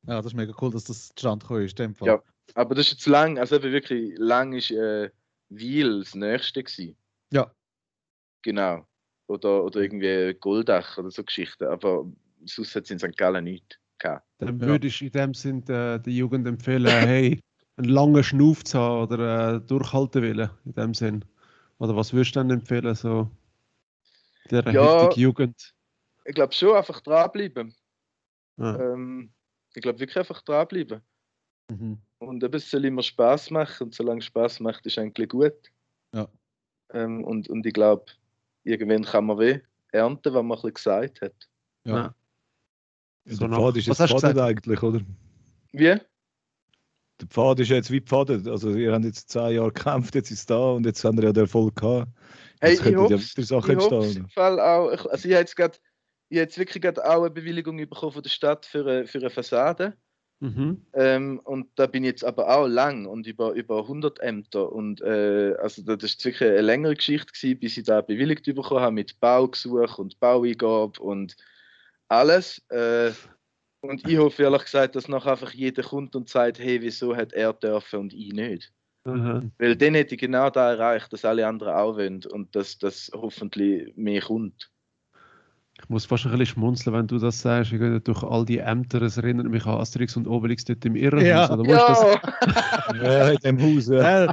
Ja, das ist mega cool, dass das zustande gekommen ist, in dem Fall. Ja, aber das ist jetzt lang, also eben wirklich lang ist Wiel das nächste gewesen. Ja. Genau. Oder irgendwie Goldach oder so Geschichten. Aber sonst hat es in St. Gallen nichts gehabt. Dann würde ich in dem Sinn der Jugend empfehlen, hey, einen langen Schnuff zu haben oder durchhalten wollen, in dem Sinn. Oder was würdest du dann empfehlen, so der heutigen Jugend? Ich glaube schon, einfach dranbleiben. Ja. Ich glaube wirklich einfach dranbleiben. Mhm. Und eben, es soll immer Spaß machen und solange es Spaß macht, ist eigentlich gut. Ja. Und ich glaube, irgendwann kann man ernten, was man ein bisschen gesagt hat. Ja. Der Pfad ist jetzt gefadert eigentlich, oder? Wie? Der Pfad ist jetzt wie gefadert. Also ihr habt jetzt 10 Jahre gekämpft, jetzt ist es da und jetzt haben wir ja den Erfolg gehabt. Hey, jetzt könnten ja weitere Sachen entstehen. Im Fall auch, also ich habe jetzt wirklich gerade auch eine Bewilligung bekommen von der Stadt für eine Fassade. Mhm. Und da bin ich jetzt aber auch lang und über 100 Ämter. Und also das ist wirklich eine längere Geschichte gewesen, bis ich da bewilligt bekommen habe mit Baugesuch und Baueingabe und alles. Und ich hoffe ehrlich gesagt, dass nachher einfach jeder kommt und sagt, hey, wieso hat er dürfen und ich nicht? Mhm. Weil dann hätte ich genau da erreicht, dass alle anderen auch wollen und dass das hoffentlich mehr kommt. Ich muss fast ein bisschen schmunzeln, wenn du das sagst. Ich gehe durch all die Ämter, es erinnert mich an Asterix und Obelix dort im Irrenhaus. Ja. Oder wo ist das? Ja, in dem Haus. Ja.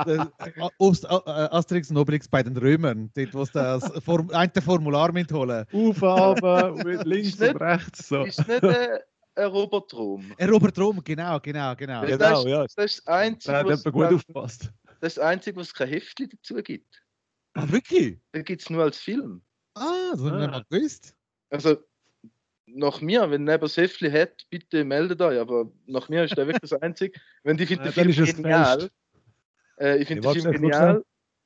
Asterix und Obelix bei den Römern, dort, wo sie das eine Formular mitholen. Aufhaben, links und rechts. So. Ist nicht ein Robotrom. Robert Rom, genau. Das, Genau, ist, ja. das ist das Einzige, Da hat jemand gut aufgepasst. das ist das Einzige, was es kein Heftchen dazu gibt. Ah, wirklich? Das gibt es nur als Film. Ah, das habe ich nicht mal gewusst. Also, nach mir, wenn jemand das Heftchen hat, bitte meldet euch. Aber nach mir ist der wirklich das Einzige. Wenn ich finde den Film genial. Ich finde den Film genial.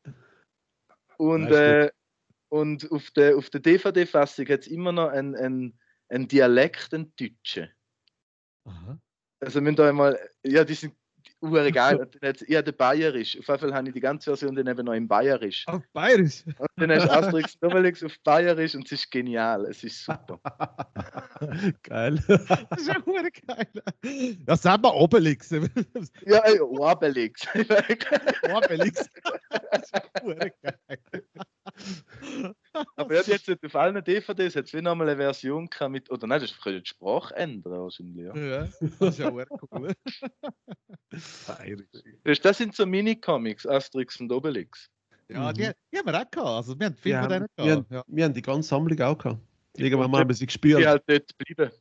Und auf der DVD-Fassung hat es immer noch einen Dialekt, einen Deutschen. Aha. Also, wenn da einmal, ja, die sind geil. Ja, der Bayerisch. Auf jeden Fall habe ich die ganze Version dann eben noch im Bayerisch. Auf Bayerisch? Und dann hast du Asterix und Obelix auf Bayerisch und es ist genial. Es ist super. Geil. Das ist ja hure geil. Ja, sag mal Obelix. Ja, Obelix. Obelix. Das ist ja hure geil. Aber ja, jetzt auf allen DVDs hat es wie nochmal eine Version gehabt mit, oder nein, das könnte die Sprache ändern wahrscheinlich. Ja. Ja, das ist ja hure cool. Das sind so Mini-Comics, Asterix und Obelix. Ja, die haben wir auch gehabt. Also, wir haben viele Ja, von denen wir gehabt. Ja. haben die ganze Sammlung auch gehabt. Irgendwann mal haben wir sie gespürt. Die halt dort bleiben.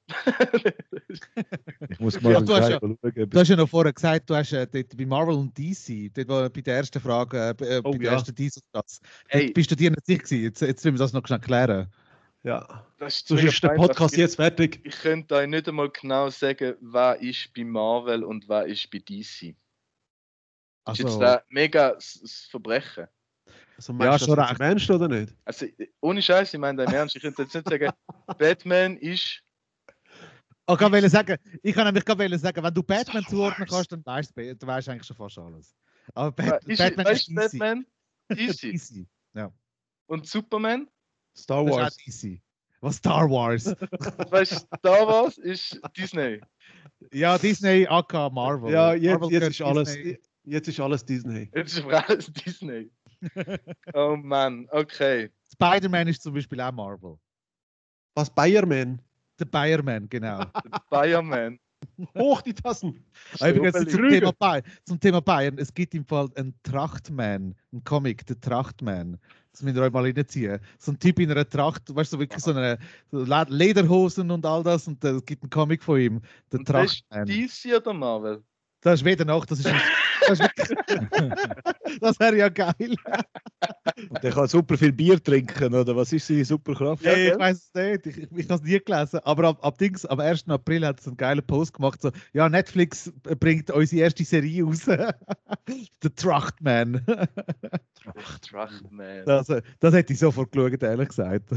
Ich muss mal Ja, du hast schauen. Du hast ja noch vorher gesagt, du hast dort bei Marvel und DC, dort war bei der ersten Frage, bei der ersten Dieselplatz. Hey. Bist du dir nicht sicher gewesen? Jetzt müssen wir das noch schnell klären. Ja. Das So ist der Podcast jetzt fertig. Ich könnte euch nicht einmal genau sagen, was ist bei Marvel und was ist bei DC. Das ist jetzt da mega das Verbrechen. Also meinst du schon das recht. Mensch oder nicht? Also ohne Scheiß, ich meine im Ernst, ich könnte jetzt nicht sagen, Batman ist. Ich kann nämlich sagen, wenn du Batman zuordnen kannst, dann weißt du eigentlich schon fast alles. Aber Batman ist DC. Batman? DC. DC. Ja. Und Superman? Star Das Wars. ist auch DC. Was Star Wars? Weißt du, Star Wars ist Disney. Ja, Disney, aka Marvel. Ja, jetzt Marvel ist alles. Disney. Jetzt ist alles Disney. Jetzt ist alles Disney. Oh Mann, okay. Spider-Man ist zum Beispiel auch Marvel. Was, Bayerman? Der Bayerman, genau. Fireman. Hoch die Tassen! Übrigens zum Thema Bayern, es gibt im Fall einen Trachtman, einen Comic, der Trachtman. Das müsst ihr euch mal reinziehen. So ein Typ in einer Tracht, weißt du, wirklich so Lederhosen und all das. Und es gibt einen Comic von ihm, der Und das ist Trachtman. DC oder Marvel? Das ist weder noch, das ist wirklich, das wäre ja geil. Und der kann super viel Bier trinken, oder? Was ist seine Superkraft? Ja, ich weiß es nicht, ich habe es nie gelesen. Aber am 1. April hat es einen geilen Post gemacht, so, ja, Netflix bringt unsere erste Serie raus. The Trachtman. Trachtman. Das hätte ich sofort geschaut, ehrlich gesagt.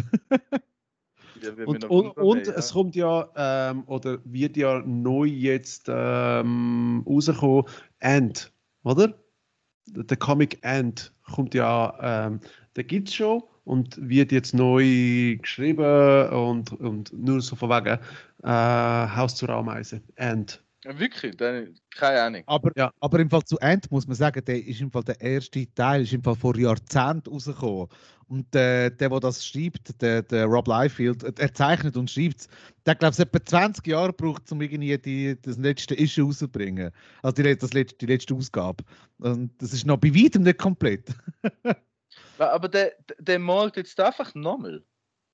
Und es kommt ja, oder wird ja neu jetzt rauskommen, Ant, oder? Der Comic Ant kommt ja, den gibt es schon und wird jetzt neu geschrieben und nur so von wegen Haus zur Ameise. And. Ja, wirklich? Keine Ahnung. Aber im Fall zu Ant muss man sagen, der ist im Fall der erste Teil, ist im Fall vor Jahrzehnten rausgekommen. Und der das schreibt, der Rob Liefeld, er zeichnet und schreibt es. Der, glaube ich, etwa 20 Jahre braucht, um irgendwie das letzte Issue rauszubringen. Also die letzte Ausgabe. Und das ist noch bei weitem nicht komplett. Aber der malt jetzt einfach nochmal.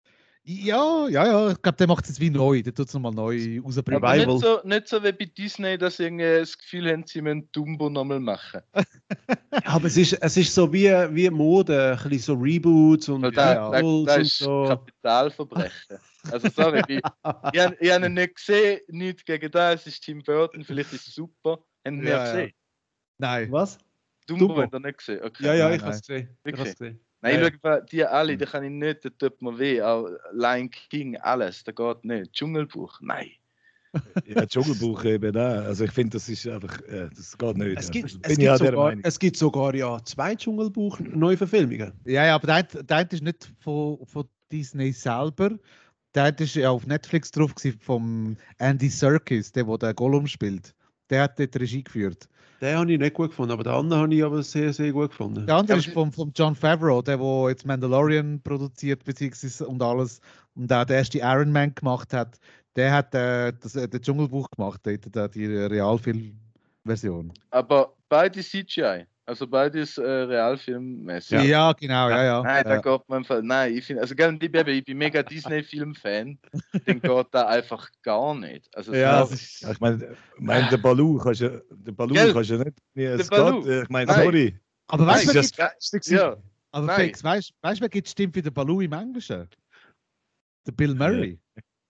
Ja. Ich glaube, der macht es jetzt wie neu. Der tut es nochmal neu rausbringen. Aber nicht so wie bei Disney, dass sie irgendwie das Gefühl haben, sie müssen Dumbo nochmal machen. Ja, aber es ist so wie Mode, ein bisschen so Reboots und das ist so. Kapitalverbrechen. Also sorry, ich habe ihn nicht gesehen, nichts gegen das, es ist Tim Burton, vielleicht ist es super. Haben wir gesehen? Nein. Was? Dumbo habt ihr nicht gesehen? Okay. Ja, ich habe es gesehen. Nein, ich schaue die alle, die kann ich nicht, da tut mir weh. Auch Lion King, alles, das geht nicht. Dschungelbuch, nein. Ja, Dschungelbuch eben auch. Also ich finde, das ist einfach, das geht nicht. Es gibt sogar ja 2 Dschungelbuch-Neuverfilmungen. Ja, aber der eine ist nicht von Disney selber. Der ist ja auf Netflix drauf gewesen, vom Andy Serkis, der den Gollum spielt. Der hat dort Regie geführt. Den habe ich nicht gut gefunden, aber den anderen habe ich aber sehr, sehr gut gefunden. Der andere ist vom Jon Favreau, der jetzt Mandalorian produziert beziehungsweise und alles und auch der erste Iron Man gemacht hat. Der hat den Dschungelbuch gemacht, die Realfilmversion. Aber beide CGI, also beides realfilmmäßig. Ja, genau, ja. Nein, da geht man einfach. Nein, ich finde, also ich bin mega Disney-Film-Fan, den geht da einfach gar nicht. Also, ich meine, der Baloo kannst du ja nicht. Ich meine, sorry. Aber weißt du, ja. Aber Felix, weißt du, wer gibt Stimmt für den Baloo im Englischen? Der Bill Murray.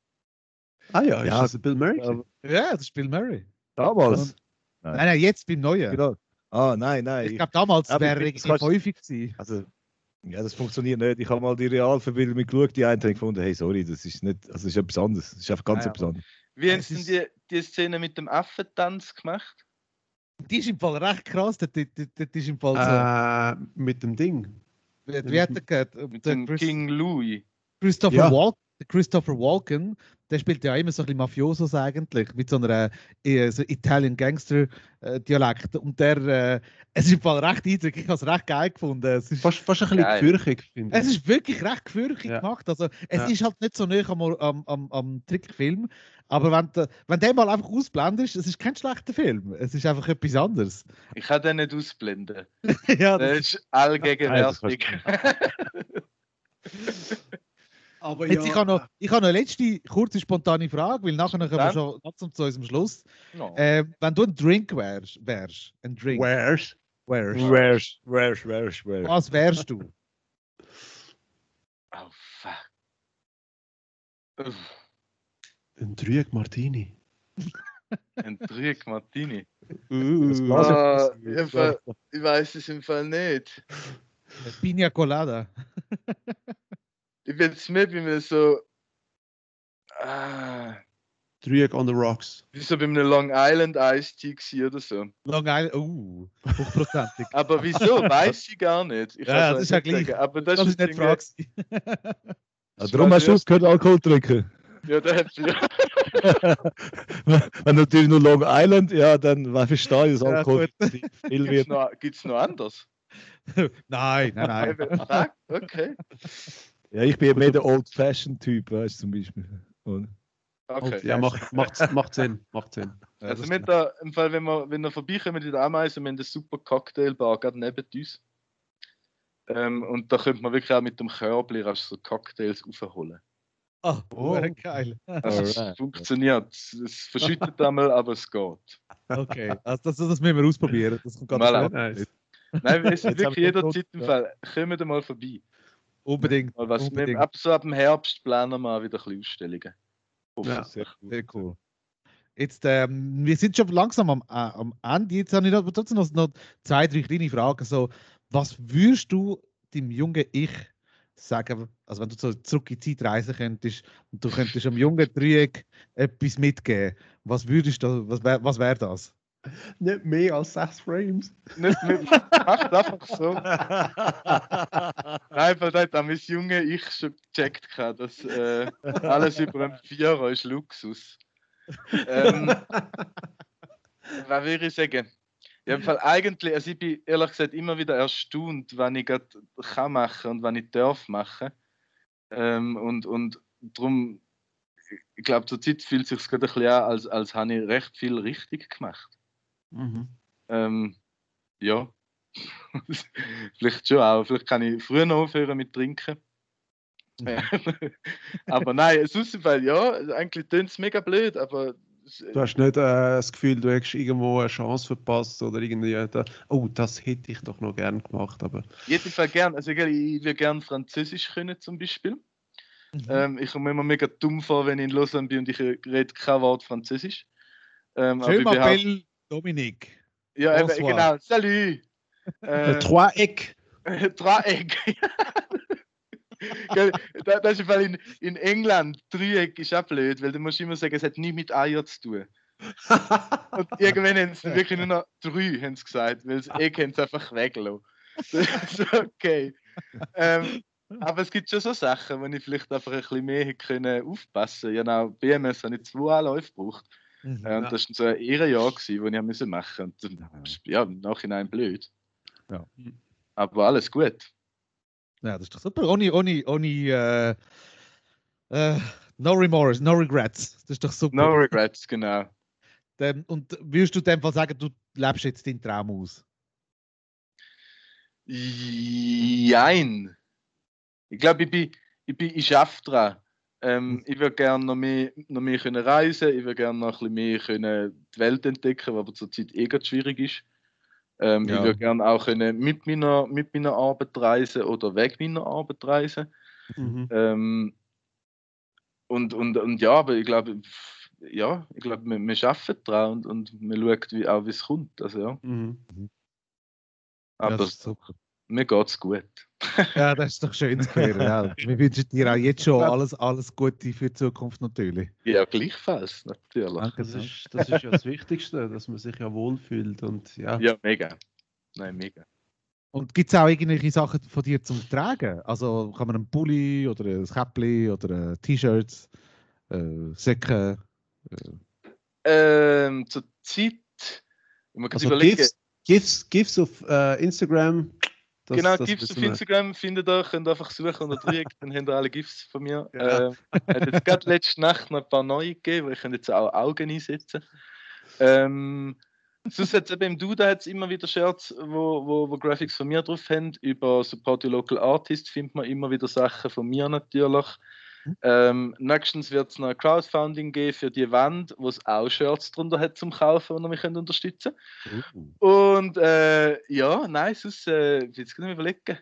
Ah ja, ist das Bill Murray? Ja, das ist Bill Murray. Damals? Nein, jetzt beim Neuen. Genau. Nein. Ich glaube, damals wäre es häufig gewesen. Also, ja, das funktioniert nicht. Ich habe mal die Realverfilmung geschaut, die einen haben gefunden, hey, sorry, das ist nicht, also das ist etwas anderes. Das ist einfach ganz etwas anderes. Wie haben sie denn die Szene mit dem Affentanz gemacht? Die ist im Fall recht krass. Das ist im Fall so. Mit dem Ding. Wie hat der gehört? Mit dem King Louis. Christopher Walken, der spielt ja immer so ein bisschen Mafiosos eigentlich, mit so einer so Italian Gangster-Dialekt. Und es ist im Fall recht eindrücklich, ich habe es recht geil gefunden. Es ist fast ein bisschen gefürchtig, finde ich. Es ist wirklich recht gefürchtig gemacht. Also, es ist halt nicht so nah am Trickfilm, aber wenn der mal einfach ausblendest, es ist kein schlechter Film. Es ist einfach etwas anderes. Ich kann den nicht ausblenden. Ja, das ist allgegenwärtig. Aber jetzt, ich habe noch eine letzte kurze spontane Frage, weil nachher kommen wir schon ganz zu unserem Schluss. No. Wenn du ein Drink wärst, was wärst du? Oh fuck. Ein Trüeg Martini. Ein Trüeg Martini. Ich weiß es im Fall nicht. Pina Colada. Ich bin jetzt mit, wie wir so. Trüeg on the Rocks. Wie so bei einem Long Island Iced Tea oder so. Long Island, hochprozentig. Aber wieso? Weiß ich gar nicht. Ja, das ist ja gleich. Aber das ist nicht Frage. Darum hast du aufgehört, Alkohol zu trinken. Ja, der hat ja. Wenn natürlich nur Long Island, ja, dann verstehe ich das Alkohol. Gibt es noch anders? Nein. Okay. Ja, ich bin mehr der Old-Fashioned-Typ, weißt du, zum Beispiel. Okay. Ja, macht Sinn. Also mit da, im Fall, wenn wir vorbeikommen mit der Ameise, wir haben eine super Cocktailbar gerade neben uns. Und da könnte man wirklich auch mit dem Körbli so Cocktails aufholen. Geil. Also es funktioniert. Es verschüttet einmal, aber es geht. Okay, also das müssen wir ausprobieren. Das kommt ganz nice. Nein, wir sind wirklich jederzeit im Fall. Kommen wir mal vorbei. Unbedingt. Ab dem Herbst planen wir wieder ein bisschen Ausstellungen. Ja, sehr cool. Jetzt, wir sind schon langsam am Ende. Jetzt habe ich trotzdem noch 2, 3 kleine Fragen. So, was würdest du dem jungen Ich sagen, also wenn du so zurück in die Zeit reisen könntest und du könntest einem jungen Dreieck etwas mitgeben, was würdest du, was wäre das? Nicht mehr als 6 Frames. Nicht macht einfach so. Nein, weil dort haben mein Junge ich schon gecheckt, dass alles über einen Vierer ist Luxus. Was würde ich sagen? Ja, Fall eigentlich, also ich bin ehrlich gesagt immer wieder erstaunt, wenn ich gerade kann machen und wenn ich darf machen. Und darum, ich glaube, zur Zeit fühlt es sich gerade ein bisschen an, als habe ich recht viel richtig gemacht. Mhm. Ja, vielleicht schon auch. Vielleicht kann ich früher noch aufhören mit Trinken. Aber nein, sonst im Fall, ja, eigentlich tönt es mega blöd, aber... Du hast nicht das Gefühl, du hättest irgendwo eine Chance verpasst oder irgendwie, das hätte ich doch noch gern gemacht. Aber... Jeden Fall gern. Also ich würde gerne Französisch können zum Beispiel. Ich komme mir immer mega dumm vor, wenn ich in Lausanne bin und ich rede kein Wort Französisch. Je m'appelle Dominique. Ja, genau. Salut! Dreieck. Dreieck. Das ist weil in England Dreieck ist auch blöd, weil du musst immer sagen, es hat nichts mit Eier zu tun. Und irgendwann haben sie wirklich nur noch 3 haben sie gesagt, weil das Eck haben sie einfach weggelassen. Das ist okay. Aber es gibt schon so Sachen, wo ich vielleicht einfach ein bisschen mehr hätte können aufpassen. Genau, BMS habe ich 2 Anläufe gebraucht. Und das war so ein Ehrenjahr, das ich machen musste. Und ja, im Nachhinein blöd. Ja. Aber alles gut. Ja, das ist doch super. Ohne no remorse, no regrets. Das ist doch super. No regrets, genau. Und würdest du in dem Fall sagen, du lebst jetzt deinen Traum aus? Jein. Ich glaube, ich arbeite daran. Ich würde gerne noch mehr können reisen, ich würde gerne noch ein bisschen mehr können die Welt entdecken, was aber zurzeit ganz schwierig ist. Ich würde gerne auch können mit meiner Arbeit reisen oder weg meiner Arbeit reisen. Mhm. Und ja, aber ich glaube, wir arbeiten daran und wir schauen, wie es kommt. Also, ja. Mhm. Aber das ist super. Mir geht es gut. Ja, das ist doch schön zu hören. Ja. Wir wünschen dir auch jetzt schon alles Gute für die Zukunft natürlich. Ja, gleichfalls, natürlich. Danke, das ist ja das Wichtigste, dass man sich ja wohlfühlt. Und, ja, mega. Nein, mega. Und gibt es auch irgendwelche Sachen von dir zum Tragen? Also kann man einen Pulli oder ein Käppli oder T-Shirts, Säcke? Zur Zeit, man kann also überlegen. GIFs auf Instagram. Genau, GIFs auf Instagram findet ihr, könnt ihr einfach suchen unter Dreieck, dann habt ihr alle GIFs von mir. Ja. Hat jetzt gerade letzte Nacht noch ein paar neue gegeben, weil ich jetzt auch Augen einsetzen. Sonst hat es eben im Duda immer wieder Shirts, wo Graphics von mir drauf haben. Über Support Your Local Artist findet man immer wieder Sachen von mir natürlich. Nächstens wird es noch ein Crowdfunding geben für die Wand, wo es auch Shirts drunter hat zum Kaufen, die mich unterstützen können. Und sonst jetzt kann ich mir überlegen.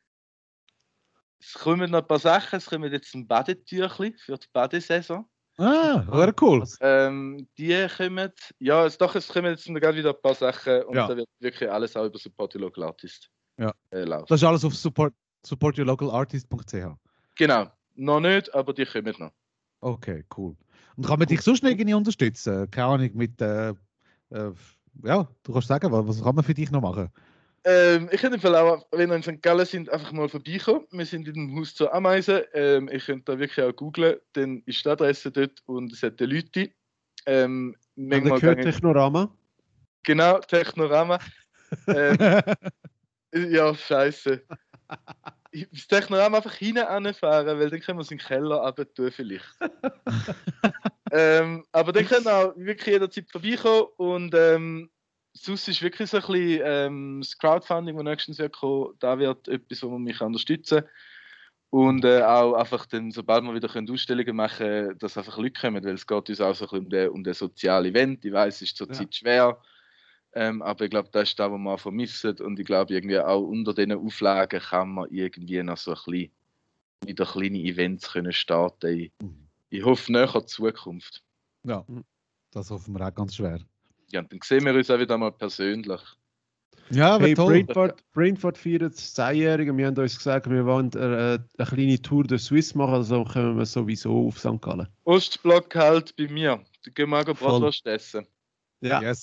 Es kommen noch ein paar Sachen, es kommen jetzt ein Badetüchli für die Badesaison. Sehr cool. Die kommen, es kommen jetzt gerade wieder ein paar Sachen und da wird wirklich alles auch über Support Your Local Artist laufen. Das ist alles auf supportyourlocalartist.ch. Genau. Noch nicht, aber die kommen noch. Okay, cool. Und kann man dich sonst irgendwie unterstützen? Keine Ahnung, mit du kannst sagen, was kann man für dich noch machen? Ich könnte im Fall auch, wenn ihr in St. Gallen sind, einfach mal vorbeikommen. Wir sind in dem Haus zur Ameisen. Ich könnte da wirklich auch googlen, dann ist die Adresse dort und es hat die Leute. Und dann gehört Technorama? Genau, Technorama. Ja, scheiße. Das Technorama einfach hinfahren, weil dann können wir es in den Keller runter tun vielleicht. Aber dann können auch wirklich jederzeit vorbeikommen und sonst ist wirklich so ein bisschen das Crowdfunding, das nächstens wird kommen, da wird etwas, wo man mich unterstützen kann. Und auch einfach dann, sobald wir wieder Ausstellungen machen können, dass einfach Leute kommen, weil es geht uns auch so ein bisschen um den sozialen Event. Ich weiss, es ist zurzeit schwer. Aber ich glaube, das ist das, was man vermisst. Und ich glaube, irgendwie auch unter diesen Auflagen kann man irgendwie noch so ein bisschen wieder kleine Events können starten. Ich hoffe, näher Zukunft. Ja, das hoffen wir auch ganz schwer. Ja, und dann sehen wir uns auch wieder mal persönlich. Ja, aber toll. Brainfort feiert das 10-Jährige. Wir haben uns gesagt, wir wollen eine kleine Tour durch Swiss machen, also kommen wir sowieso auf St. Gallen. Ostblock halt bei mir. Da gehen wir auch Bratwurst essen. Ja. Yes.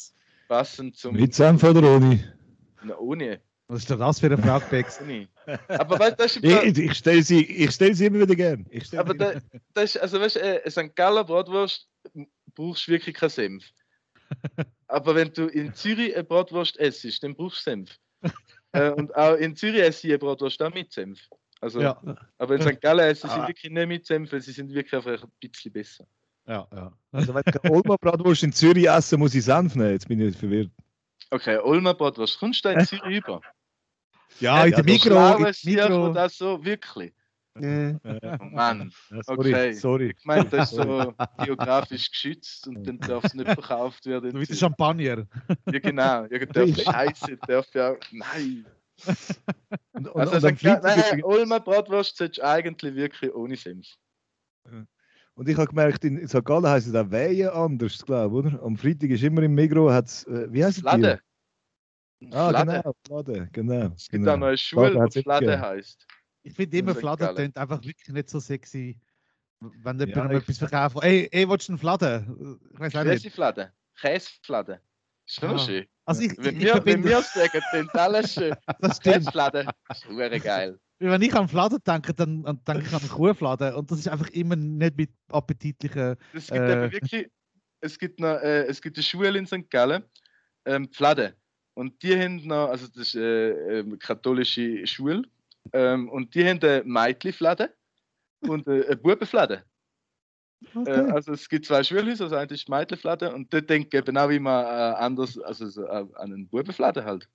passend zum... Mit Senf oder ohne? Na, ohne. Was ist denn das für eine Frage, Bex? Ohne. Aber weißt, das ist... Ich stelle sie immer wieder gern. Aber das ist, also weißt du, eine St. Galler Bratwurst brauchst du wirklich keinen Senf. Aber wenn du in Zürich eine Bratwurst essst, dann brauchst du Senf. Und auch in Zürich esse ich eine Bratwurst auch mit Senf. Also, Ja. aber in St. Gallen essen sie wirklich nicht mit Senf, weil sie sind wirklich einfach ein bisschen besser. Ja, ja. Also wenn ich Olma Bratwurst in Zürich esse, muss ich Senf nehmen. Jetzt bin ich verwirrt. Okay, Olma Bratwurst, kommst du da in Zürich über? Ja, in der Mikro. Mikro. Das so, wirklich? Oh Mann, okay. Sorry. Ich meine, das ist so geografisch geschützt und dann darf es nicht verkauft werden. Du bist Champagner. Ja, genau. Irgendeine Scheiße darf ja. Nein. Also, Olma Bratwurst solltest du eigentlich wirklich ohne Senf. Und ich habe gemerkt, in St. Gallen heisst es auch Weihen anders, glaube ich, oder? Am Freitag ist immer im Migros, wie heisst es? Flade. Genau, Flade, genau. Es gibt auch noch eine Schule, die Flade heisst. Ich finde immer, St. Flade Gallen. klingt einfach wirklich nicht so sexy, wenn jemand Ja, etwas verkauft. Ey, willst du einen Flade? Ich weiß auch nicht. Käseflade. Käseflade. Ist schon noch schön. Also Wenn wir sagen, dann alles schön. Das stimmt. Käseflade. Ist super geil. Wenn ich an Flade denke, dann denke ich an Kuhflade. Und das ist einfach immer nicht mit appetitlichen. Es gibt eben wirklich, es gibt eine Schule in St. Gallen, Flade. Und die haben noch, also das ist eine katholische Schule, und die haben eine Mädchenflade und eine Bubenflade. Okay. Also es gibt zwei Schulhäuser, also eine ist die Mädchenflade und dort denke ich genau wie man anders, also so, an einen Bubenflade halt.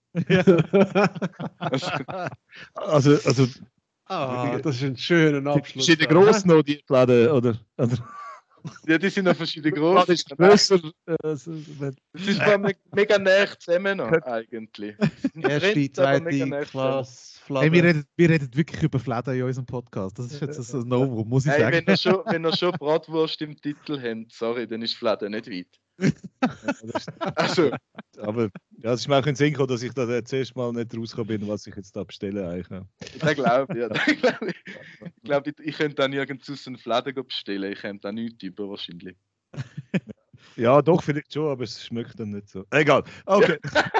Also das ist ein schöner Abschluss. ist die gross noch, die Flade, oder? Ja, die sind noch verschiedene Flade groß. ist grösser. Das ist mega näher zusammen noch, eigentlich. Erste, zweite Klasse, Hey, Flagge. wir reden wirklich über Fladen in unserem Podcast. Das ist jetzt so ein Novum, muss ich Hey, sagen. wenn ihr schon Bratwurst im Titel habt, sorry, dann ist Flade nicht weit. Also, Aber ja, es ist mir auch in den Sinn gekommen, dass ich da zuerst mal nicht rausgekommen bin, was ich jetzt da bestelle eigentlich. da glaube ich, ja. Ich glaube, ich könnte da nirgends einen Flade bestellen. Ich könnte da nichts über wahrscheinlich. Ja, doch, vielleicht schon, aber es schmeckt dann nicht so. Egal. Okay.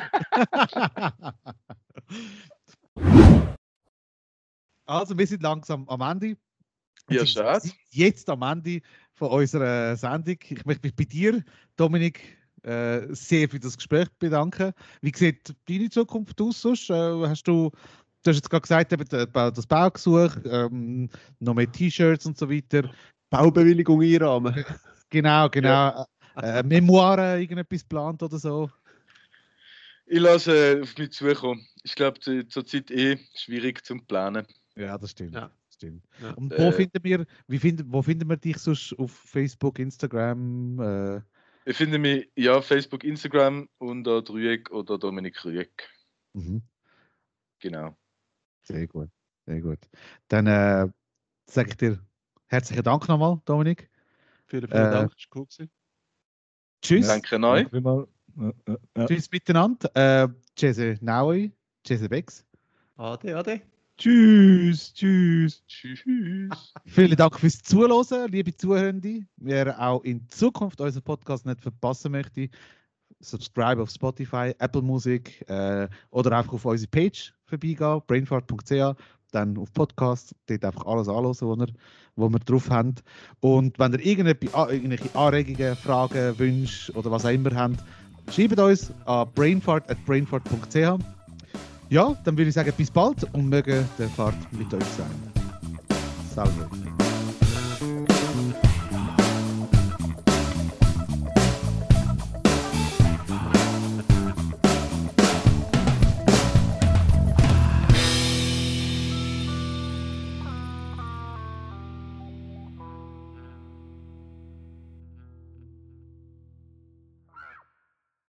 Also, wir sind langsam am Ende. Ja, schade. Jetzt am Ende von unserer Sendung. Ich möchte mich bei dir, Dominik, sehr für das Gespräch bedanken. Wie sieht deine Zukunft aus? Sonst? Du hast jetzt gerade gesagt, eben, das Baugesuch, noch mehr T-Shirts und so weiter. Baubewilligung einrahmen. Genau. Memoiren, irgendetwas geplant oder so? Ich lasse auf mich zukommen. Ich glaube, zurzeit schwierig zum Planen. Ja, das stimmt. Ja. Stimmt. Ja. Und wo finden wir dich sonst auf Facebook, Instagram? Ich finde mich, ja, Facebook, Instagram unter Drüeg oder Dominik Rüeg. Mhm. Genau. Sehr gut, sehr gut. Dann sage ich dir herzlichen Dank nochmal, Dominik. Vielen Dank, das war cool gewesen. Tschüss. Danke neu. Ja. Tschüss miteinander. Jesse Naui, Jesse Bex. Ade. Tschüss. Tschüss. Vielen Dank fürs Zuhören, liebe Zuhörende. Wer auch in Zukunft unseren Podcast nicht verpassen möchte, subscribe auf Spotify, Apple Music oder einfach auf unsere Page vorbeigehen, brainfart.ch, dann auf Podcast, dort einfach alles anhören, wo wir drauf haben. Und wenn ihr irgendwelche Anregungen, Fragen, Wünsche oder was auch immer habt, schreibt uns an brainfart@brainfart.ch. Ja, dann würde ich sagen, bis bald und möge der Fahrt mit euch sein. Salve.